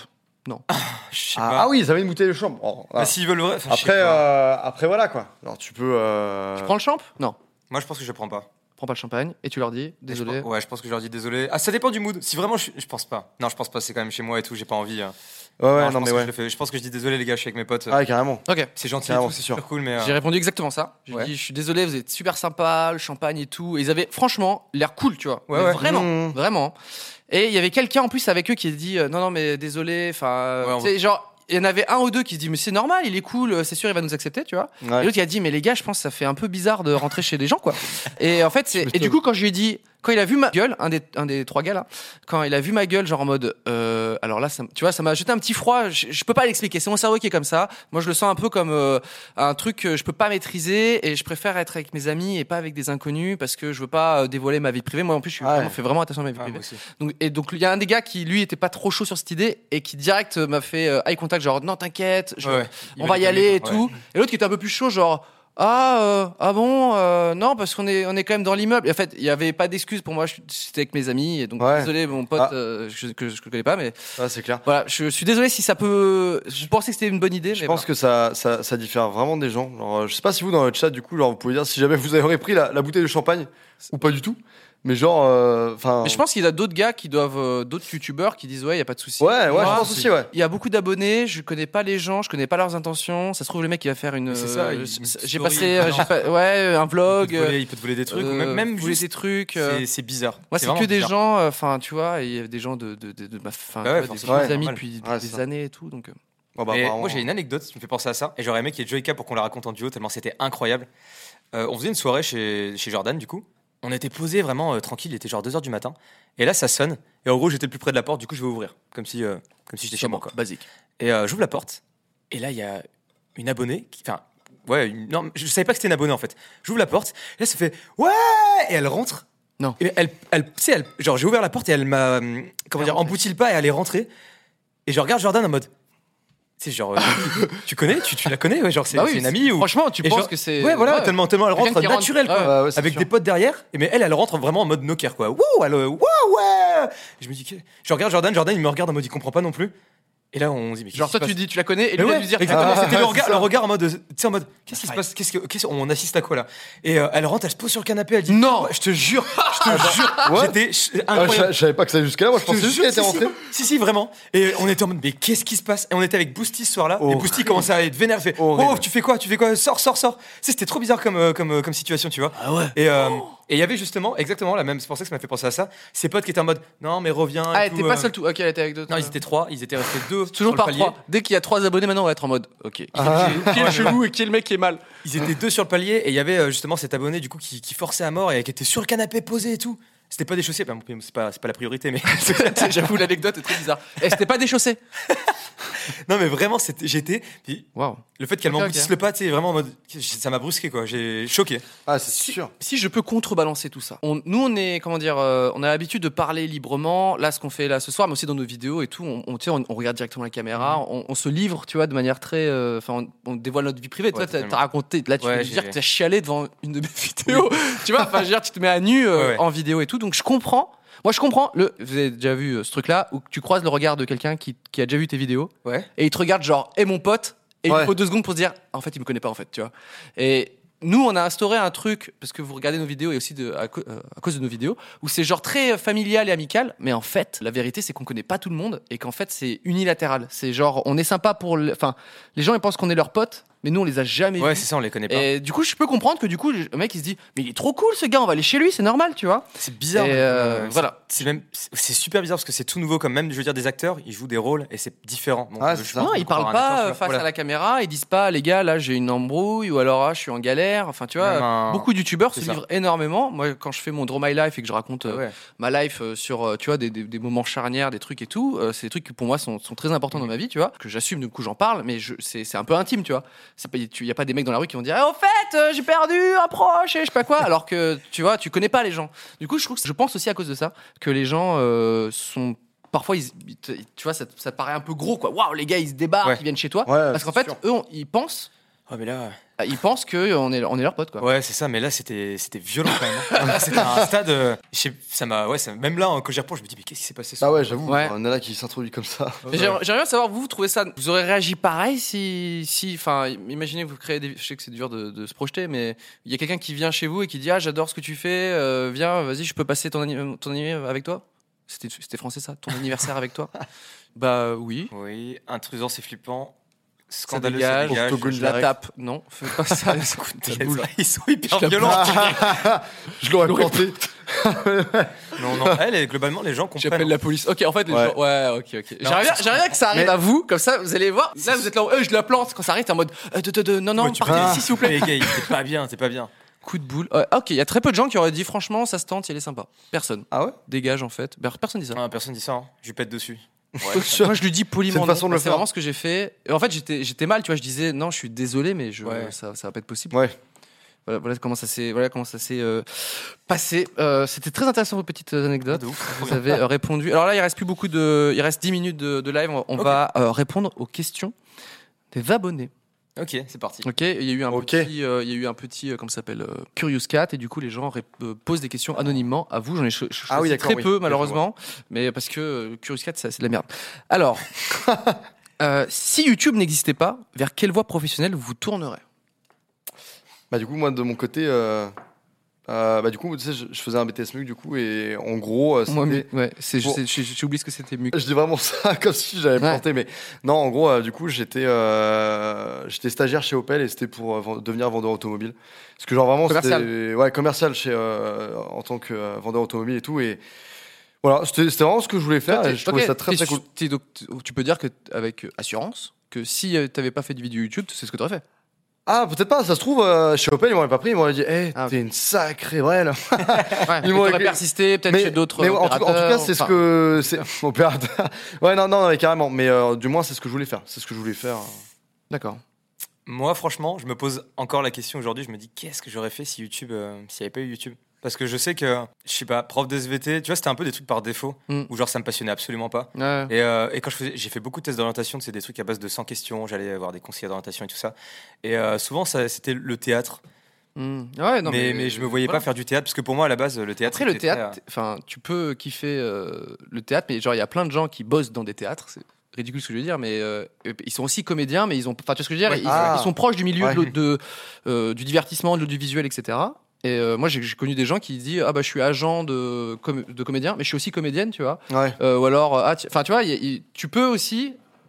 Je sais Ah, pas. ah oui, ça avait une bouteille de chambre. Oh, Bah, ah. s'ils veulent vrai. enfin, je sais Après, pas. euh, après voilà quoi. Alors tu peux. euh, Tu prends le champ? Non. Moi, je pense que je prends pas. Prends pas le champagne et tu leur dis désolé. Je pense- ouais, je pense que je leur dis désolé. Ah, ça dépend du mood. Si vraiment, je, je pense pas. Non, je pense pas. C'est quand même chez moi et tout. J'ai pas envie. hein. Ouais, ouais, je non, pense mais que ouais. je, le fais. Je pense que je dis désolé, les gars. Je suis avec mes potes. Ah, carrément. Ok. C'est gentil, et Carrément, tout, c'est c'est sûr. super cool, mais. euh, J'ai répondu exactement ça. J'ai Ouais. dit je suis désolé, vous êtes super sympa, le champagne et tout. Et ils avaient franchement l'air cool, tu vois. Ouais, Mais ouais. Vraiment, Mmh. vraiment. Et il y avait quelqu'un en plus avec eux qui a dit euh, non non mais désolé. Enfin, Ouais, on- tu sais, genre il y en avait un ou deux qui se dit mais c'est normal, il est cool, c'est sûr il va nous accepter, tu vois. Ouais. Et l'autre il a dit mais les gars je pense que ça fait un peu bizarre de rentrer chez des gens quoi. Et en fait c'est et du coup quand je lui ai dit quand il a vu ma gueule, un des, un des trois gars là, quand il a vu ma gueule, genre en mode, euh, alors là, ça, m- tu vois, ça m'a jeté un petit froid. Je, je peux pas l'expliquer. C'est mon cerveau qui est comme ça. Moi, je le sens un peu comme euh, un truc que je peux pas maîtriser et je préfère être avec mes amis et pas avec des inconnus parce que je veux pas euh, dévoiler ma vie privée. Moi, en plus, je suis Ouais. vraiment, fais vraiment attention à ma vie ah, privée. moi aussi. Donc, et donc, il y a un des gars qui, lui, était pas trop chaud sur cette idée et qui direct euh, m'a fait euh, eye contact, genre, non, t'inquiète, je- Ouais, ouais. Il on va y calmer, aller et quoi. tout. Ouais. Et l'autre qui était un peu plus chaud, genre, ah, euh, ah bon, euh, non, parce qu'on est, on est quand même dans l'immeuble. Et en fait, il y avait pas d'excuse pour moi, je- j'étais avec mes amis, et donc Ouais. désolé, mon pote, Ah. euh, je- que je ne connais pas, mais Ouais, c'est clair. voilà, je suis désolé si ça peut. Je pensais que c'était une bonne idée, Je mais pense que ça, ça, ça diffère vraiment des gens. Genre, euh, je sais pas si vous dans le chat du coup, genre, vous pouvez dire si jamais vous aurez pris la, la bouteille de champagne ou pas du tout. Mais genre, enfin. Mais je pense qu'il y a d'autres gars qui doivent, euh, d'autres youtubeurs qui disent ouais, il y a pas de souci. Ouais, ouais, Moi, je pense aussi, ouais. Il y a beaucoup d'abonnés, je connais pas les gens, je connais pas leurs intentions. Ça se trouve le mec il va faire une. C'est ça, euh, il- une j'ai story, passé, une euh, j'ai pas- ouais, un Il peut, vlog. te voler, il peut te voler des trucs, ou euh, même, même voler juste, des trucs. euh, c'est- c'est bizarre. Moi, c'est que vraiment des bizarre. gens, enfin, tu vois, et il y a des gens de, de, de, de ma fin, Bah ouais, tu vois, des forcément, des ouais, amis normal. depuis Ouais, des c'est ça. années et tout. Donc, euh. Bon, bah, Et apparemment, moi j'ai une anecdote qui me fait penser à ça et j'aurais aimé qu'il y ait Joyka pour qu'on la raconte en duo tellement c'était incroyable. Euh, on faisait une soirée chez, chez Jordan du coup. On était posé vraiment euh, tranquille, il était genre deux heures du matin et là ça sonne et en gros j'étais le plus près de la porte du coup je vais ouvrir comme si euh, comme si j'étais chez moi quoi. Basique. Et euh, j'ouvre la porte et là il y a une abonnée qui enfin ouais une- non je savais pas que c'était une abonnée en fait. J'ouvre la porte et là ça fait ouais et elle rentre. Non. Et elle elle tu sais elle genre j'ai ouvert la porte et elle m'a hum, comment dire embouti le pas et elle est rentrée et je regarde Jordan en mode c'est genre, euh, tu connais, tu, tu la connais, ouais, genre c'est Bah oui, c'est une amie ou. Franchement, tu Et penses genre- que c'est. Ouais, voilà, tellement, tellement elle Quelqu'un rentre qui rentre- naturelle, quoi. ouais, ouais, ouais, c'est avec sûr. des potes derrière, et mais elle, elle rentre vraiment en mode no care, quoi. Wouh, elle, euh, wouh, ouais. Et je me dis, que... je regarde Jordan, Jordan, il me regarde en mode, il comprend pas non plus. Et là, on se dit, mais Genre, qu'est-ce toi, qui tu se dis, tu la connais, et mais lui, il ouais, va lui dire. exactement, Ah, c'était le c'est regard, ça. le regard en mode, tu sais, en mode, qu'est-ce qui se passe, qu'est-ce que, qu'est-ce, on assiste à quoi là? Et euh, elle rentre, elle se pose sur le canapé, elle dit, Non. ouais, je te jure, je te jure, Ouais. j'étais je- Ah, je, incroyable. je savais pas que ça allait jusqu'à là. Moi, je Je te pensais juste jure, qu'elle était si, si. rentrée. Si, si, vraiment. Et on était en mode, mais qu'est-ce qui se passe? Et on était avec Boosty ce soir-là. Oh. Et Boosty commençait à être vénère. Elle fait, Horrible. oh, tu fais quoi? Tu fais quoi? Sors, sors, sors. Tu sais, c'était trop bizarre comme, euh, comme, euh, comme situation, tu vois. Ah ouais. Et, euh, Et il y avait justement, exactement la même, c'est pour ça que ça m'a fait penser à ça, ces potes qui étaient en mode non, mais reviens. Ah, et elle tout, était pas euh. seule tout. Ok, elle était avec d'autres. Non, ils étaient trois, ils étaient restés deux. Toujours sur le par palier. trois. Dès qu'il y a trois abonnés, maintenant on va être en mode. Ok. Ah. Qui est le chelou et qui est le mec qui est mal. Ils étaient deux sur le palier et il y avait euh, justement cet abonné du coup qui, qui forçait à mort et qui était sur le canapé posé et tout. C'était pas déchaussé, bah, c'est pas, c'est pas la priorité, mais. J'avoue, l'anecdote est très bizarre. Et c'était pas déchaussé. Non, mais vraiment, c'était, j'étais. Puis, Waouh. le fait qu'elle Ok, m'emboutisse ok. le pas, tu sais, vraiment en mode. Ça m'a brusqué, quoi. J'ai choqué. Ah, c'est Si, sûr. si je peux contrebalancer tout ça. On- nous, on est, comment dire, euh, on a l'habitude de parler librement. Là, ce qu'on fait là ce soir, mais aussi dans nos vidéos et tout, on, on, tu sais, on, on regarde directement la caméra, Mhm. on, on se livre, tu vois, de manière très, euh, enfin, on, on dévoile notre vie privée. Toi, Ouais, t'as, totalement. t'as raconté, là, tu Ouais, peux j'ai- dire que t'as chialé devant une de mes vidéos. Tu vois, enfin, je veux dire, tu te mets à nu euh, Ouais, ouais. en vidéo et tout. Donc, je comprends. Moi, je comprends. Le, vous avez déjà vu euh, ce truc-là où tu croises le regard de quelqu'un qui, qui a déjà vu tes vidéos Ouais. et il te regarde genre, et mon pote, et Ouais. il faut deux secondes pour se dire, en fait, il me connaît pas, en fait, tu vois. Et nous, on a instauré un truc, parce que vous regardez nos vidéos et aussi de, à, co- euh, à cause de nos vidéos, où c'est genre très familial et amical, mais en fait, la vérité, c'est qu'on connaît pas tout le monde et qu'en fait, c'est unilatéral. C'est genre, on est sympa pour. le- Enfin, les gens, ils pensent qu'on est leurs potes, mais nous, on les a jamais Ouais, vus. c'est ça, on les connaît pas. Et du coup, je peux comprendre que du coup, le mec, il se dit, mais il est trop cool ce gars, on va aller chez lui, c'est normal, tu vois. C'est bizarre. Et mais, euh, c'est- voilà. C'est même, c'est c'est super bizarre parce que c'est tout nouveau quand même. Je veux dire, des acteurs, ils jouent des rôles et c'est différent. Donc, Ah, je- c'est je ça. peux Non, ils croire parlent un acteur, pas tu euh, vois. face Voilà. à la caméra, ils disent pas, les gars, là, j'ai une embrouille, ou alors, ah, je suis en galère. Enfin, tu vois, Même un- beaucoup de youtubeurs se C'est ça. livrent énormément. Moi, quand je fais mon Draw My Life et que je raconte euh, Ouais. ma life euh, sur, euh, tu vois, des, des, des moments charnières, des trucs et tout, euh, c'est des trucs qui pour moi sont, sont très importants dans ma vie, tu vois, que j'assume, du coup, j'en parle, mais je, c'est, c'est un peu intime, tu vois. C'est pas, il y a pas des mecs dans la rue qui vont dire, eh, au fait, euh, j'ai perdu un proche et je sais pas quoi, alors que, tu vois, tu connais pas les gens. Du coup, je trouve que je pense aussi à cause de ça que les gens euh, sont parfois, ils, ils te- tu vois, ça, te- ça te paraît un peu gros, quoi. Waouh, les gars, ils se débarquent, Ouais. ils viennent chez toi. Ouais, parce qu'en c'est fait, sûr. eux, on- ils pensent, Ouais, mais là. ils pensent que on est, on est leur pote, quoi. Ouais, c'est ça, mais là c'était c'était violent quand même. hein. C'était un stade. euh, je sais- ça m'a, ouais, ça- même là, hein, quand j'y repense, je me dis, mais qu'est-ce qui s'est passé ce Ah ouais, soir j'avoue, Ouais. un nana qui s'introduit comme ça. Mais J'aimerais j'aimerais bien savoir, vous, vous trouvez ça, vous aurez réagi pareil si, si, enfin, imaginez que vous créez des, je sais que c'est dur de, de se projeter, mais il y a quelqu'un qui vient chez vous et qui dit, ah, j'adore ce que tu fais, euh, viens, vas-y, je peux passer ton, anni- ton anniversaire avec toi. C'était, c'était français ça, ton anniversaire avec toi. Bah oui. Oui, intrusant, c'est flippant. Ça Scandaleux, dégage, ça dégage. Octogone je la direct. tape. Non, fais pas ça. Ils sont hyper Je la violents. Je l'aurais planté. Non, non, elle, et globalement, les gens comprennent. J'appelle la police. Ok, en fait, les Ouais. gens. Ouais, ok, ok. Non, J'aimerais bien, c'est- j'aimerais bien que ça arrive Mais- à vous, comme ça, vous allez voir. Là, vous êtes là, euh, je la plante. Quand ça arrive, t'es en mode, euh, de, de, de, non, non, Ouais, tu partez peux- d'ici, s'il vous plaît. Mais les gars, t'es pas bien, t'es pas bien. Coup de boule. Ouais, ok, il y a très peu de gens qui auraient dit, franchement, ça se tente, il est sympa. Personne. Ah ouais Dégage, en fait. Ben, personne dit ça. Ah, personne dit ça, hein. Je lui pète dessus. Moi, je lui dis poliment. C'est une façon non. de le C'est faire. vraiment ce que j'ai fait. Et en fait, j'étais, j'étais mal, tu vois. Je disais, non, je suis désolé, mais je, Ouais. ça, ça va pas être possible. Ouais. Voilà, voilà comment ça s'est, voilà comment ça s'est euh, passé. Euh, c'était très intéressant vos petites anecdotes. Ah, de ouf. Vous avez euh, répondu. Alors là, il reste plus beaucoup de, il reste dix minutes de, de live. On, on Ok. va euh, répondre aux questions des abonnés. Ok, c'est parti. Ok. Il y a eu un Ok. petit, euh, il y a eu un petit, euh, comment ça s'appelle, euh, Curious Cat, et du coup, les gens ré- euh, posent des questions anonymement à vous. J'en ai cho- cho- Ah oui, choisi d'accord, très oui. peu Ok, malheureusement, mais parce que euh, Curious Cat, ça, c'est de la merde. Alors, euh, si YouTube n'existait pas, vers quelle voie professionnelle vous tournerez? Bah du coup moi de mon côté, euh, euh, bah du coup tu sais je, je faisais un B T S M U C du coup et en gros euh, Moi, c'était- ouais, c'est, Bon. c'est- j'ai j'ai oublié ce que c'était mieux. je dis vraiment ça comme si j'avais Ouais. planté mais non en gros euh, du coup j'étais euh, j'étais stagiaire chez Opel et c'était pour euh, vend- devenir vendeur automobile parce que genre vraiment Commercial. c'était ouais commercial chez euh, en tant que euh, vendeur automobile et tout et voilà c'était c'était vraiment ce que je voulais faire Toi, et t'es- je trouvais ok, ça très t'es très su- cool. t'es donc- t- tu peux dire que t- avec euh, assurance que si euh, t'avais pas fait de vidéo YouTube, c'est ce que t'aurais fait. Ah peut-être pas ça se trouve euh, chez Opel ils m'auraient pas pris ils m'auraient dit hey, Ah, ok. t'es une sacrée brêle. Ouais, mais Ils m'ont t'aurais écrit- persisté peut-être chez d'autres. mais en, tout, en tout cas, opérateurs, c'est ce enfin, que c'est opérateur. Ouais, non, non, mais carrément. Mais euh, du moins, c'est ce que je voulais faire. C'est ce que je voulais faire. D'accord. Moi, franchement, je me pose encore la question aujourd'hui. Je me dis, qu'est-ce que j'aurais fait si YouTube, euh, s'il n'y avait pas eu YouTube? Parce que je sais que, je sais pas, prof de S V T, tu vois, c'était un peu des trucs par défaut, Mm. où genre ça me passionnait absolument pas. Ouais. Et, euh, et quand je faisais, j'ai fait beaucoup de tests d'orientation, c'est des trucs à base de cent questions, j'allais avoir des conseillers d'orientation et tout ça. Et euh, souvent, ça, c'était le théâtre. Mm. Ouais, non, mais, mais, je me voyais voilà. pas faire du théâtre, parce que pour moi, à la base, le théâtre. Après, le c'était très, théâtre, enfin, tu peux kiffer euh, le théâtre, mais genre, il y a plein de gens qui bossent dans des théâtres. C'est ridicule ce que je veux dire, mais euh, ils sont aussi comédiens, mais ils ont, enfin, tu vois ce que je veux dire, Ouais. ils, Ah. ils sont proches du milieu Ouais. de, l'au- de, euh, du divertissement, de l'audiovisuel, et cetera. Et euh, moi, j'ai j'ai connu des gens qui disent, ah bah, je suis agent de, com- de comédien, mais je suis aussi comédienne, tu vois. Ouais. Euh, ou alors, ah, tu- enfin, tu vois, il y a- il- tu peux aussi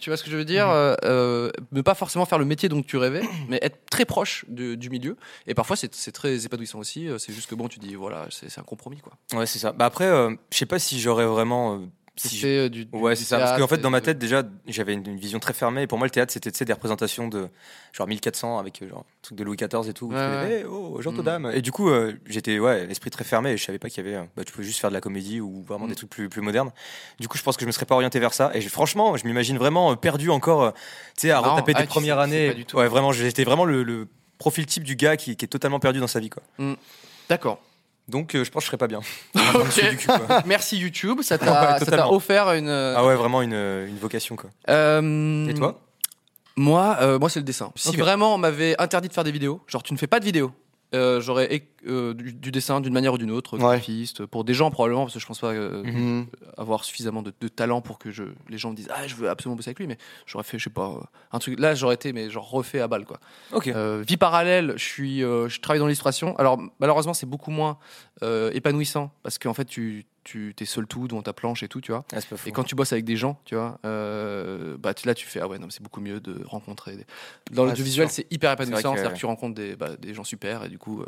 Tu vois ce que je veux dire euh, euh, Ne pas forcément faire le métier dont tu rêvais, mais être très proche de- du milieu. Et parfois, c'est, c'est très épanouissant aussi. euh, C'est juste que bon, tu dis, voilà, c'est, c'est un compromis, quoi. Ouais, c'est ça. Bah après, euh, je sais pas si j'aurais vraiment. euh, Si si c'est euh, du, du- Ouais, du c'est ça. Parce qu'en fait, théâtre dans ma et- tête, déjà, j'avais une, une vision très fermée. Et pour moi, le théâtre, c'était tu sais, des représentations de genre mille quatre cents avec euh, genre un truc de Louis quatorze et tout. où Ouais, tu fais, ouais. hey, oh, Jean Mm. Todam. Et du coup, euh, j'étais ouais, l'esprit très fermé et je savais pas qu'il y avait. euh, Bah, tu pouvais juste faire de la comédie ou vraiment Mm. des trucs plus, plus modernes. Du coup, je pense que je me serais pas orienté vers ça. Et je- franchement, je m'imagine vraiment euh, perdu encore, euh, tu sais, à Marrant. retaper Ah, des tu premières sais- c'est années. pas du tout. Ouais, vraiment, j'étais vraiment le, le profil type du gars qui, qui est totalement perdu dans sa vie, quoi. D'accord. Donc, euh, je pense que je serais pas bien. Ok. Du cul, quoi. Merci YouTube, ça t'a, Ouais, ça t'a totalement. offert une. Ah ouais, vraiment une, une vocation, quoi. Euh, Et toi? Moi, euh, moi c'est le dessin. Si Ok. vraiment on m'avait interdit de faire des vidéos, genre tu ne fais pas de vidéos, euh, j'aurais éc- euh, du, du dessin d'une manière ou d'une autre, Ouais. graphiste, pour des gens probablement, parce que je pense pas euh, Mhm. avoir suffisamment de, de talent pour que je, les gens me disent ah je veux absolument bosser avec lui, mais j'aurais fait je sais pas euh, un truc. Là j'aurais été mais genre refait à balle quoi. Ok. Euh, vie parallèle, je suis, euh, je travaille dans l'illustration. Alors malheureusement c'est beaucoup moins euh, épanouissant parce qu'en fait tu tu t'es seul tout devant ta planche et tout tu vois. Ah, c'est pas fou. Et quand tu bosses avec des gens, tu vois, euh, bah tu- là tu fais ah ouais non mais c'est beaucoup mieux de rencontrer. Des... Dans Ouais, l'audiovisuel c'est c'est hyper C'est vrai épanouissant, que- c'est-à-dire que tu rencontres des, bah, des gens super et du coup euh,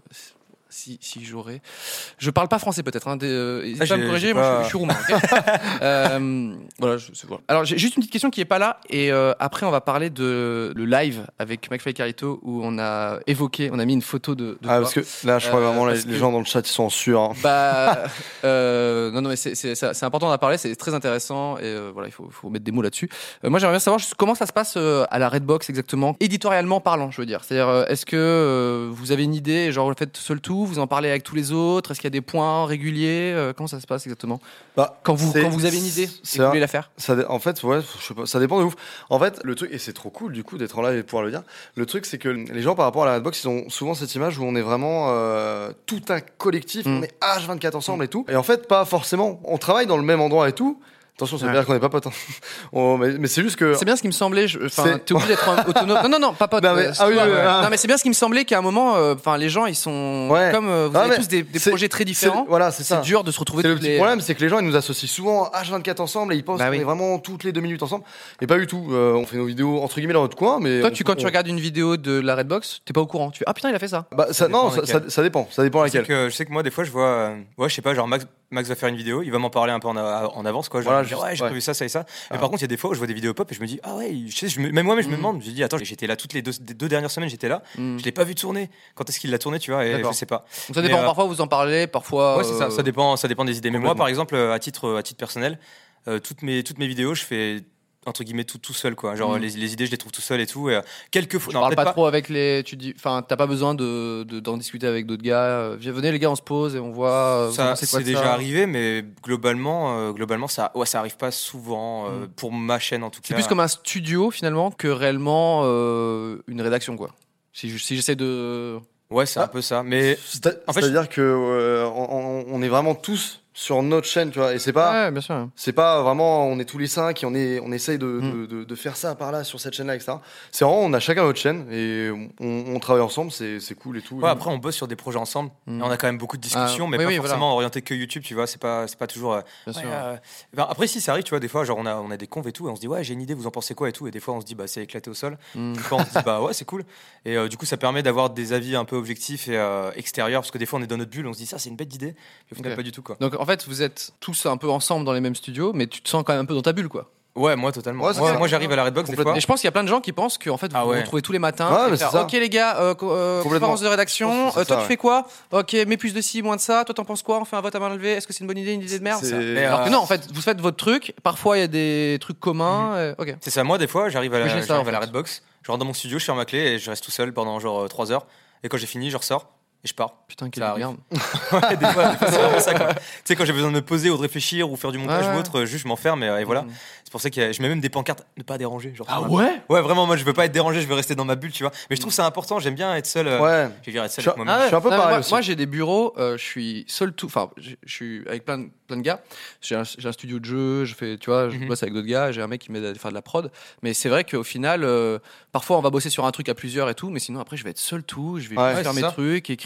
si si j'aurais, je parle pas français peut-être, hein, des, euh, n'hésitez Ah, pas à me j'ai- corriger, j'ai moi pas- je, suis- je suis roumain. ok Euh, voilà, je, c'est- voilà. Alors j'ai juste une petite question qui est pas là et euh, après on va parler de le live avec McFly et Carito où on a évoqué, on a mis une photo de. de Ah, toi. parce que là, je crois Euh, vraiment les, parce les que- gens dans le chat ils sont sûrs. hein. Bah, euh, non, non, mais c'est, c'est, c'est c'est important d'en parler, c'est très intéressant et euh, voilà, il faut, faut mettre des mots là-dessus. Euh, moi, j'aimerais bien savoir juste comment ça se passe euh, à la Redbox exactement, éditorialement parlant, je veux dire. C'est-à-dire, euh, est-ce que euh, vous avez une idée, genre vous le faites seul tout, vous en parlez avec tous les autres, est-ce qu'il y a des points réguliers, euh, comment ça se passe exactement Bah, quand vous, c'est- quand vous avez une idée et c'est que vous un- voulez la faire Ça, dé- en fait, ouais, je sais pas, ça dépend de ouf. En fait, le truc, et c'est trop cool du coup d'être en live et de pouvoir le dire. Le truc, c'est que les gens par rapport à la Redbox, ils ont souvent cette image où on est vraiment euh, tout un collectif, Mm. on est H vingt-quatre ensemble et tout. Et en fait, pas forcément. On travaille dans le même endroit et tout. Attention, ça veut Ouais. dire qu'on n'est pas potes. hein. On- mais mais c'est juste que. C'est bien ce qui me semblait. je- Enfin, C'est- t'es obligé d'être un- autonome. Non, non, non, pas pote. Non, mais- euh, ah oui, toi, oui, ouais. ah. Non, mais c'est bien ce qui me semblait qu'à un moment, euh, enfin, les gens, ils sont Ouais. comme euh, vous Ah, avez mais tous des, des c'est- projets très c'est- différents. Voilà, c'est C'est ça. dur de se retrouver C'est le toutes petit les. problème, c'est que les gens ils nous associent souvent H vingt-quatre ensemble et ils pensent Bah qu'on oui. est vraiment toutes les deux minutes ensemble. Et pas du tout. Euh, on fait nos vidéos entre guillemets dans notre coin, mais Toi, on- tu, quand tu on- regardes une vidéo de la Redbox, t'es pas au courant. Tu fais ah putain, il a fait ça. Bah, ça, dépend non, ça, laquelle. ça- ça dépend. Ça dépend Je sais, laquelle. que, je sais que moi, des fois, je vois, euh, ouais, je sais pas, genre Max, Max va faire une vidéo, il va m'en parler un peu en, a- en avance, quoi. Genre, Voilà, il va dire, juste- ouais, j'ai ouais. prévu ça, ça et ça. Mais Ah. par contre, il y a des fois où je vois des vidéos pop et je me dis, ah ouais, je sais, je me- même moi, mais je me Mm. demande, je me dis, attends, j'étais là toutes les deux, les deux dernières semaines, j'étais là, Hmm. je l'ai pas vu tourner. Quand est-ce qu'il l'a tourné, tu vois, et D'accord. je sais pas. Donc, ça dépend. Mais, euh, Parfois, vous en parlez. Parfois. Ouais, c'est ça, euh, ça dépend, ça dépend des idées. Mais moi, complètement. par exemple, à titre, à titre personnel, euh, toutes mes, toutes mes vidéos, je fais entre guillemets tout, tout seul, quoi. Genre Mm. les, les idées, je les trouve tout seul et tout. Et, euh, quelques fois, Tu non, parles peut-être pas, trop avec les. Tu dis. Enfin, t'as pas besoin de, de- d'en discuter avec d'autres gars. euh, Viens, venez les gars, on se pose et on voit. euh, vous en Ça, pensez quoi c'est de déjà ça arrivé, mais globalement, euh, globalement, ça, ouais, ça arrive pas souvent euh, Mm. pour ma chaîne en tout C'est cas. plus comme un studio finalement que réellement euh, une rédaction, quoi. Si, je- si j'essaie de. Ouais, c'est Ah. un peu ça. Mais C'est- en fait, C'est-à-dire que euh, on, on- on est vraiment tous sur notre chaîne, tu vois. Et c'est pas, Ouais, bien sûr. c'est pas vraiment, on est tous les cinq et on est, on essaye de, Mm. de, de- de faire ça par là sur cette chaîne-là, et cetera. C'est vraiment, on a chacun notre chaîne et on, on travaille ensemble, c'est, c'est cool et tout. ouais, après, on bosse sur des projets ensemble. Mm. Et on a quand même beaucoup de discussions, Ah, mais oui, pas oui, forcément voilà. orienté que YouTube, tu vois. C'est pas, c'est pas toujours. euh, Bien ouais, sûr. euh, ben, après, si ça arrive, tu vois, des fois, genre, on a, on a des conves et tout, et on se dit, ouais, j'ai une idée, vous en pensez quoi et tout. Et des fois, on se dit, bah, c'est éclaté au sol. Mm. Des fois, on se dit, bah, ouais, c'est cool. Et euh, du coup, ça permet d'avoir des avis un peu objectifs et euh, extérieurs, parce que des fois, on est dans notre bulle, on se dit, ça, c'est une bête d'idée. Puis au final, Ok. pas du tout, quoi. Donc en fait, vous êtes tous un peu ensemble dans les mêmes studios, mais tu te sens quand même un peu dans ta bulle, quoi. Ouais, moi, totalement. Ouais, c'est moi, ça. moi, j'arrive à la Redbox des fois. Et je pense qu'il y a plein de gens qui pensent qu'en fait vous Ah vous ouais. retrouvez tous les matins. Ouais, et mais faire, c'est ça. ok les gars, euh, co- euh, Complètement. conférence de rédaction. Je pense que euh, c'est toi ça, tu fais quoi? Ok, mets plus de ci, moins de ça. Toi t'en penses quoi? On fait un vote à main levée. Est-ce que c'est une bonne idée, une idée de merde? C'est- ça Mais, Alors euh, que non, en fait, vous faites votre truc. Parfois il y a des trucs communs. euh, ok. C'est ça, moi, des fois, j'arrive à la, Oui, j'ai ça, j'arrive en à la fait. Redbox, je rentre dans mon studio, je ferme ma clé et je reste tout seul pendant genre trois heures. Et quand j'ai fini, je ressors et je pars. Putain, quelle Ça arrive. merde. Ouais, des fois, des fois, c'est vraiment ça, quoi. Tu sais, quand j'ai besoin de me poser ou de réfléchir ou faire du montage Ouais, ouais. ou autre, juste je m'enferme et, et voilà. Mhm. C'est pour ça que je mets même des pancartes, ne pas déranger. Genre, sur ma- ouais? Ouais, vraiment, moi, je veux pas être dérangé, je veux rester dans ma bulle, tu vois. Mais je trouve ça important, j'aime bien être seul. euh, Ouais. Je vais dire être seul Je- avec moi-même. Je suis un peu Non, mais pareil moi, aussi. moi, j'ai des bureaux, euh, je suis seul tout. Enfin, je je suis avec plein de, plein de gars. J'ai un, j'ai un studio de jeu, je fais, tu vois, je Mhm. bosse avec d'autres gars. J'ai un mec qui m'aide à faire de la prod. Mais c'est vrai qu'au final, euh, parfois on va bosser sur un truc à plusieurs et tout, mais sinon après je vais être seul tout. Je vais Ouais, juste faire c'est mes ça. trucs,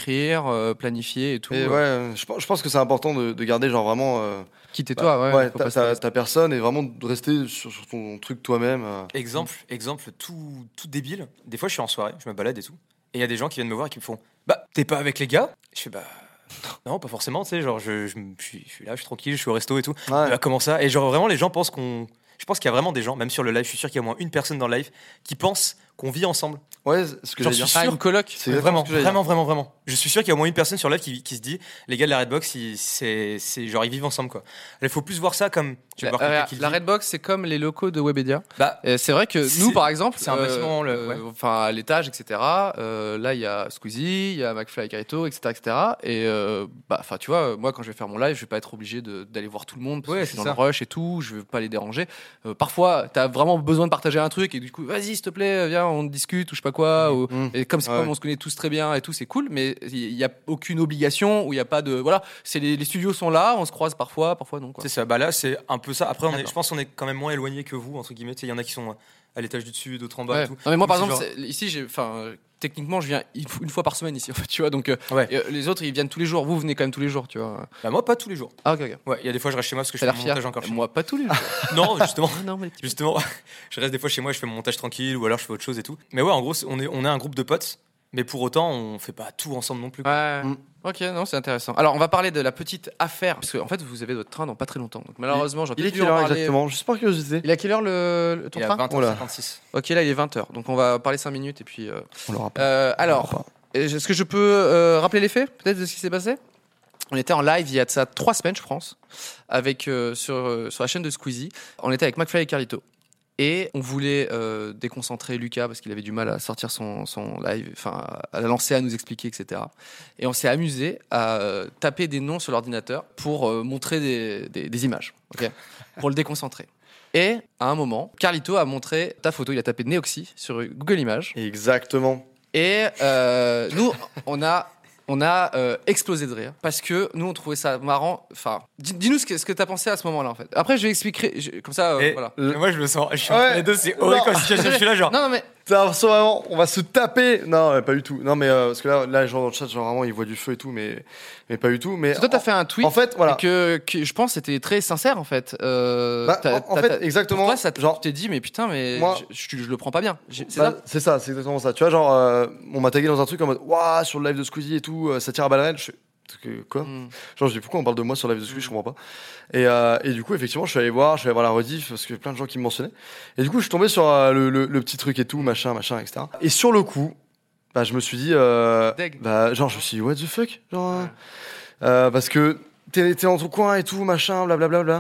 écrire, euh, planifier et tout. Et euh, ouais, je, pense- je pense que c'est important de, de garder genre vraiment euh, Quitter bah, toi, ouais. ouais, faut ta, pas se ta- stresser. ta personne et vraiment de rester sur, sur ton truc toi-même. euh. Exemple, exemple tout, tout débile. Des fois, je suis en soirée, je me balade et tout. Et il y a des gens qui viennent me voir et qui me font Bah, t'es pas avec les gars? Je fais Bah, non, pas forcément, tu sais. Genre, je, je, je suis, je suis là, je suis tranquille, je suis au resto et tout. Ouais. Bah, comment ça? Et genre, vraiment, les gens pensent qu'on. Je pense qu'il y a vraiment des gens, même sur le live, je suis sûr qu'il y a au moins une personne dans le live qui pense qu'on vit ensemble. Ouais, ce que J'en j'allais suis dire. Ah, une coloc. C'est Vraiment, exactement ce que j'allais dire. vraiment, vraiment, vraiment. Je suis sûr qu'il y a au moins une personne sur live qui, qui se dit les gars de la Redbox, ils, c'est, c'est genre ils vivent ensemble quoi. Il faut plus voir ça comme. Tu La, vas voir quelqu'un la- qui le la vit. Redbox, c'est comme les locaux de Webedia. Bah, Euh, c'est vrai que nous, C'est- par exemple, c'est un bâtiment, le- euh, ouais. enfin à l'étage, et cetera. euh, là, il y a Squeezie, il y a McFly et Carito, et cetera, et cetera. Et euh, bah, enfin, tu vois, moi, quand je vais faire mon live, je vais pas être obligé de- d'aller voir tout le monde parce Ouais, que je suis c'est dans ça. le rush et tout. Je veux pas les déranger. Euh, parfois, t'as vraiment besoin de partager un truc et du coup, vas-y, s'il te plaît, viens, on discute ou je sais pas quoi. Ou, Mmh. et comme c'est Ouais. comme on se connaît tous très bien et tout, c'est cool. Mais il y a aucune obligation ou il y a pas de voilà. C'est les, les studios sont là, on se croise parfois, parfois non. Quoi. c'est ça. Bah là, c'est un peu ça. Après, on est, D'accord. je pense qu'on est quand même moins éloigné que vous entre guillemets. Tu sais, il y en a qui sont à l'étage du dessus, d'autres en bas Ouais. et tout. Non mais moi par Donc, exemple c'est c'est- ici j'ai enfin euh, techniquement je viens une f- une fois par semaine ici en fait tu vois donc euh, Ouais. et, euh, les autres ils viennent tous les jours, vous venez quand même tous les jours tu vois. Bah, moi, pas tous les jours. Ah ok ok. Ouais, il y a des fois, je reste chez moi parce que je T'as fais l'air mon fier. montage encore chez moi. Moi pas tous les jours. Non, justement. Ah, non mais tu- Justement, je reste des fois chez moi, je fais mon montage tranquille ou alors je fais autre chose et tout. Mais ouais, en gros, c'est- on est, on est un groupe de potes, mais pour autant, on fait pas tout ensemble non plus. quoi. Ouais. Mm. Ok non c'est intéressant. Alors on va parler de la petite affaire parce que en fait vous avez votre train dans pas très longtemps donc malheureusement j'aurais Il est peut-être dû quelle en heure parler. exactement Juste par curiosité. Il est à quelle heure le, le ton Il est à train vingt Oh là. heures cinquante-six. Ok là il est vingt heures donc on va parler cinq minutes et puis. euh, On l'aura pas. Euh, On l'aura alors pas. est-ce que je peux euh, rappeler les faits peut-être de ce qui s'est passé? On était en live il y a de ça trois semaines, je pense, avec euh, sur euh, sur la chaîne de Squeezie. On était avec McFly et Carlito et on voulait euh, déconcentrer Lucas parce qu'il avait du mal à sortir son son live, enfin à la lancer, à nous expliquer, et cetera. Et on s'est amusé à euh, taper des noms sur l'ordinateur pour euh, montrer des, des, des images, ok, pour le déconcentrer. Et à un moment, Carlito a montré ta photo. Il a tapé Neoxy sur Google Images. Exactement. Et euh, nous, on a, on a euh, explosé de rire parce que nous, on trouvait ça marrant. Enfin, dis- dis-nous ce que, ce que tu as pensé à ce moment-là, en fait. Après, je vais expliquer. je- comme ça, euh, Et voilà. et moi, je me sens. Je suis Ouais. entre les deux, c'est horrible Non. comme situation. Je suis là, genre. Non, non, mais T'as l'impression vraiment, on va se taper. Non, ouais, pas du tout. Non, mais euh, parce que là, là, les gens dans le chat, genre vraiment, ils voient du feu et tout, mais, mais pas du tout. Mais toi, t'as en, fait un tweet en fait, voilà. que, que je pense c'était très sincère, en fait. Euh, Bah, t'as- en, en t'as- fait, t'as- exactement. Pour toi, ça, t- genre, tu t'es dit, mais putain, mais Moi- je, je- je le prends pas bien. J'ai- C'est bah, ça c'est ça, c'est exactement ça. Tu vois, genre, euh, on m'a tagué dans un truc en mode, waouh, sur le live de Squeezie et tout, euh, ça tire à balles réelles. Je fais, que- quoi Mm. Genre, je dis pourquoi on parle de moi sur le live de Squeezie, je comprends pas. Et, euh, et du coup, effectivement, je suis allé voir, je suis allé voir la rediff parce que plein de gens qui me mentionnaient. Et du coup, je suis tombé sur euh, le, le, le petit truc et tout, machin, machin, et cetera. Et sur le coup, bah, je me suis dit, euh, Deg. bah, genre, je me suis dit, what the fuck, genre, euh, euh, parce que t'es t'es dans ton coin et tout, machin, blablabla. Bla, bla.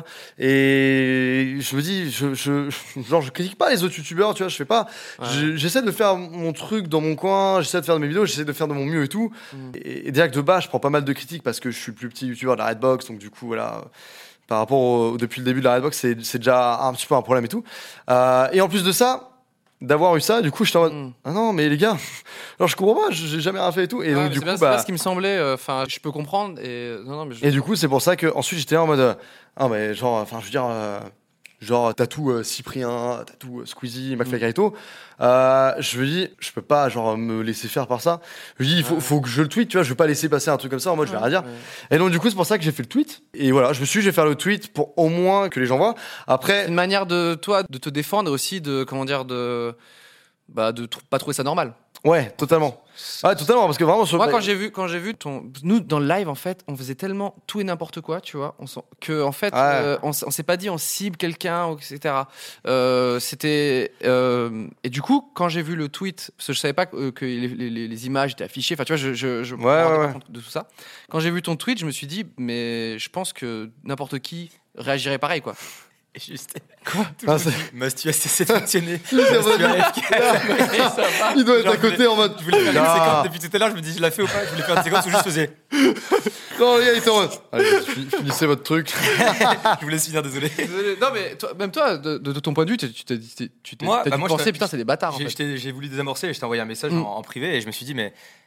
Et je me dis, je, je, genre, je critique pas les autres youtubeurs, tu vois, je fais pas. Ouais. je- J'essaie de faire mon truc dans mon coin, j'essaie de faire de mes vidéos, j'essaie de faire de mon mieux et tout. Mm. Et, et direct de bas, je prends pas mal de critiques parce que je suis le plus petit youtubeur de la Redbox, donc du coup, voilà. Par rapport au, depuis le début de la Redbox, c'est c'est déjà un petit peu un problème et tout. Euh, et en plus de ça, d'avoir eu ça, du coup, j'étais en mode, Mm. ah non, mais les gars, genre, je comprends pas, j'ai jamais rien fait et tout. Et Ouais, donc, mais du c'est coup, bien, c'est bah. bien ce qui me semblait. euh, Enfin, je peux comprendre. Et non, non, mais je- Et du coup, c'est pour ça que ensuite j'étais là en mode, euh, ah mais genre, enfin, je veux dire, euh, genre tatou euh, Cyprien, tatou euh, Squeezie, McFly et Carlito. Euh, je me dis, je peux pas genre me laisser faire par ça. Je me dis, il faut, Ouais. faut que je le tweet, tu vois, je vais pas laisser passer un truc comme ça en mode, je vais rien dire. Ouais. Et donc du coup, c'est pour ça que j'ai fait le tweet. Et voilà, je me suis, dit, je vais faire le tweet pour au moins que les gens voient. Après, une manière de toi de te défendre et aussi de comment dire de bah de tr- pas trouver ça normal. ouais, totalement. Ouais, totalement, parce que vraiment sur. Moi quand j'ai vu quand j'ai vu ton nous dans le live en fait on faisait tellement tout et n'importe quoi tu vois on s'en- que en fait Ouais. euh, on, s- on s'est pas dit on cible quelqu'un ou et cetera. Euh, c'était euh, et du coup quand j'ai vu le tweet parce que je savais pas que, euh, que les, les- les- les images étaient affichées enfin tu vois je je, je me Ouais, rendais ouais, pas ouais. compte de tout ça quand j'ai vu ton tweet je me suis dit mais je pense que n'importe qui réagirait pareil quoi. Et juste. Quoi Ah, c'est- Mastu a cessé de fonctionner. Il est en Mastu mode- A F K. Il doit être Genre, à côté en mode. Je voulais faire une Ah. séquence depuis tout à l'heure, je me dis, je la fais ou pas? Je voulais faire une séquence où juste je faisais. Non, les gars, il était en mode. Allez, fi- finissez votre truc. Je vous laisse finir, désolé. Désolé. Non mais toi, même toi de, de- de ton point de vue tu tu t'es dit tu t'es Moi, t'as bah dû moi, je penser t'ai- putain c'est des bâtards en J'ai fait. je t'ai- j'ai voulu désamorcer et je t'ai envoyé un message Mm. en, en privé et je me suis dit, mais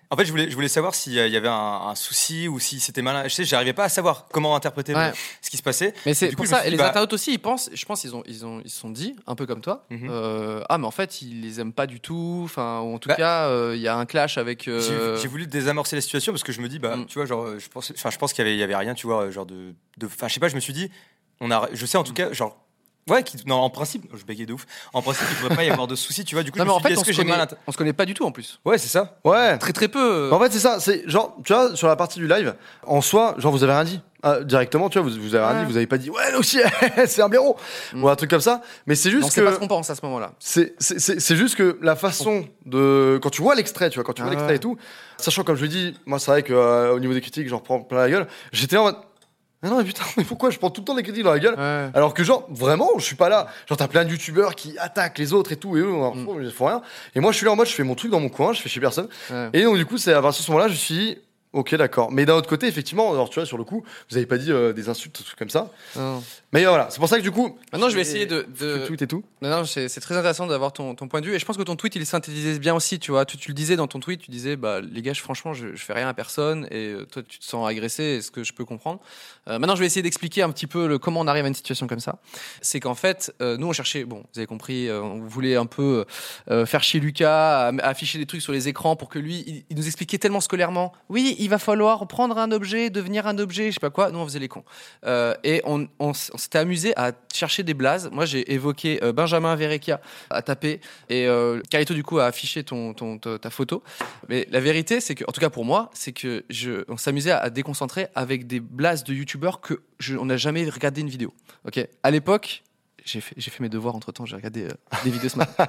En fait, je voulais, je voulais savoir s'il y avait un, un souci ou si c'était malin. Je sais, j'arrivais pas à savoir comment interpréter Ouais. le- ce qui se passait. Mais c'est Du coup, pour je me ça, suis et dit, les bah, internautes aussi, ils pensent, je pense, ils ont, ils ont, ils se sont dit, un peu comme toi, Mhm. euh, ah, mais en fait, ils les aiment pas du tout, enfin, ou en tout Bah, cas, euh, il y a un clash avec. euh, J'ai, j'ai voulu désamorcer la situation parce que je me dis, bah, Mm. tu vois, genre, je pense, enfin, je pense qu'il y avait, il y avait rien, tu vois, genre de, de, enfin, je sais pas, je me suis dit, on a, je sais en tout cas, genre. Ouais, qui, non, en principe, je bégayais de ouf. En principe, il ne devrait pas y avoir de soucis, tu vois. Du coup, Non, je mais me en suis fait, dit, on est-ce se, que j'ai connaît, mal int- on se connaît pas du tout en plus. Ouais, c'est ça. Ouais. Très très peu. En fait, c'est ça. C'est genre, tu vois, sur la partie du live, en soi, genre, vous avez rien dit. Ah, directement, tu vois, vous, vous avez rien Ouais. dit, vous avez pas dit, ouais, aussi, c'est un blaireau. Mm. Ou un truc comme ça. Mais c'est juste On sait que. pas ce qu'on pense à ce moment-là. C'est, c'est, c'est, c'est juste que la façon de. Quand tu vois l'extrait, tu vois, quand tu vois Ah l'extrait ouais. et tout, sachant, comme je le dis, moi, c'est vrai qu'au euh, niveau des critiques, j'en reprends plein la gueule. J'étais en mode. Mais non, mais putain, mais pourquoi je prends tout le temps les critiques dans la gueule Ouais. alors que, genre, vraiment, je suis pas là. Genre, t'as plein de youtubeurs qui attaquent les autres et tout, et eux, on Mm. ils font rien. Et moi, je suis là en mode, je fais mon truc dans mon coin, je fais chez personne. Ouais. Et donc, du coup, c'est à partir de ce moment-là, je me suis dit, ok, d'accord. Mais d'un autre côté, effectivement, alors, tu vois, sur le coup, vous avez pas dit euh, des insultes, des trucs comme ça. Non. Mais euh, voilà, c'est pour ça que, du coup. Maintenant, je vais essayer de. de... Le tweet et tout. Non, non, c'est, c'est très intéressant d'avoir ton, ton point de vue. Et je pense que ton tweet, il synthétisait bien aussi, tu vois. Tu, tu le disais dans ton tweet, tu disais, bah, les gars, je- franchement, je, je fais rien à personne. Et euh, toi, tu te sens agressé, est ce que je peux comprendre. Euh, maintenant, je vais essayer d'expliquer un petit peu le, comment on arrive à une situation comme ça. C'est qu'en fait, euh, nous, on cherchait, bon, vous avez compris, euh, on voulait un peu euh, faire chier Lucas, à- à afficher des trucs sur les écrans pour que lui, il, il nous expliquait tellement scolairement. Oui, il va falloir prendre un objet, devenir un objet, je sais pas quoi. Nous, on faisait les cons. Euh, et on, on, s- on s'était amusé à chercher des blazes. Moi, j'ai évoqué euh, Benjamin Verrecchia à taper et euh, Carito, du coup, a affiché ton, ton, ta, ta photo. Mais la vérité, c'est que, en tout cas pour moi, c'est que je, on s'amusait à, à déconcentrer avec des blazes de youtubeurs que je, on n'a jamais regardé une vidéo. Ok. À l'époque, j'ai fait, j'ai fait mes devoirs entre temps, j'ai regardé euh, des vidéos ce matin.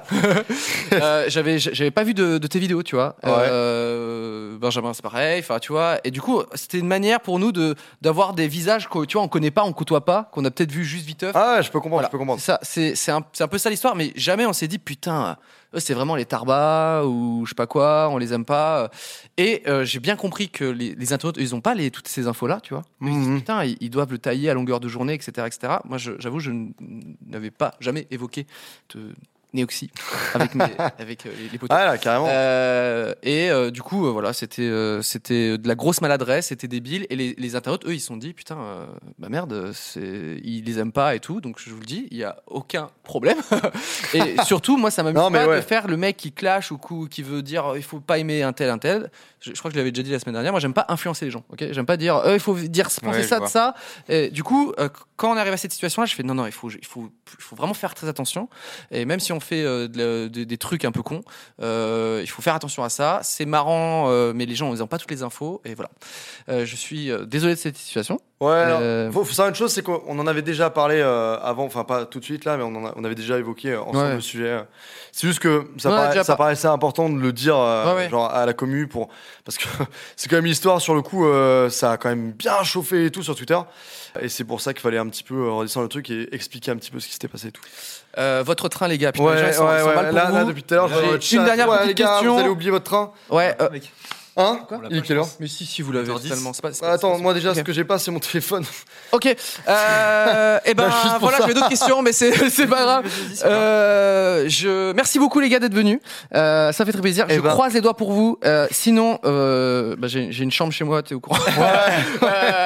euh, j'avais, j'avais pas vu de, de tes vidéos, tu vois. Ouais. Euh, Benjamin, c'est pareil, enfin, tu vois. Et du coup, c'était une manière pour nous de, d'avoir des visages que, tu vois, on connaît pas, on côtoie pas, qu'on a peut-être vu juste viteuf. Ah, je peux comprendre, Voilà. je peux comprendre. Ça, c'est, c'est, un, c'est un peu ça l'histoire, mais jamais on s'est dit, putain, eux, c'est vraiment les tarbas ou je sais pas quoi, on les aime pas. Et euh, j'ai bien compris que les, les internautes, ils ont pas les, toutes ces infos-là, tu vois. Ils se disent, Mhm. putain, ils, ils doivent le tailler à longueur de journée, et cetera, et cetera. Moi, je- j'avoue, je n- n'avais pas jamais évoqué de Néoxy avec, mes, avec euh, les, les potos. Ah, là, carrément. Euh, et euh, du coup, euh, voilà, c'était euh, c'était de la grosse maladresse, c'était débile. Et les, les internautes, eux, ils se sont dit, putain, euh, bah merde, c'est, ils les aiment pas et tout. Donc je vous le dis, il y a aucun problème. Et surtout, moi, ça m'amuse Non, mais pas ouais. de faire le mec qui clash ou cou- qui veut dire, euh, il faut pas aimer un tel, un tel. Je, je crois que je l'avais déjà dit la semaine dernière. Moi, j'aime pas influencer les gens. Ok, j'aime pas dire, euh, il faut dire, penser Ouais, je ça de vois. ça. Et du coup, euh, quand on arrive à cette situation-là, je fais, non, non, il faut, il faut, il faut vraiment faire très attention. Et même si on fait euh, de la- de- des trucs un peu cons, euh, il faut faire attention à ça. C'est marrant, euh, mais les gens, ils n'ont pas toutes les infos. Et voilà. Euh, je suis euh, désolé de cette situation. Ouais, alors, Euh, faut, faut savoir une chose, c'est qu'on en avait déjà parlé euh, avant, enfin pas tout de suite là, mais on, en a- on avait déjà évoqué euh, ensemble Ouais. le sujet. euh. C'est juste que ça, On en a paraît- déjà ça par- paraissait important de le dire euh, Ouais, ouais. genre à la commu pour parce que c'est quand même l'histoire sur le coup, euh, ça a quand même bien chauffé et tout sur Twitter, et c'est pour ça qu'il fallait un petit peu euh, redescendre le truc et expliquer un petit peu ce qui s'était passé et tout. euh, votre train, les gars. Putain, Ouais, les gens, ils sont- ouais, ils sont ouais. mal pour Là, vous. là, depuis tout à l'heure, je vois J'ai votre une chat. dernière Ouais, petite les gars, question. vous allez oublier votre train, Ouais. euh, hein Quoi Il est quelle heure? mais si, si, vous l'avez huit heures dix. totalement. C'est pas, c'est Bah, pas- Attends, c'est- moi déjà, ok. ce que j'ai pas, c'est mon téléphone. Ok. Euh, et ben Bah, juste pour voilà, ça. j'avais d'autres questions, mais c'est c'est pas grave. Euh, je merci beaucoup les gars d'être venus. Euh, ça fait très plaisir. Eh je ben. croise les doigts pour vous. Euh, sinon, euh, bah, j'ai j'ai une chambre chez moi, t'es au courant. Euh,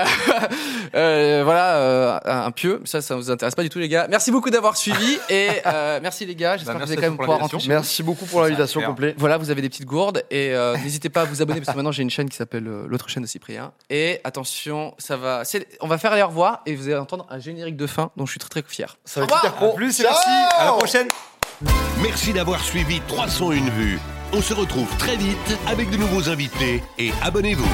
euh, voilà, euh, un un pieu. Ça, ça vous intéresse pas du tout les gars. Merci beaucoup d'avoir suivi et euh, merci les gars. J'espère Bah, que vous merci allez à quand même toi pour pouvoir l'invitation. rentrer. chez vous. Merci beaucoup pour l'invitation Super. complète. Voilà, vous avez des petites gourdes et euh, n'hésitez pas à vous abonner parce que maintenant j'ai une chaîne qui s'appelle euh, l'autre chaîne de Cyprien. Et attention, ça va, c'est- on va faire les au revoir et vous allez entendre un générique de fin dont je suis très très fier. Ça va être hyper pro. À plus et merci. À la prochaine. Merci d'avoir suivi trois cent un vues. On se retrouve très vite avec de nouveaux invités et abonnez-vous.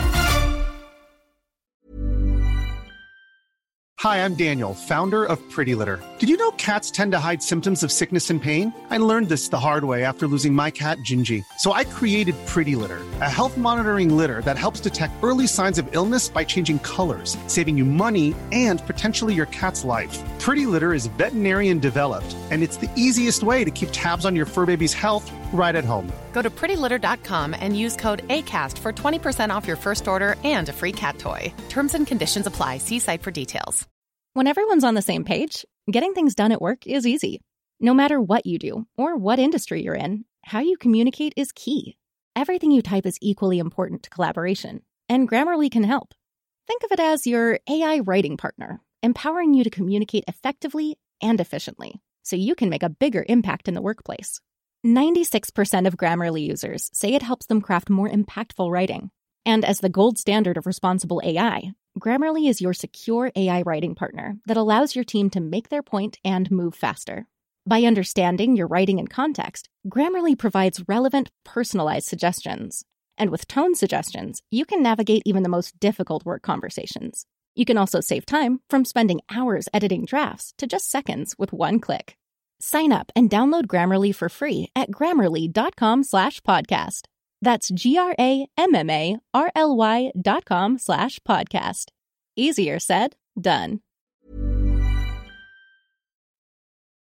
Hi, I'm Daniel, founder of Pretty Litter. Did you know cats tend to hide symptoms of sickness and pain? I learned this the hard way after losing my cat, Gingy. So I created Pretty Litter, a health monitoring litter that helps detect early signs of illness by changing colors, saving you money and potentially your cat's life. Pretty Litter is veterinarian developed, and it's the easiest way to keep tabs on your fur baby's health right at home. Go to pretty litter dot com and use code ACAST for twenty percent off your first order and a free cat toy. Terms and conditions apply. See site for details. When everyone's on the same page, getting things done at work is easy. No matter what you do or what industry you're in, how you communicate is key. everything you type is equally important to collaboration, and Grammarly can help. Think of it as your A I writing partner, empowering you to communicate effectively and efficiently, so you can make a bigger impact in the workplace. ninety-six percent of Grammarly users say it helps them craft more impactful writing. And as the gold standard of responsible A I, Grammarly is your secure A I writing partner that allows your team to make their point and move faster. By understanding your writing and context, Grammarly provides relevant, personalized suggestions. And with tone suggestions, you can navigate even the most difficult work conversations. You can also save time from spending hours editing drafts to just seconds with one click. Sign up and download Grammarly for free at grammarly.com slash podcast. That's G-R-A-M-M-A-R-L-Y dot com slash podcast. Easier said, done.